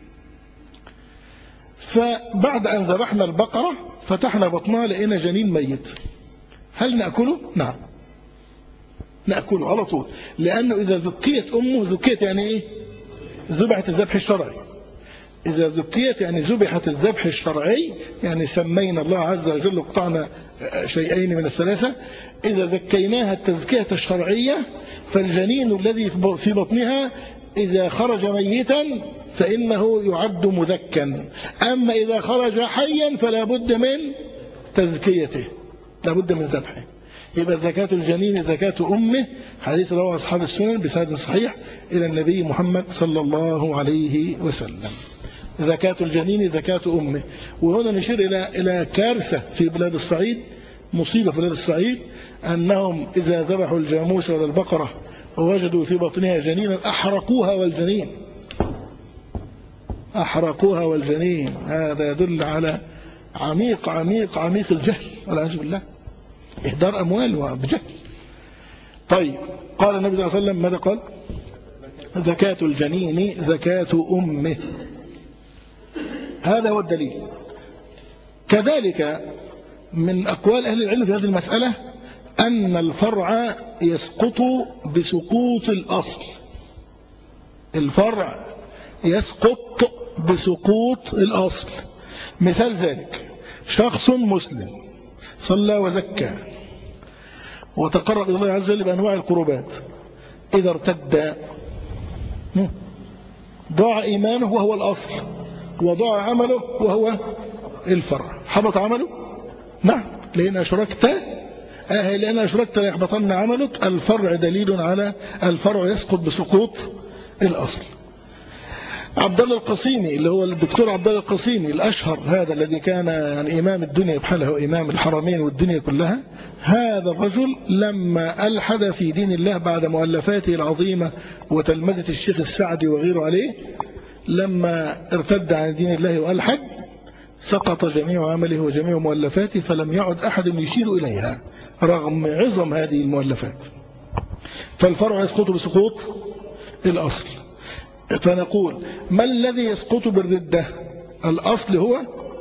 فبعد أن ذبحنا البقرة فتحنا بطنها لقينا جنين ميت، هل نأكله؟ نعم نأكله على طول، لأنه إذا زكيت أمه، زكيت يعني إيه؟ ذبحت الذبح الشرعي. إذا زكيت يعني ذبحت الذبح الشرعي، يعني سمينا الله عز وجل وقطعنا شيئين من الثلاثة. إذا زكيناها التزكية الشرعية فالجنين الذي في بطنها إذا خرج ميتا فإنه يعد مذكا، أما إذا خرج حيا فلا بد من تزكيته، لا بد من ذبحه. يبقى زكاة الجنين زكاة أمه، حديث رواه أصحاب السنن بسند صحيح إلى النبي محمد صلى الله عليه وسلم. زكاة الجنين زكاة أمه. وهنا نشير إلى إلى كارثة في بلاد الصعيد، مصيبة في بلاد الصعيد، أنهم إذا ذبحوا الجاموس ولا البقرة ووجدوا في بطنها جنينا أحرقوها والجنين أحرقوها والجنين هذا يدل على عميق عميق عميق الجهل والعياذ بالله، إهدار أموال وبجهل. طيب، قال النبي صلى الله عليه وسلم ماذا قال؟ زكاة الجنين زكاة أمه. هذا هو الدليل. كذلك من أقوال أهل العلم في هذه المسألة أن الفرع يسقط بسقوط الأصل. الفرع يسقط بسقوط الأصل. مثال ذلك شخص مسلم صلى وزكى وتقرب إلى الله عز وجل بأنواع القربات، إذا ارتد ضاع إيمانه وهو الأصل، وضاع عمله وهو الفرع. حبط عمله؟ نعم، لأن أشركت آه لأن أشركت يحبطن عملك. الفرع دليل على الفرع يسقط بسقوط الأصل. عبد الله القصيمي اللي هو الدكتور عبد الله القصيمي الأشهر، هذا الذي كان يعني إمام الدنيا بحاله، إمام الحرمين والدنيا كلها، هذا الرجل لما ألحد في دين الله بعد مؤلفاته العظيمة وتلمذة الشيخ السعدي وغيره عليه، لما ارتد عن دين الله وألحد سقط جميع عمله وجميع مؤلفاته، فلم يعد أحد يشير إليها رغم عظم هذه المؤلفات. فالفرع يسقط بسقوط الأصل. فنقول ما الذي يسقط بالردة؟ الأصل هو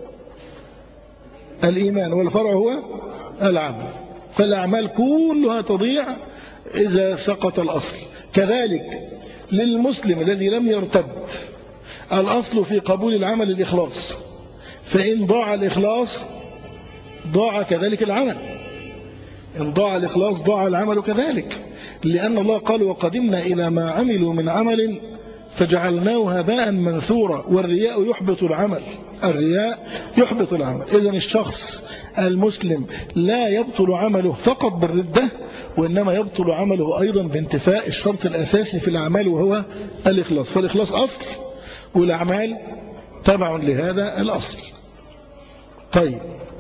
الإيمان والفرع هو العمل، فالأعمال كلها تضيع إذا سقط الأصل. كذلك للمسلم الذي لم يرتد، الأصل في قبول العمل الإخلاص، فإن ضاع الإخلاص ضاع كذلك العمل، إن ضاع الإخلاص ضاع العمل كذلك، لأن الله قال وقدمنا إلى ما عملوا من عمل فجعلناه هباء منثورا، والرياء يحبط العمل، الرياء يحبط العمل. إذن الشخص المسلم لا يبطل عمله فقط بالردة، وإنما يبطل عمله أيضا بانتفاء الشرط الأساسي في الأعمال وهو الإخلاص، فالإخلاص أصل والأعمال تبع لهذا الأصل. طيب،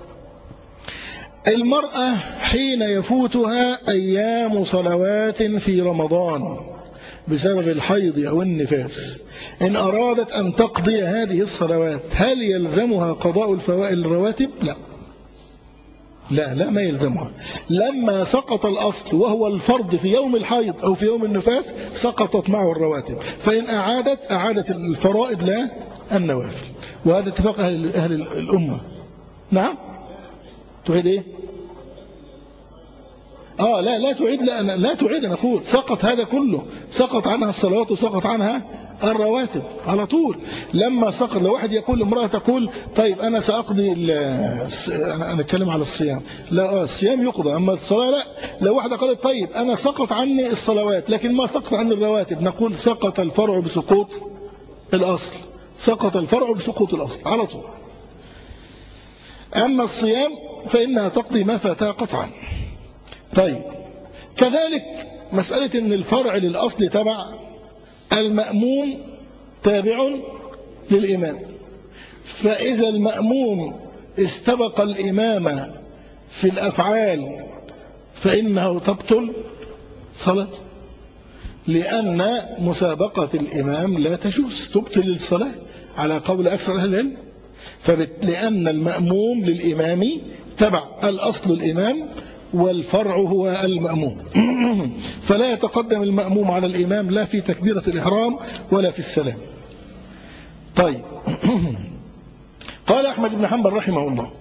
المرأة حين يفوتها أيام صلوات في رمضان بسبب الحيض أو النفاس، إن أرادت أن تقضي هذه الصلوات هل يلزمها قضاء الفوائد الرواتب؟ لا لا لا ما يلزمها. لما سقط الأصل وهو الفرض في يوم الحيض أو في يوم النفاس سقطت معه الرواتب، فإن أعادت أعادت الفرائض لا النوافل، وهذا اتفاق أهل, أهل الأمة. نعم تعيد إيه؟ آه لا لا تعيد، لا, لا تعيد، نقول سقط هذا كله، سقط عنها الصلوات وسقط عنها الرواتب على طول. لما سقط، لو واحد يقول امرأة تقول طيب أنا سأقضي، أنا أتكلم على الصيام، لا الصيام يقضى أما الصلاة لا. لو واحد قال طيب أنا سقط عني الصلوات لكن ما سقط عني الرواتب، نقول سقط الفرع بسقوط الأصل، سقط الفرع بسقوط الأصل على طول. أما الصيام فإنها تقضي ما فاتها قطعا. طيب، كذلك مسألة أن الفرع للأصل تبع، المأموم تابع للإمام، فإذا المأموم استبق الإمام في الأفعال فإنه تبطل صلاة، لأن مسابقة الإمام لا تجوز، تبطل الصلاة على قول أكثر أهل العلم، لأن المأموم للإمام تبع، الأصل الإمام والفرع هو المأموم فلا يتقدم المأموم على الإمام لا في تكبيرة الإحرام ولا في السلام. طيب قال أحمد بن حنبل رحمه الله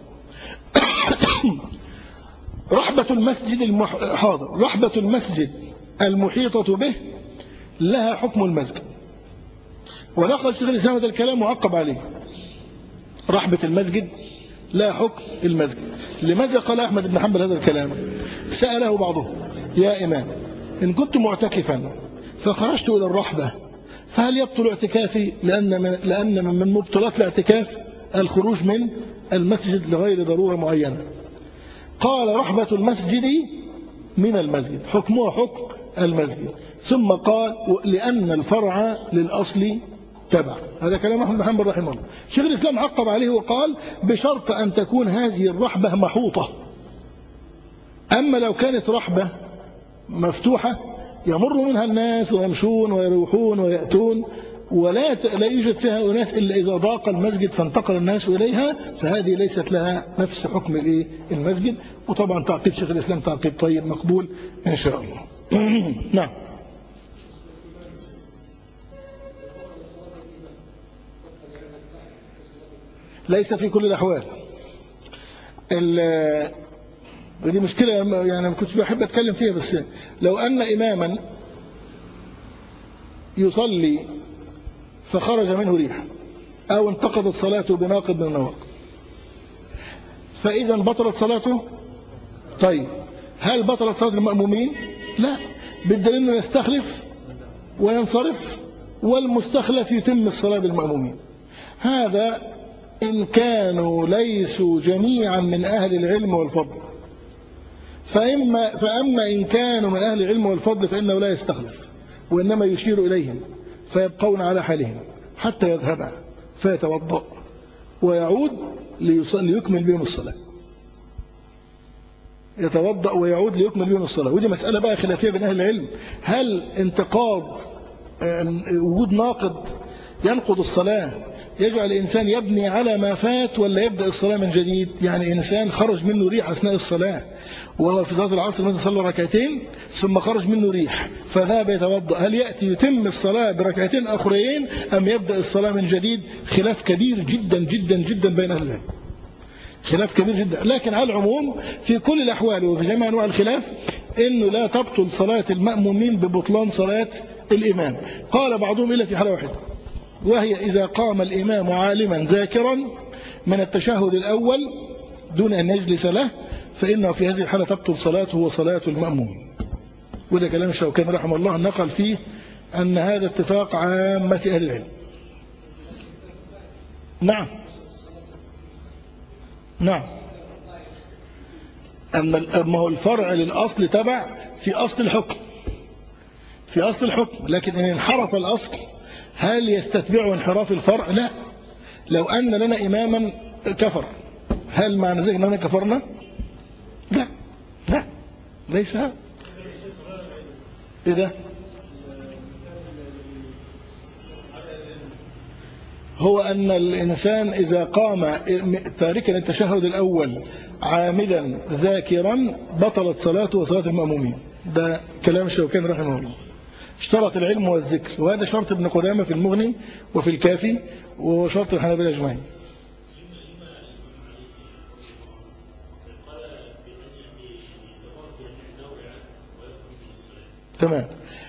رحبة المسجد المح... حاضر رحبة المسجد المحيطة به لها حكم المسجد، ونقل شيخ الإسلام هذا الكلام معقب عليه. رحبة المسجد لا حكم المسجد. لماذا قال أحمد بن حنبل هذا الكلام؟ سأله بعضهم يا إمام إن كنت معتكفا فخرجت إلى الرحبة فهل يبطل اعتكافي؟ لأن من, لأن من مبطلات الاعتكاف الخروج من المسجد لغير ضرورة معينة. قال رحبة المسجد من المسجد حكمها حكم المسجد، ثم قال لأن الفرع للأصل تبع. هذا كلام أحمد بن حنبل رحمه الله. شيخ الإسلام عقب عليه وقال بشرط أن تكون هذه الرحبة محوطة، أما لو كانت رحبة مفتوحة يمر منها الناس ويمشون ويروحون ويأتون ولا لا يوجد فيها أناس إلا إذا ضاق المسجد فانتقل الناس إليها، فهذه ليست لها نفس حكم المسجد. وطبعا تعقيب شيخ الإسلام تعقيب طيب مقبول إن شاء الله. نعم. ليس في كل الأحوال. دي مشكلة يعني كنت بحب أتكلم فيها، بس لو أن إماما يصلي فخرج منه ريح أو انتقضت صلاته بناقض من النواقض، فإذا بطلت صلاته. طيب هل بطلت صلاة المأمومين؟ لا، بالدليل أنه يستخلف وينصرف والمستخلف يتم الصلاة بالمأمومين. هذا إن كانوا ليسوا جميعا من أهل العلم والفضل، فإما فأما إن كانوا من أهل العلم والفضل فإنه لا يستخلف وإنما يشير إليهم فيبقون على حالهم. حتى يذهب فيتوضأ ويعود ليكمل بهم الصلاة، يتوضأ ويعود ليكمل بهم الصلاة. ودي مسألة بقى خلافية بين أهل العلم، هل انتقاض وجود ناقض ينقض الصلاة يجعل الإنسان يبني على ما فات ولا يبدأ الصلاة من جديد؟ يعني إنسان خرج منه ريح أثناء الصلاة وهو في صلاة العصر مثلا صلى ركعتين ثم خرج منه ريح فذهب يتوضأ، هل يأتي يتم الصلاة بركعتين أخرين أم يبدأ الصلاة من جديد؟ خلاف كبير جدا جدا جدا بين أهل العلم، خلاف كبير جدا. لكن على العموم في كل الأحوال وفي جميع أنواع الخلاف إنه لا تبطل صلاة المأمومين ببطلان صلاة الإمام. قال بعضهم إلا في حالة واحدة، وهي إذا قام الإمام عالما ذاكرا من التشهد الأول دون أن يجلس له فإنه في هذه الحالة تبطل صلاته وصلاة المأموم. وده كلام الشوكاني رحمه الله نقل فيه أن هذا اتفاق عامة أهل العلم. نعم نعم أما هو الفرع للأصل تبع في أصل الحكم، في أصل الحكم، لكن إن انحرف الأصل هل يستتبع انحراف الفرع؟ لا. لو أن لنا إماما كفر هل معنى ذلك أننا كفرنا؟ لا لا ليس هذا. إذا هو أن الإنسان إذا قام تاركا التشهد الأول عامدا ذاكرا بطلت صلاته وصلاة المأمومين. ده كلام الشوكاني رحمه الله. اشترط العلم والذكر، وهذا شرط ابن قدامة في المغني وفي الكافي وشرط الحنابلة أجمعين. تمام.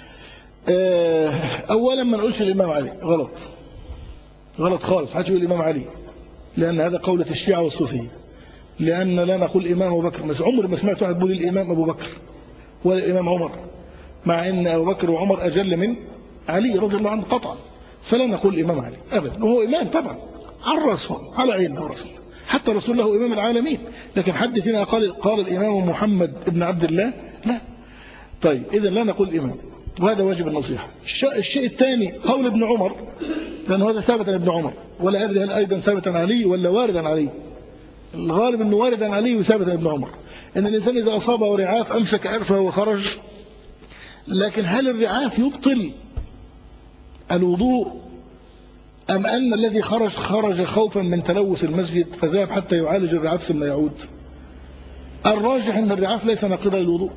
أولا ما نقولش الإمام علي، غلط غلط خالص، حتى يقول الإمام علي، لأن هذا قولة الشيعة والصوفية، لأن لا نقول الإمام أبو بكر. بس عمر ما سمعت واحد يقول الإمام أبو بكر ولا الإمام عمر، مع أن أبو بكر وعمر أجل من علي رضي الله عنه قطعا، فلا نقول الإمام علي أبدا. وهو إمام طبعا على الرأس على عين الرأس، حتى رسول الله إمام العالمين، لكن حد فينا قال قال الإمام محمد ابن عبد الله؟ لا. طيب إذا لا نقول الإمام، وهذا واجب النصيحة. الشيء الثاني قول ابن عمر، لأن هذا ثابت عن ابن عمر، ولا أدري هل أيضا ثابت عن علي ولا وارد عن علي. الغالب أنه وارد عن علي وثابت عن ابن عمر، أن الإنسان إذا أصابه رعاف أمسك أرفه وخرج. لكن هل الرعاف يبطل الوضوء أم أن الذي خرج خرج خوفا من تلوث المسجد فذهب حتى يعالج الرعاف ثم يعود؟ الراجح أن الرعاف ليس ناقضا للوضوء،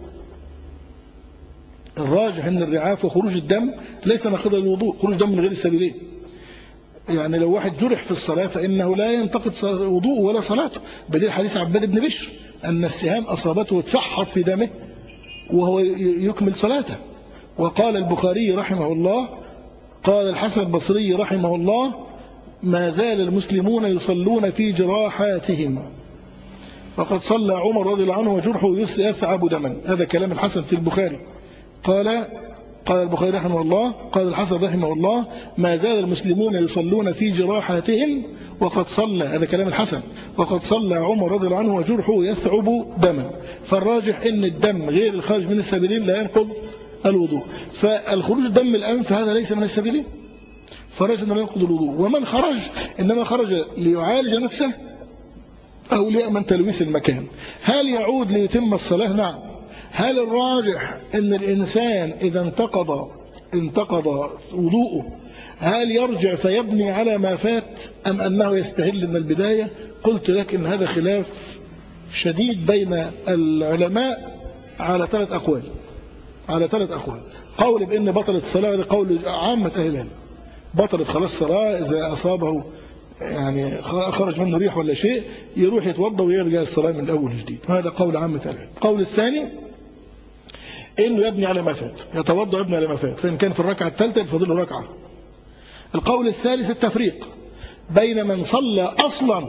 الراجح أن الرعاف وخروج الدم ليس ناقضا للوضوء، خروج دم من غير السبيلين. يعني لو واحد جرح في الصلاة فإنه لا ينتقد وضوءه ولا صلاته، بدليل حديث عباد بن بشر أن السهام أصابته وتفحط في دمه وهو يكمل صلاته. وقال البخاري رحمه الله قال الحسن البصري رحمه الله ما زال المسلمون يصلون في جراحاتهم وقد صلى عمر رضي الله عنه وجرحه يثعب دما. هذا كلام الحسن في البخاري. قال قال البخاري رحمه الله قال الحسن رحمه الله ما زال المسلمون يصلون في جراحاتهم وقد صلى، هذا كلام الحسن، وقد صلى عمر رضي الله عنه وجرحه يثعب دما. فالراجح ان الدم غير الخارج من السبيلين لا ينقض الوضوء، فالخروج دم الأنف هذا ليس من السبيلين، فالراجح انه لا ينقض الوضوء. ومن خرج إنما خرج ليعالج نفسه أو ليأمن تلويث المكان. هل يعود ليتم الصلاة؟ نعم. هل الراجح ان الإنسان إذا انتقض انتقض وضوءه هل يرجع فيبني على ما فات أم أنه يستهل من البداية؟ قلت لك إن هذا خلاف شديد بين العلماء على ثلاث أقوال على ثلاث أقوال. قول بأن بطلت الصلاة، هذا قول عامة أهل العلم، بطلت خلاص الصلاة إذا أصابه يعني خرج منه ريح ولا شيء يروح يتوضا ويرجع الصلاة من الأول جديد، هذا قول عامة أهل العلم. القول الثاني إنه يبني على ما فات، يتوضا يبني على ما فات، فإن كان في الركعة الثالثة يفضل له ركعة. القول الثالث التفريق بين من صلى أصلا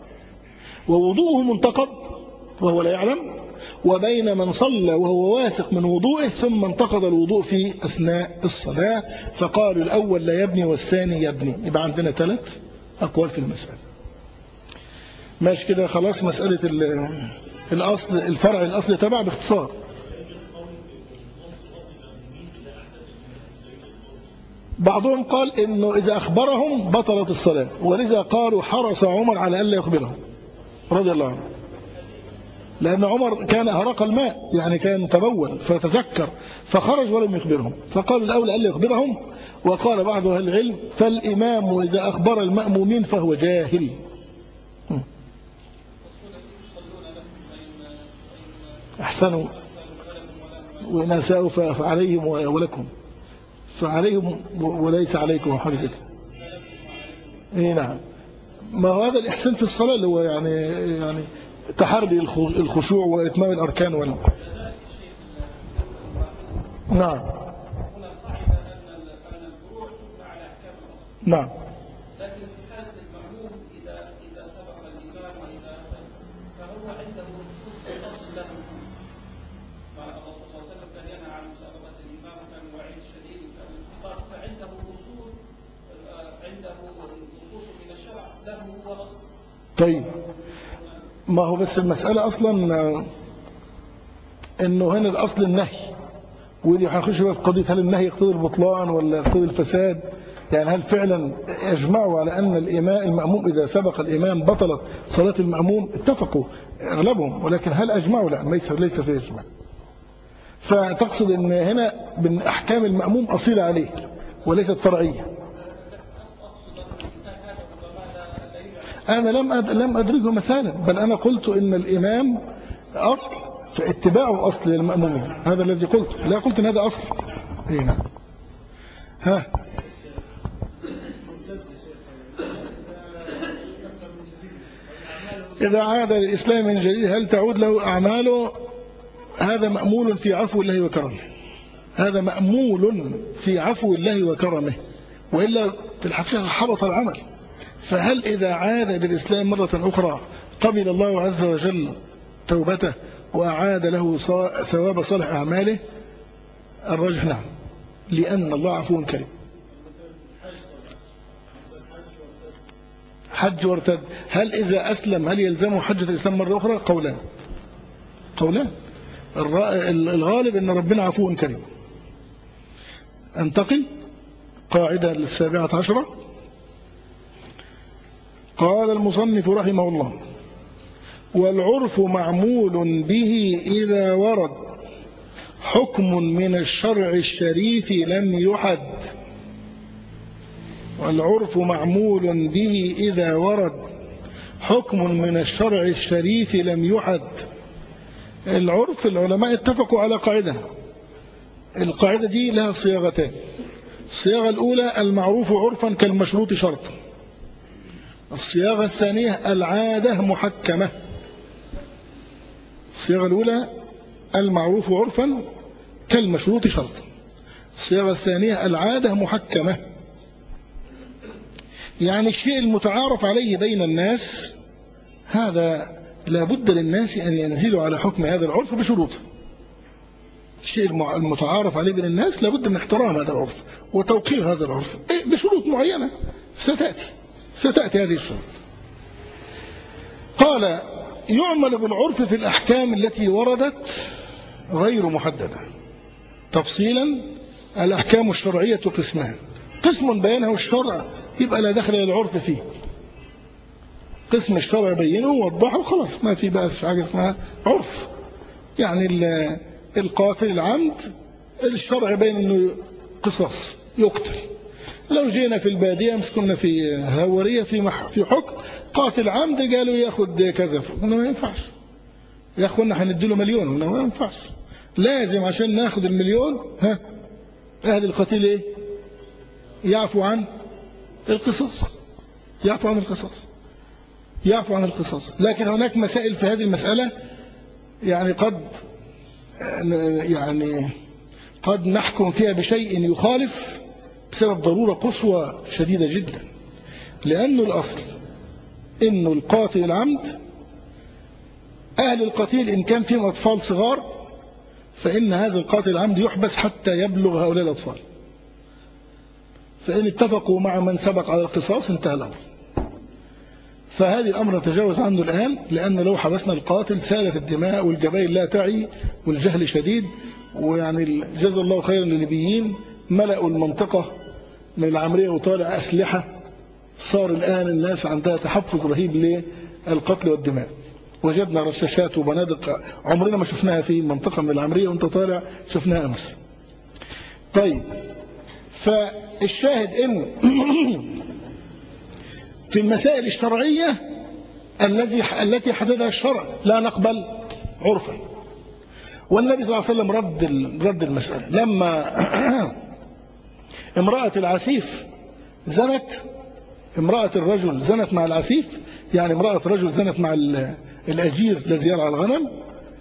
ووضوءه منتقض وهو لا يعلم، وبين من صلى وهو واثق من وضوءه ثم انتقض الوضوء في أثناء الصلاة، فقالوا الأول لا يبني والثاني يبني. يبقى عندنا ثلاث أقوال في المسألة. ماشي كده خلاص. مسألة الأصل الفرع الأصل تبع باختصار. بعضهم قال إنه إذا أخبرهم بطلت الصلاة، ولذا قالوا حرص عمر على ألا يخبرهم رضي الله عنه، لأن عمر كان أهرق الماء، يعني كان تبول فتذكر فخرج ولم يخبرهم، فقالوا الأولى ألا يخبرهم. وقال بعض أهل العلم فالإمام إذا أخبر المأمومين فهو جاهل. أحسنوا وإن أساءوا فعليهم ولكم، فعليهم وليس عليكم حاجة كده. إيه نعم، ما هو هذا الإحسان في الصلاة اللي هو يعني يعني تحري الخشوع وإتمام الأركان ولا. نعم نعم. لكن في حالة المأموم إذا إذا سبق الإمام وإذا فهو عنده أصل له. فالرسول صلى الله عليه وسلم كان ينهى عن مسابقة الإمام وكان وعيد شديد فعنده نصوص عنده نصوص من الشرع له هو أصل. طيب ما هو بس المسألة أصلا إنه هنا الأصل النهي، ودي هنخش بقى في قضية هل النهي يقتضي البطلان ولا يقتضي الفساد. يعني هل فعلا اجمعوا على أن الإمام المأموم إذا سبق الإمام بطلت صلاة المأموم؟ اتفقوا أغلبهم، ولكن هل أجمعوا؟ لا، ليس فيه إجماع. فتقصد أن هنا من أحكام المأموم أصيلة عليه وليست فرعية. أنا لم لم أدركه مثالا، بل أنا قلت إن الإمام أصل فاتباعه أصل للمأمومين، هذا الذي قلت، لا قلت إن هذا أصل. هنا ها إذا عاد للإسلام من جديد هل تعود له أعماله؟ هذا مأمول في عفو الله وكرمه، هذا مأمول في عفو الله وكرمه، وإلا في الحقيقة حبط العمل. فهل إذا عاد للإسلام مرة أخرى قبل الله عز وجل توبته وأعاد له ثواب صالح أعماله؟ الرجح نعم، لأن الله عفو كريم. حج وارتد، هل إذا أسلم هل يلزمه حجة الإسلام مرة أخرى؟ قولان قولان الغالب أن ربنا عفو كريم. أنتقل قاعدة للسابعة عشرة. قال المصنف رحمه الله: والعرف معمول به إذا ورد حكم من الشرع الشريف لم يحد. والعرف معمول به إذا ورد حكم من الشرع الشريف لم يحد. العرف العلماء اتفقوا على قاعدة، القاعدة دي لها صياغتان. الصياغة الأولى المعروف عرفا كالمشروط شرطا. الصياغة الثانية العادة محكمة. الصياغة الأولى المعروف عرفا كالمشروط شرطا. الصياغة الثانية العادة محكمة، يعني الشيء المتعارف عليه بين الناس هذا لابد للناس أن ينزلوا على حكم هذا العرف بشروط. الشيء المتعارف عليه بين الناس لابد من احترام هذا العرف وتوقير هذا العرف بشروط معينة ستأتي ستأتي هذه الشروط. قال: يعمل بالعرف في الأحكام التي وردت غير محددة. تفصيلا: الأحكام الشرعية قسمان، قسم بينه الشرع يبقى لا دخل للعرف فيه، قسم الشرع بينه ووضحه خلاص ما في بقى حاجة اسمها عرف. يعني القاتل العمد الشرع بين انه قصاص يقتل. لو جينا في البادية مسكنا في هورية في في حكم قاتل عمد قالوا ياخد كذا، ما ينفعش يا اخوانا هنديله مليون، ما ينفعش، لازم عشان ناخد المليون ها اهل القتيل ايه؟ يعفو عن القصاص، يعفو عن القصاص يعفو عن القصاص. لكن هناك مسائل في هذه المسألة يعني قد يعني قد نحكم فيها بشيء يخالف بسبب ضرورة قصوى شديدة جدا. لأنه الأصل إنه القاتل العمد أهل القتيل إن كان فيهم أطفال صغار فإن هذا القاتل العمد يحبس حتى يبلغ هؤلاء الأطفال، فإن اتفقوا مع من سبق على القصاص انتهى الأمر. فهذه الأمر نتجاوز عنه الآن، لأن لو حبسنا القاتل سالت الدماء والجبائل لا تعي والجهل شديد. ويعني جزا الله خيرا للليبيين ملأوا المنطقة من العمرية وطالع أسلحة، صار الآن الناس عندها تحفظ رهيب للقتل والدماء. وجدنا رشاشات وبنادق عمرنا ما شفناها في منطقة من العمرية وانت طالع، شفناها أمس. طيب، فالشاهد إن في المسائل الشرعية الذي التي حددها الشرع لا نقبل عرفا. والنبي صلى الله عليه وسلم رد رد المسألة لما امرأة العسيف زنت، امرأة الرجل زنت مع العسيف، يعني امرأة رجل زنت مع الأجير الذي يرعى الغنم،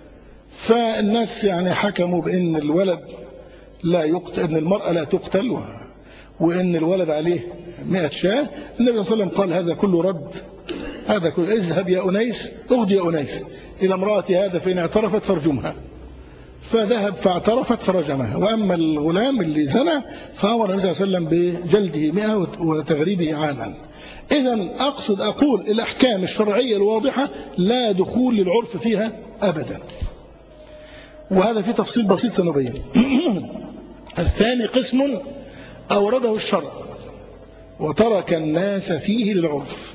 فالناس يعني حكموا بأن الولد لا يقتل، أن المرأة لا تقتل، وأن الولد عليه مئة شاة. النبي صلى الله عليه وسلم قال هذا كله رد، هذا كله اذهب يا أنيس، اغد يا أنيس إلى امرأة هذا فإن اعترفت فارجمها. فذهب فاعترفت فرجمها. وأما الغلام اللي زنى فأمر النبي صلى الله عليه وسلم بجلده مئة وتغريبه عاما. إذن أقصد أقول الأحكام الشرعية الواضحة لا دخول للعرف فيها أبدا، وهذا في تفصيل بسيط سنبين. الثاني قسم أورده الشرع وترك الناس فيه للعرف،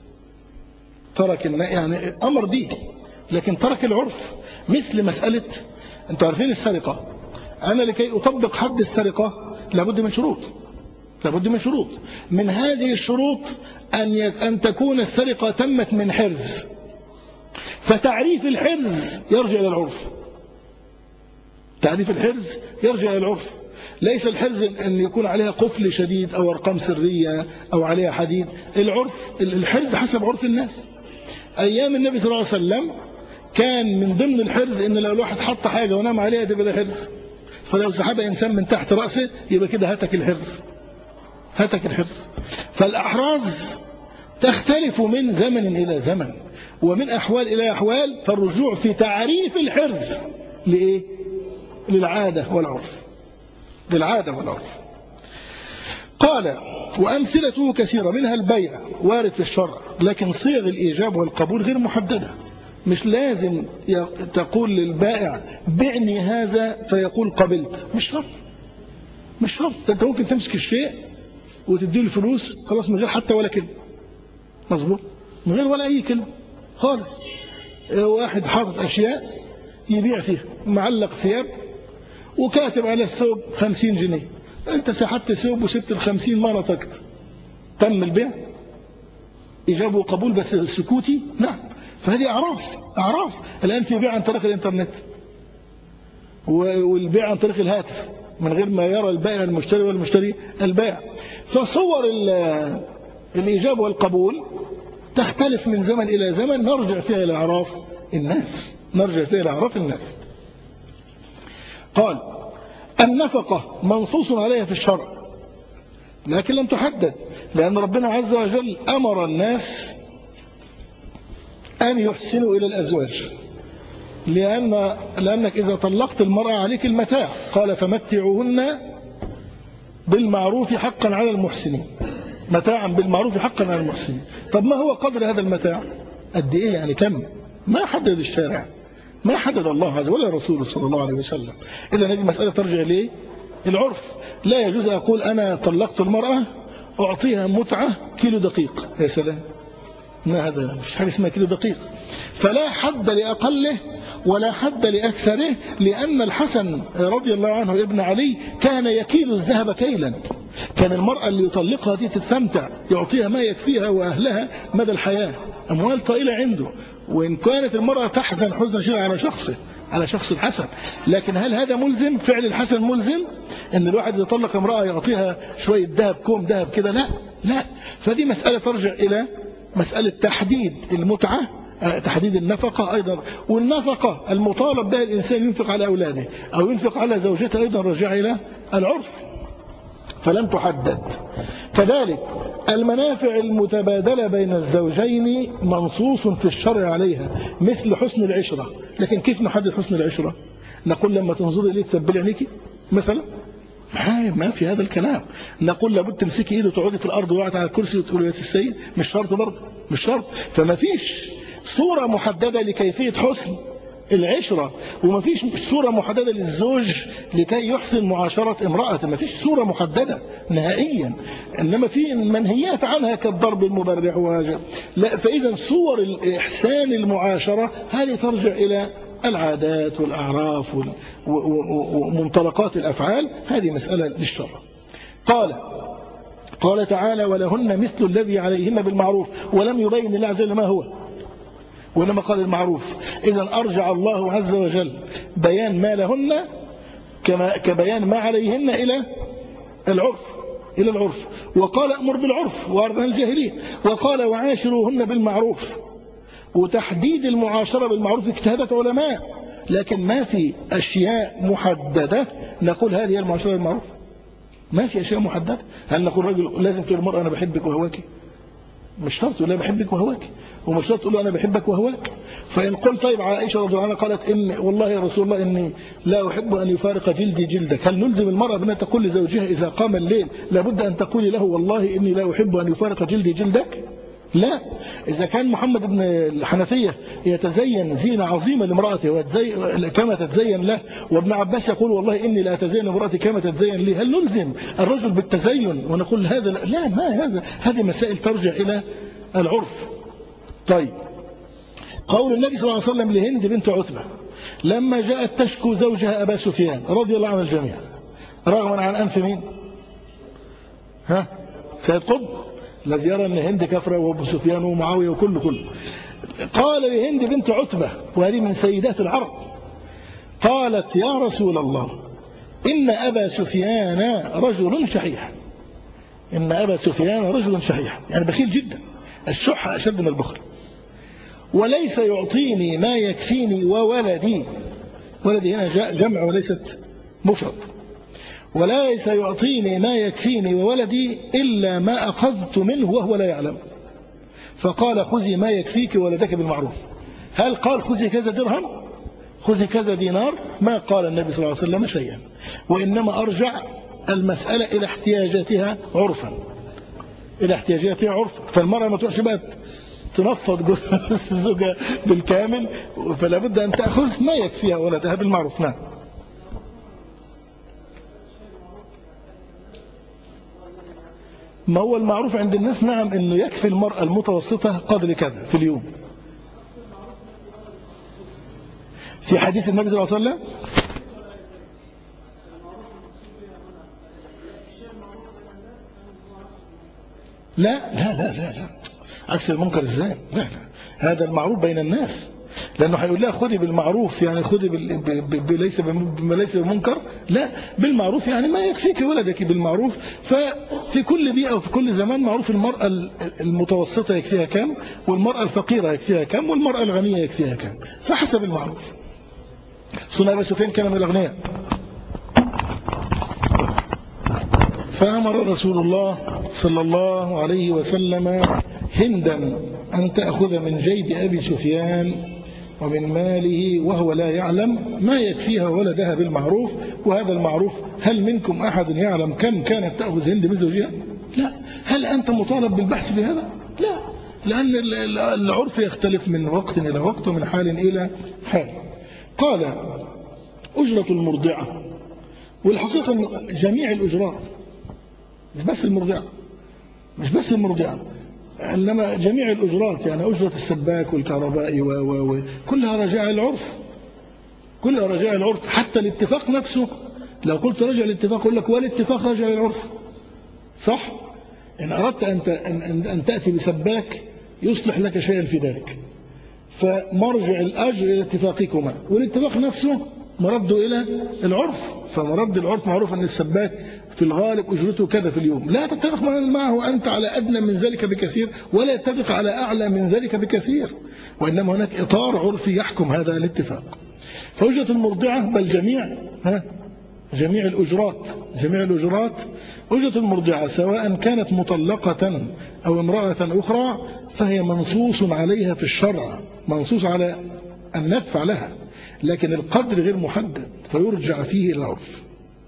ترك الناس يعني أمر به لكن ترك العرف. مثل مسألة، أنتوا عارفين السرقة، أنا لكي أطبق حد السرقة لابد من شروط، لابد من شروط. من هذه الشروط أن أن تكون السرقة تمت من حرز، فتعريف الحرز يرجع إلى العرف، تعريف الحرز يرجع إلى العرف. ليس الحرز أن يكون عليها قفل شديد أو أرقام سرية أو عليها حديد، العرف الحرز حسب عرف الناس. أيام النبي صلى الله عليه وسلم كان من ضمن الحرز إن لو الواحد حط حاجة ونام عليها تبقى ده حرز، فلو سحب إنسان من تحت رأسه يبقى كده هتك الحرز، هتك الحرز. فالأحراز تختلف من زمن إلى زمن ومن أحوال إلى أحوال، فالرجوع في تعريف الحرز لإيه؟ للعادة والعرف، للعادة والعرف. قال وأمثلته كثيرة، منها البيع وارد في الشرع، لكن صيغ الإيجاب والقبول غير محددة. مش لازم تقول للبائع بعني هذا فيقول قبلت، مش شرط، مش شرط. انت ممكن تمسك الشيء وتديه الفلوس خلاص من غير حتى ولا كلمة، مظبوط، من غير ولا أي كلمة خالص. واحد حاطط أشياء يبيع فيها، معلق ثياب وكاتب على الثوب خمسين جنيه، انت سحبت ثوب وسبت الخمسين ما نطقت، تم البيع؟ إيجاب وقبول بس سكوتي؟ نعم. فهذه أعراف، أعراف. الآن في بيع عن طريق الإنترنت والبيع عن طريق الهاتف من غير ما يرى البائع المشتري والمشتري البائع. فصور الإيجاب والقبول تختلف من زمن إلى زمن، نرجع فيها إلى أعراف الناس، نرجع فيها إلى أعراف الناس. قال النفقة منصوص عليها في الشرع لكن لم تحدد، لأن ربنا عز وجل أمر الناس أن يحسنوا إلى الأزواج، لأن لأنك إذا طلقت المرأة عليك المتاع، قال فمتعوهن بالمعروف حقا على المحسنين، متاعا بالمعروف حقا على المحسنين. طب ما هو قدر هذا المتاع؟ قد إيه يعني؟ كم؟ ما حدد الشارع، ما حدد الله عز وجل ولا رسوله صلى الله عليه وسلم. إذا هذه مسألة ترجع ليه؟ العرف. لا يجوز أقول أنا طلقت المرأة أعطيها متعة كيلو دقيق، يا سلام، ما هذا، مش حاجة اسمها كيلو دقيق. فلا حد لأقله ولا حد لأكثره، لأن الحسن رضي الله عنه ابن علي كان يكيل الذهب كيلا، كان المرأة اللي يطلقها دي تستمتع، يعطيها ما يكفيها وأهلها مدى الحياة، أموال طائلة عنده. وإن كانت المرأة تحزن حزن شيء على شخصه، على شخص الحسن، لكن هل هذا ملزم؟ فعل الحسن ملزم ان الواحد يطلق امرأة يعطيها شوية ذهب، كوم ذهب كده؟ لا لا. فدي مسألة ترجع إلى مسألة تحديد المتعة، تحديد النفقة أيضا. والنفقة المطالب بها الإنسان ينفق على أولاده أو ينفق على زوجته أيضا رجع إلى العرف، فلم تحدد. كذلك المنافع المتبادلة بين الزوجين منصوص في الشرع عليها، مثل حسن العشرة. لكن كيف نحدد حسن العشرة؟ نقول لما تنظري إليه تسبلي عينيكي مثلا؟ ما في هذا الكلام. نقول لابد تمسكي ايده وتقعدي في الارض وقعت على الكرسي وتقولي يا سي السيد؟ مش شرط برضه، مش شرط. فما فيش صورة محددة لكيفية حسن العشرة، وما فيش صورة محددة للزوج لكي يحسن معاشرة امرأة، ما فيش صورة محددة نهائيا، إنما في منهيات عنها كالضرب المبرح وهذا. لا، فإذا صور الإحسان المعاشرة هذه ترجع إلى العادات والأعراف ومنطلقات الأفعال، هذه مسألة للشرع. قال قال تعالى ولهن مثل الذي عليهن بالمعروف، ولم يبين الله عز وجل ما هو، وإنما قال المعروف. إذا أرجع الله عز وجل بيان ما لهن كما كبيان ما عليهن إلى العرف إلى العرف وقال أمر بالعرف وأرض الجاهلية، وقال وعاشروهن بالمعروف. وتحديد المعاشرة بالمعروف اجتهادات علماء، لكن ما في أشياء محددة نقول هذه هي المعاشرة بالمعروف، ما في أشياء محددة. هل نقول رجل لازم تقول المرأة أنا بحبك وهواك؟ مش شرط تقول لا بحبك وهواك، ومش شرط تقول له أنا بحبك وهواك. فإن قلت طيب عائشة رضي الله عنها قالت إن والله يا رسول الله إني لا أحب أن يفارق جلدي جلدك، هل نلزم المرأة بأن تقول لزوجها إذا قام الليل لابد أن تقول له والله إني لا أحب أن يفارق جلدي جلدك؟ لا. إذا كان محمد بن الحنفية يتزين زينة عظيمة لامرأته كما تتزين له، وابن عباس يقول والله إني لا أتزين لامرأتي كما تتزين لي، هل نلزم الرجل بالتزين ونقول هذا؟ لا، ما هذا، هذه مسائل ترجع إلى العرف. طيب، قول النبي صلى الله عليه وسلم لهند بنت عتبة لما جاءت تشكو زوجها أبا سفيان رضي الله عن الجميع رغما عن أنف مين؟ ها؟ سيد قطب الذي يرى أن هند كفرة وأبو سفيان ومعاوية وكل كل. قال لهند بنت عتبة وهذه من سيدات العرب، قالت يا رسول الله إن أبا سفيان رجل شحيح، إن أبا سفيان رجل شحيح، يعني بخيل جدا، الشح أشد من البخل، وليس يعطيني ما يكفيني وولدي، ولدي هنا جاء جمع وليست مفرد، وليس يعطيني ما يكفيني وولدي إلا ما أخذت منه وهو لا يعلم. فقال خذي ما يكفيك ولدك بالمعروف. هل قال خذي كذا درهم خذي كذا دينار؟ ما قال النبي صلى الله عليه وسلم شيئا، وإنما أرجع المسألة إلى احتياجاتها عرفا، إلى احتياجاتها عرفا. فالمرأة ما تروحش بقى تنفض زوجها بالكامل، فلا بد أن تأخذ ما يكفيها ولدها بالمعروف. نعم. ما هو المعروف عند الناس؟ نعم، انه يكفي المرأة المتوسطة قدر كذا في اليوم. في حديث النبي صلى الله عليه وسلم لا لا لا لا لا عكس المنكر ازاي؟ لا لا، هذا المعروف بين الناس، لأنه هيقول لها خذي بالمعروف يعني خذي ليس بما ليس بمنكر، لا، بالمعروف يعني ما يكفيك ولدك بالمعروف. ففي كل بيئة وفي كل زمان معروف المرأة المتوسطة يكفيها كم، والمرأة الفقيرة يكفيها كم، والمرأة الغنية يكفيها كم، فحسب المعروف. صنع أبا سفيان كان من الأغنياء، فأمر رسول الله صلى الله عليه وسلم هندا أن تأخذ من جيب أبي سفيان ومن ماله وهو لا يعلم ما يكفيها ولدها بالمعروف. وهذا المعروف هل منكم أحد يعلم كم كانت تأخذ هند من زوجها؟ لا. هل أنت مطالب بالبحث بهذا؟ لا، لأن العرف يختلف من وقت إلى وقت ومن حال إلى حال. قال أجرة المرضعة، والحقيقة جميع الأجرات مش بس المرضعة، مش بس المرضعة إنما جميع الأجرات، يعني أجرة السباك والكهربائي وكلها رجاء العرف، كلها رجاء العرف. حتى الاتفاق نفسه لو قلت رجع الاتفاق أقول لك والاتفاق رجع العرف، صح؟ إن أردت أن, أن تأتي بسباك يصلح لك شيئا في ذلك، فمرجع الأجر إلى اتفاقكما، والاتفاق نفسه مرده إلى العرف. فمرد العرف معروف أن السباك في الغالب أجرته كذا في اليوم، لا تتفق معه أنت على أدنى من ذلك بكثير ولا يتفق على أعلى من ذلك بكثير، وإنما هناك إطار عرفي يحكم هذا الاتفاق. فأجرة المرضعة بل جميع ها جميع الأجرات جميع الأجرات أجرة المرضعة سواء كانت مطلقة أو امرأة أخرى فهي منصوص عليها في الشرع، منصوص على أن ندفع لها، لكن القدر غير محدد فيرجع فيه إلى العرف.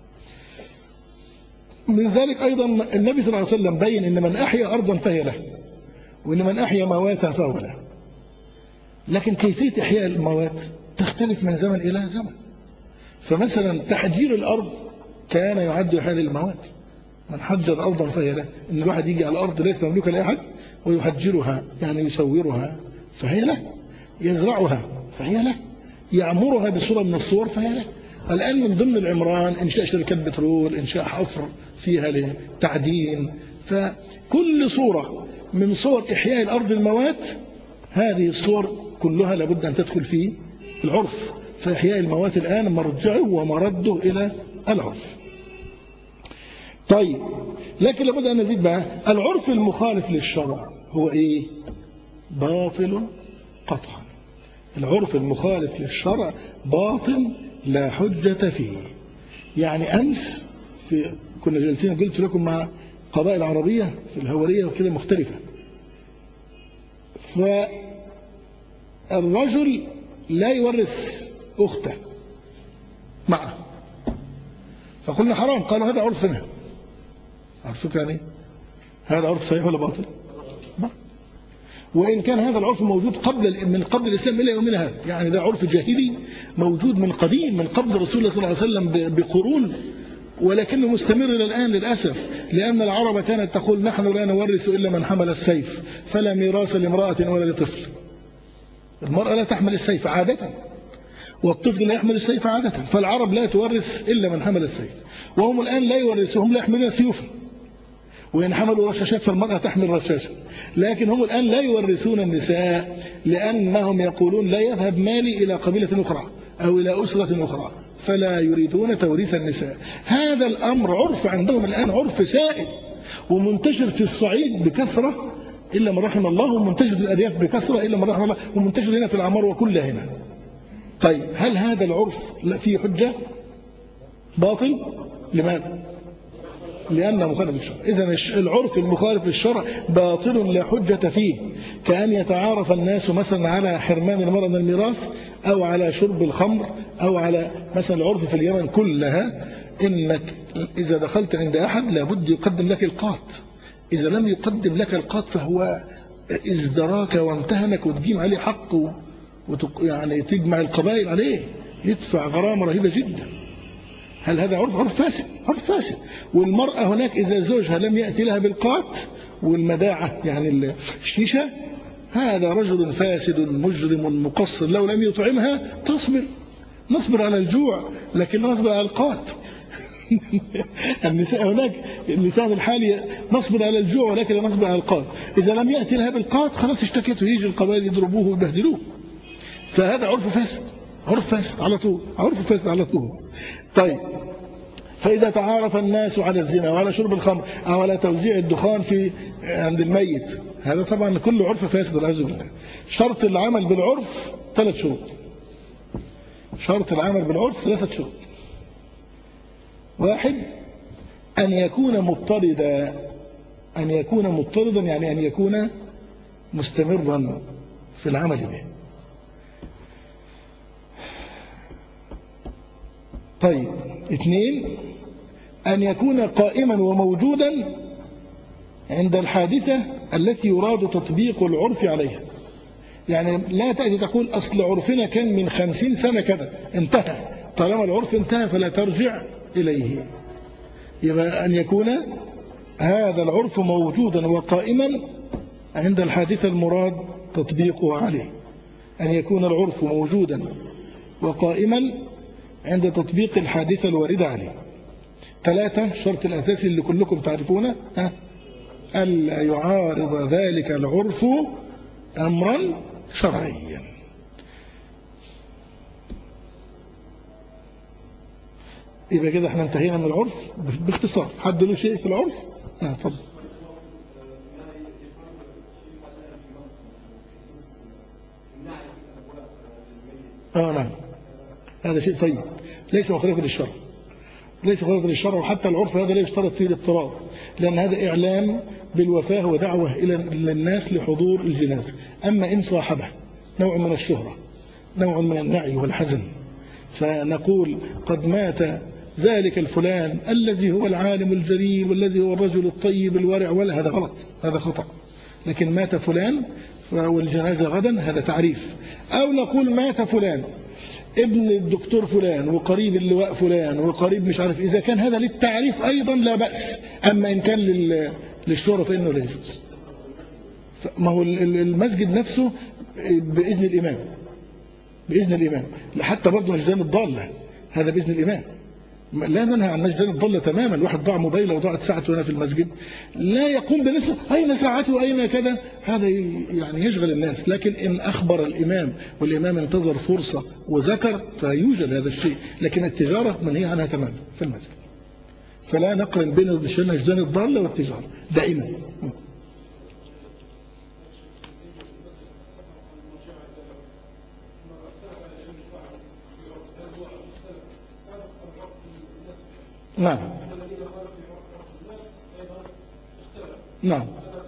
من ذلك أيضا النبي صلى الله عليه وسلم بين أن من أحيا أرضا فهي له، وأن من أحيا مواتا فهو له. لكن كيفية إحياء الموات تختلف من زمن إلى زمن. فمثلا تحجير الأرض كان يعد إحلال الموات، من حجر أرضا فهي له، إن الواحد يجي على الأرض ليس مملوكة لأحد ويحجرها يعني يسورها فهي له، يزرعها فهي له، يعمرها بصورة من الصور فهي له. الآن من ضمن العمران إنشاء شركات بترول، إنشاء حفر فيها لتعدين، فكل صورة من صور إحياء الأرض الموات هذه الصور كلها لابد أن تدخل في العرف. فإحياء الموات الآن مرجعه ومرده إلى العرف. طيب لكن لابد أن نزيد بقى العرف المخالف للشرع هو إيه؟ باطل قطعا. العرف المخالف للشرع باطل لا حجة فيه. يعني أمس في كنا جالسين قلت لكم مع قبائل عربية في الهورية وكده مختلفة، فالرجل لا يورث أخته معه، فقلنا حرام، قالوا هذا عرفنا. عرفك يعني هذا عرف صحيح ولا باطل؟ وإن كان هذا العرف موجود قبل من قبل الإسلام إلى يومنا هذا، يعني ده عرف جاهلي موجود من قديم من قبل رسول الله صلى الله عليه وسلم بقرون، ولكنه مستمر إلى الآن للأسف، لأن العرب كانت تقول نحن لا نورث إلا من حمل السيف، فلا ميراث لامرأة ولا لطفل. المرأة لا تحمل السيف عادة، والطفل لا يحمل السيف عادة، فالعرب لا تورث إلا من حمل السيف، وهم الآن لا يورثهم، لا يحملون سيوفا، وإن حملوا رشاشات فالمرأة تحمل رشاشة، لكن هم الآن لا يورثون النساء لأنهم يقولون لا يذهب مالي إلى قبيلة أخرى أو إلى أسرة أخرى، فلا يريدون توريث النساء. هذا الأمر عرف عندهم الآن، عرف سائد ومنتشر في الصعيد بكثرة إلا من رحم الله، ومنتشر في الأرياف بكثرة إلا من رحم الله، ومنتشر هنا في الأعمار وكلها هنا. طيب هل هذا العرف فيه حجة؟ باطل. لماذا؟ لأنه مخالف للشرع. إذن العرف المخالف للشرع باطل لا حجة فيه، كأن يتعارف الناس مثلا على حرمان المرأة من الميراث، أو على شرب الخمر، أو على مثلا العرف في اليمن كلها إنك إذا دخلت عند أحد لابد يقدم لك القاط، إذا لم يقدم لك القاط فهو ازدراك وامتهنك وتجيم عليه حق يعني تجمع القبائل عليه، يدفع غرامة رهيبة جدا. هل هذا عرف؟ عرف فاسد، عرف فاسد. والمرأة هناك إذا زوجها لم يأتي لها بالقات والمداعة يعني الشيشة، هذا رجل فاسد مجرم مقصر، لو لم يطعمها تصبر، نصبر على الجوع لكن نصبر على القات. النساء هناك اللسان الحالي نصبر على الجوع ولكن نصبر على القات، إذا لم يأتي لها بالقات خلاص اشتكت ويجي القبائل يضربوه ويبهدلوه. فهذا عرف فاسد، عرف فاسد على طول، عرف فاسد على طول. طيب فإذا تعارف الناس على الزنا وعلى شرب الخمر أو على توزيع الدخان في عند الميت، هذا طبعا كله عرف فاسد والعياذ بالله. شرط العمل بالعرف ثلاث شروط. شرط العمل بالعرف ثلاثة شروط. واحد أن يكون مضطردا، أن يكون مضطردا يعني أن يكون مستمرا في العمل به. طيب اثنين أن يكون قائما وموجودا عند الحادثة التي يراد تطبيق العرف عليها، يعني لا تأتي تقول أصل عرفنا كان من خمسين سنة كذا انتهى، طالما العرف انتهى فلا ترجع إليه. يبقى أن يكون هذا العرف موجودا وقائما عند الحادثة المراد تطبيقه عليه، أن يكون العرف موجودا وقائما عند تطبيق الحادثة الواردة عليه. ثلاثة الشرط الأساسي اللي كلكم تعرفونه، ألا يعارض ذلك العرف أمرا شرعيا. يبقى كده احنا انتهينا من العرف باختصار. حد له شيء في العرف؟ اه تفضل. اه نعم هذا شيء طيب ليس مخالفا للشرع، ليس مخالفا للشرع، وحتى العرف هذا لا يشترط فيه الاضطرار، لأن هذا إعلام بالوفاة ودعوة إلى الناس لحضور الجنازة. أما إن صاحبه نوع من الشهرة، نوع من النعي والحزن، فنقول قد مات ذلك الفلان الذي هو العالم الجليل والذي هو الرجل الطيب الورع، ولا هذا غلط، هذا خطأ. لكن مات فلان والجنازة غدا، هذا تعريف. أو نقول مات فلان ابن الدكتور فلان وقريب اللواء فلان وقريب مش عارف، إذا كان هذا للتعريف أيضا لا بأس. أما إن كان للشهرة فإنه لا يجوز. ما هو المسجد نفسه بإذن الإمام، بإذن الإمام، حتى برضه مجدان الضالة هذا بإذن الإمام. لا ننهى عن مجدان الضالة تماما. الواحد ضاع موبايله وضاعت ساعته هنا في المسجد، لا يقوم بنفسه أين ساعته أين كذا، هذا يعني يشغل الناس. لكن إن أخبر الإمام والإمام انتظر فرصة وذكر فيوجد هذا الشيء. لكن التجارة منهي عنها تماما في المسجد. فلا نقرن بين مجدان الضالة والتجارة دائما. نعم نعم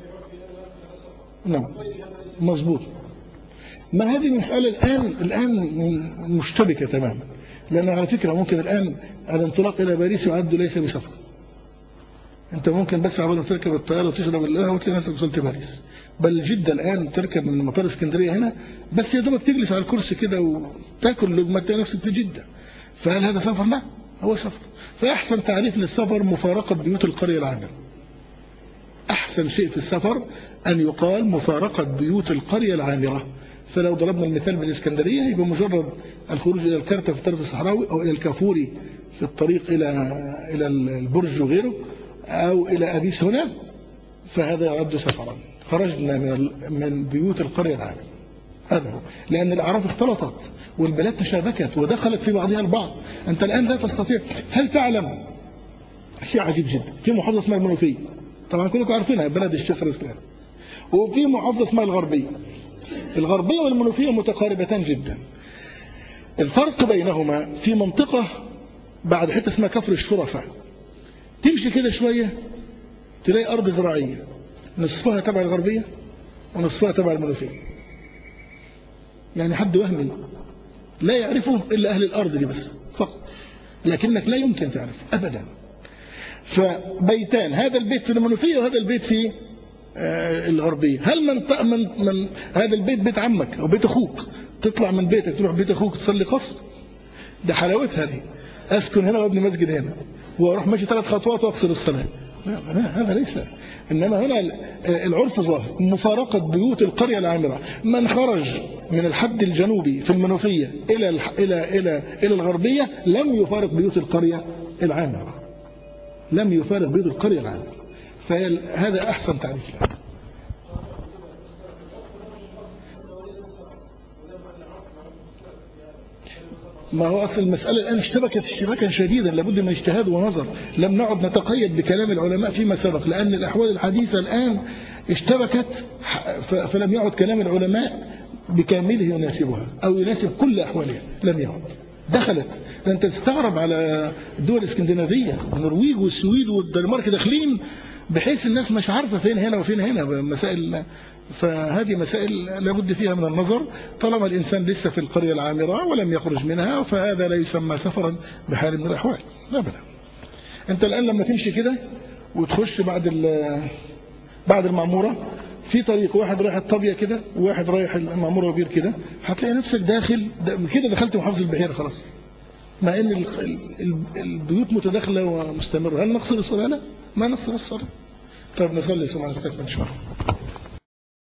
نعم مظبوط. ما هذه المسألة الآن الآن مشتبكة تماما، لأن على فكرة ممكن الآن الانطلاق إلى باريس يعد ليس بسفر. أنت ممكن بس عبال ما تركب الطيارة وتشرب القهوة وتلاقي نفسك وصلت باريس. بل جدا الآن تركب من مطار اسكندرية هنا بس يا دوبك تجلس على الكرسي كده وتاكل لقمة تلاقي نفسك في جدة. فهل هذا سفر؟ لا، هو سفر. فأحسن تعريف للسفر مفارقة بيوت القرية العامرة. أحسن شيء في السفر أن يقال مفارقة بيوت القرية العامرة. فلو ضربنا المثال بالإسكندرية يبقى مجرد الخروج إلى الكارتة في الطرف الصحراوي أو إلى الكافوري في الطريق إلى إلى البرج وغيره أو إلى أبيس هنا، فهذا يعد سفرا. خرجنا من من بيوت القرية العامرة. هذا هو، لأن الأعراف اختلطت والبلاد تشابكت ودخلت في بعضها البعض. أنت الآن لا تستطيع. هل تعلم شيء عجيب جدا؟ في محافظة اسمها المنوفية، طبعا كلكم عارفينها، بلد الشيخ الإسلام. وفي محافظة اسمها الغربية. الغربية والمنوفية متقاربتان جدا. الفرق بينهما في منطقة بعد حتة اسمها كفر الشرفة. تمشي كده شوية تلاقي أرض زراعية نصفها تبع الغربية ونصفها تبع المنوفية. يعني حد وهمي لا يعرفه إلا أهل الأرض دي بس فقط، لكنك لا يمكن تعرف أبدا. فبيتان، هذا البيت في المنوفية وهذا البيت في الغربية. هل من, من, من هذا البيت بيت عمك أو بيت أخوك، تطلع من بيتك تروح بيت أخوك تصلي قصر؟ ده حلاوتها دي. أسكن هنا وابني مسجد هنا وأروح ماشي ثلاث خطوات وأقصر الصلاة. هذا ليس. إنما هنا العرف ظاهر مفارقة بيوت القرية العامرة. من خرج من الحد الجنوبي في المنوفية إلى إلى إلى إلى الغربية لم يفارق بيوت القرية العامرة، لم يفارق بيوت القرية العامرة. فهذا أحسن تعريف له. ما هو أصل المسألة الآن اشتبكت اشتباكا شديدا، لابد من اجتهاد ونظر. لم نعد نتقيد بكلام العلماء فيما سبق، لأن الأحوال الحديثة الآن اشتبكت فلم يعد كلام العلماء بكامله يناسبها أو يناسب كل أحوالها. لم يعد دخلت. أنت تستغرب على الدول الاسكندنافية، النرويج والسويد والدنمارك داخلين بحيث الناس مش عارفة فين هنا وفين هنا مسائل. فهذه مسائل لابد فيها من النظر. طالما الإنسان لسه في القرية العامرة ولم يخرج منها فهذا لا يسمى سفرا بحال من الأحوال أبدا. أنت الآن لما تمشي كده وتخش بعد بعد المعمورة في طريق، واحد رايح الطابية كده وواحد رايح المعمورة وبير كده، هتلاقي نفسك داخل كده دخلت محافظة البحيرة خلاص، مع ان البيوت متداخلة ومستمرة. هل نقصر الصلاة؟ لا، ما نقصر الصلاة. طيب نصلي ثم نستكمل إن شاء الله.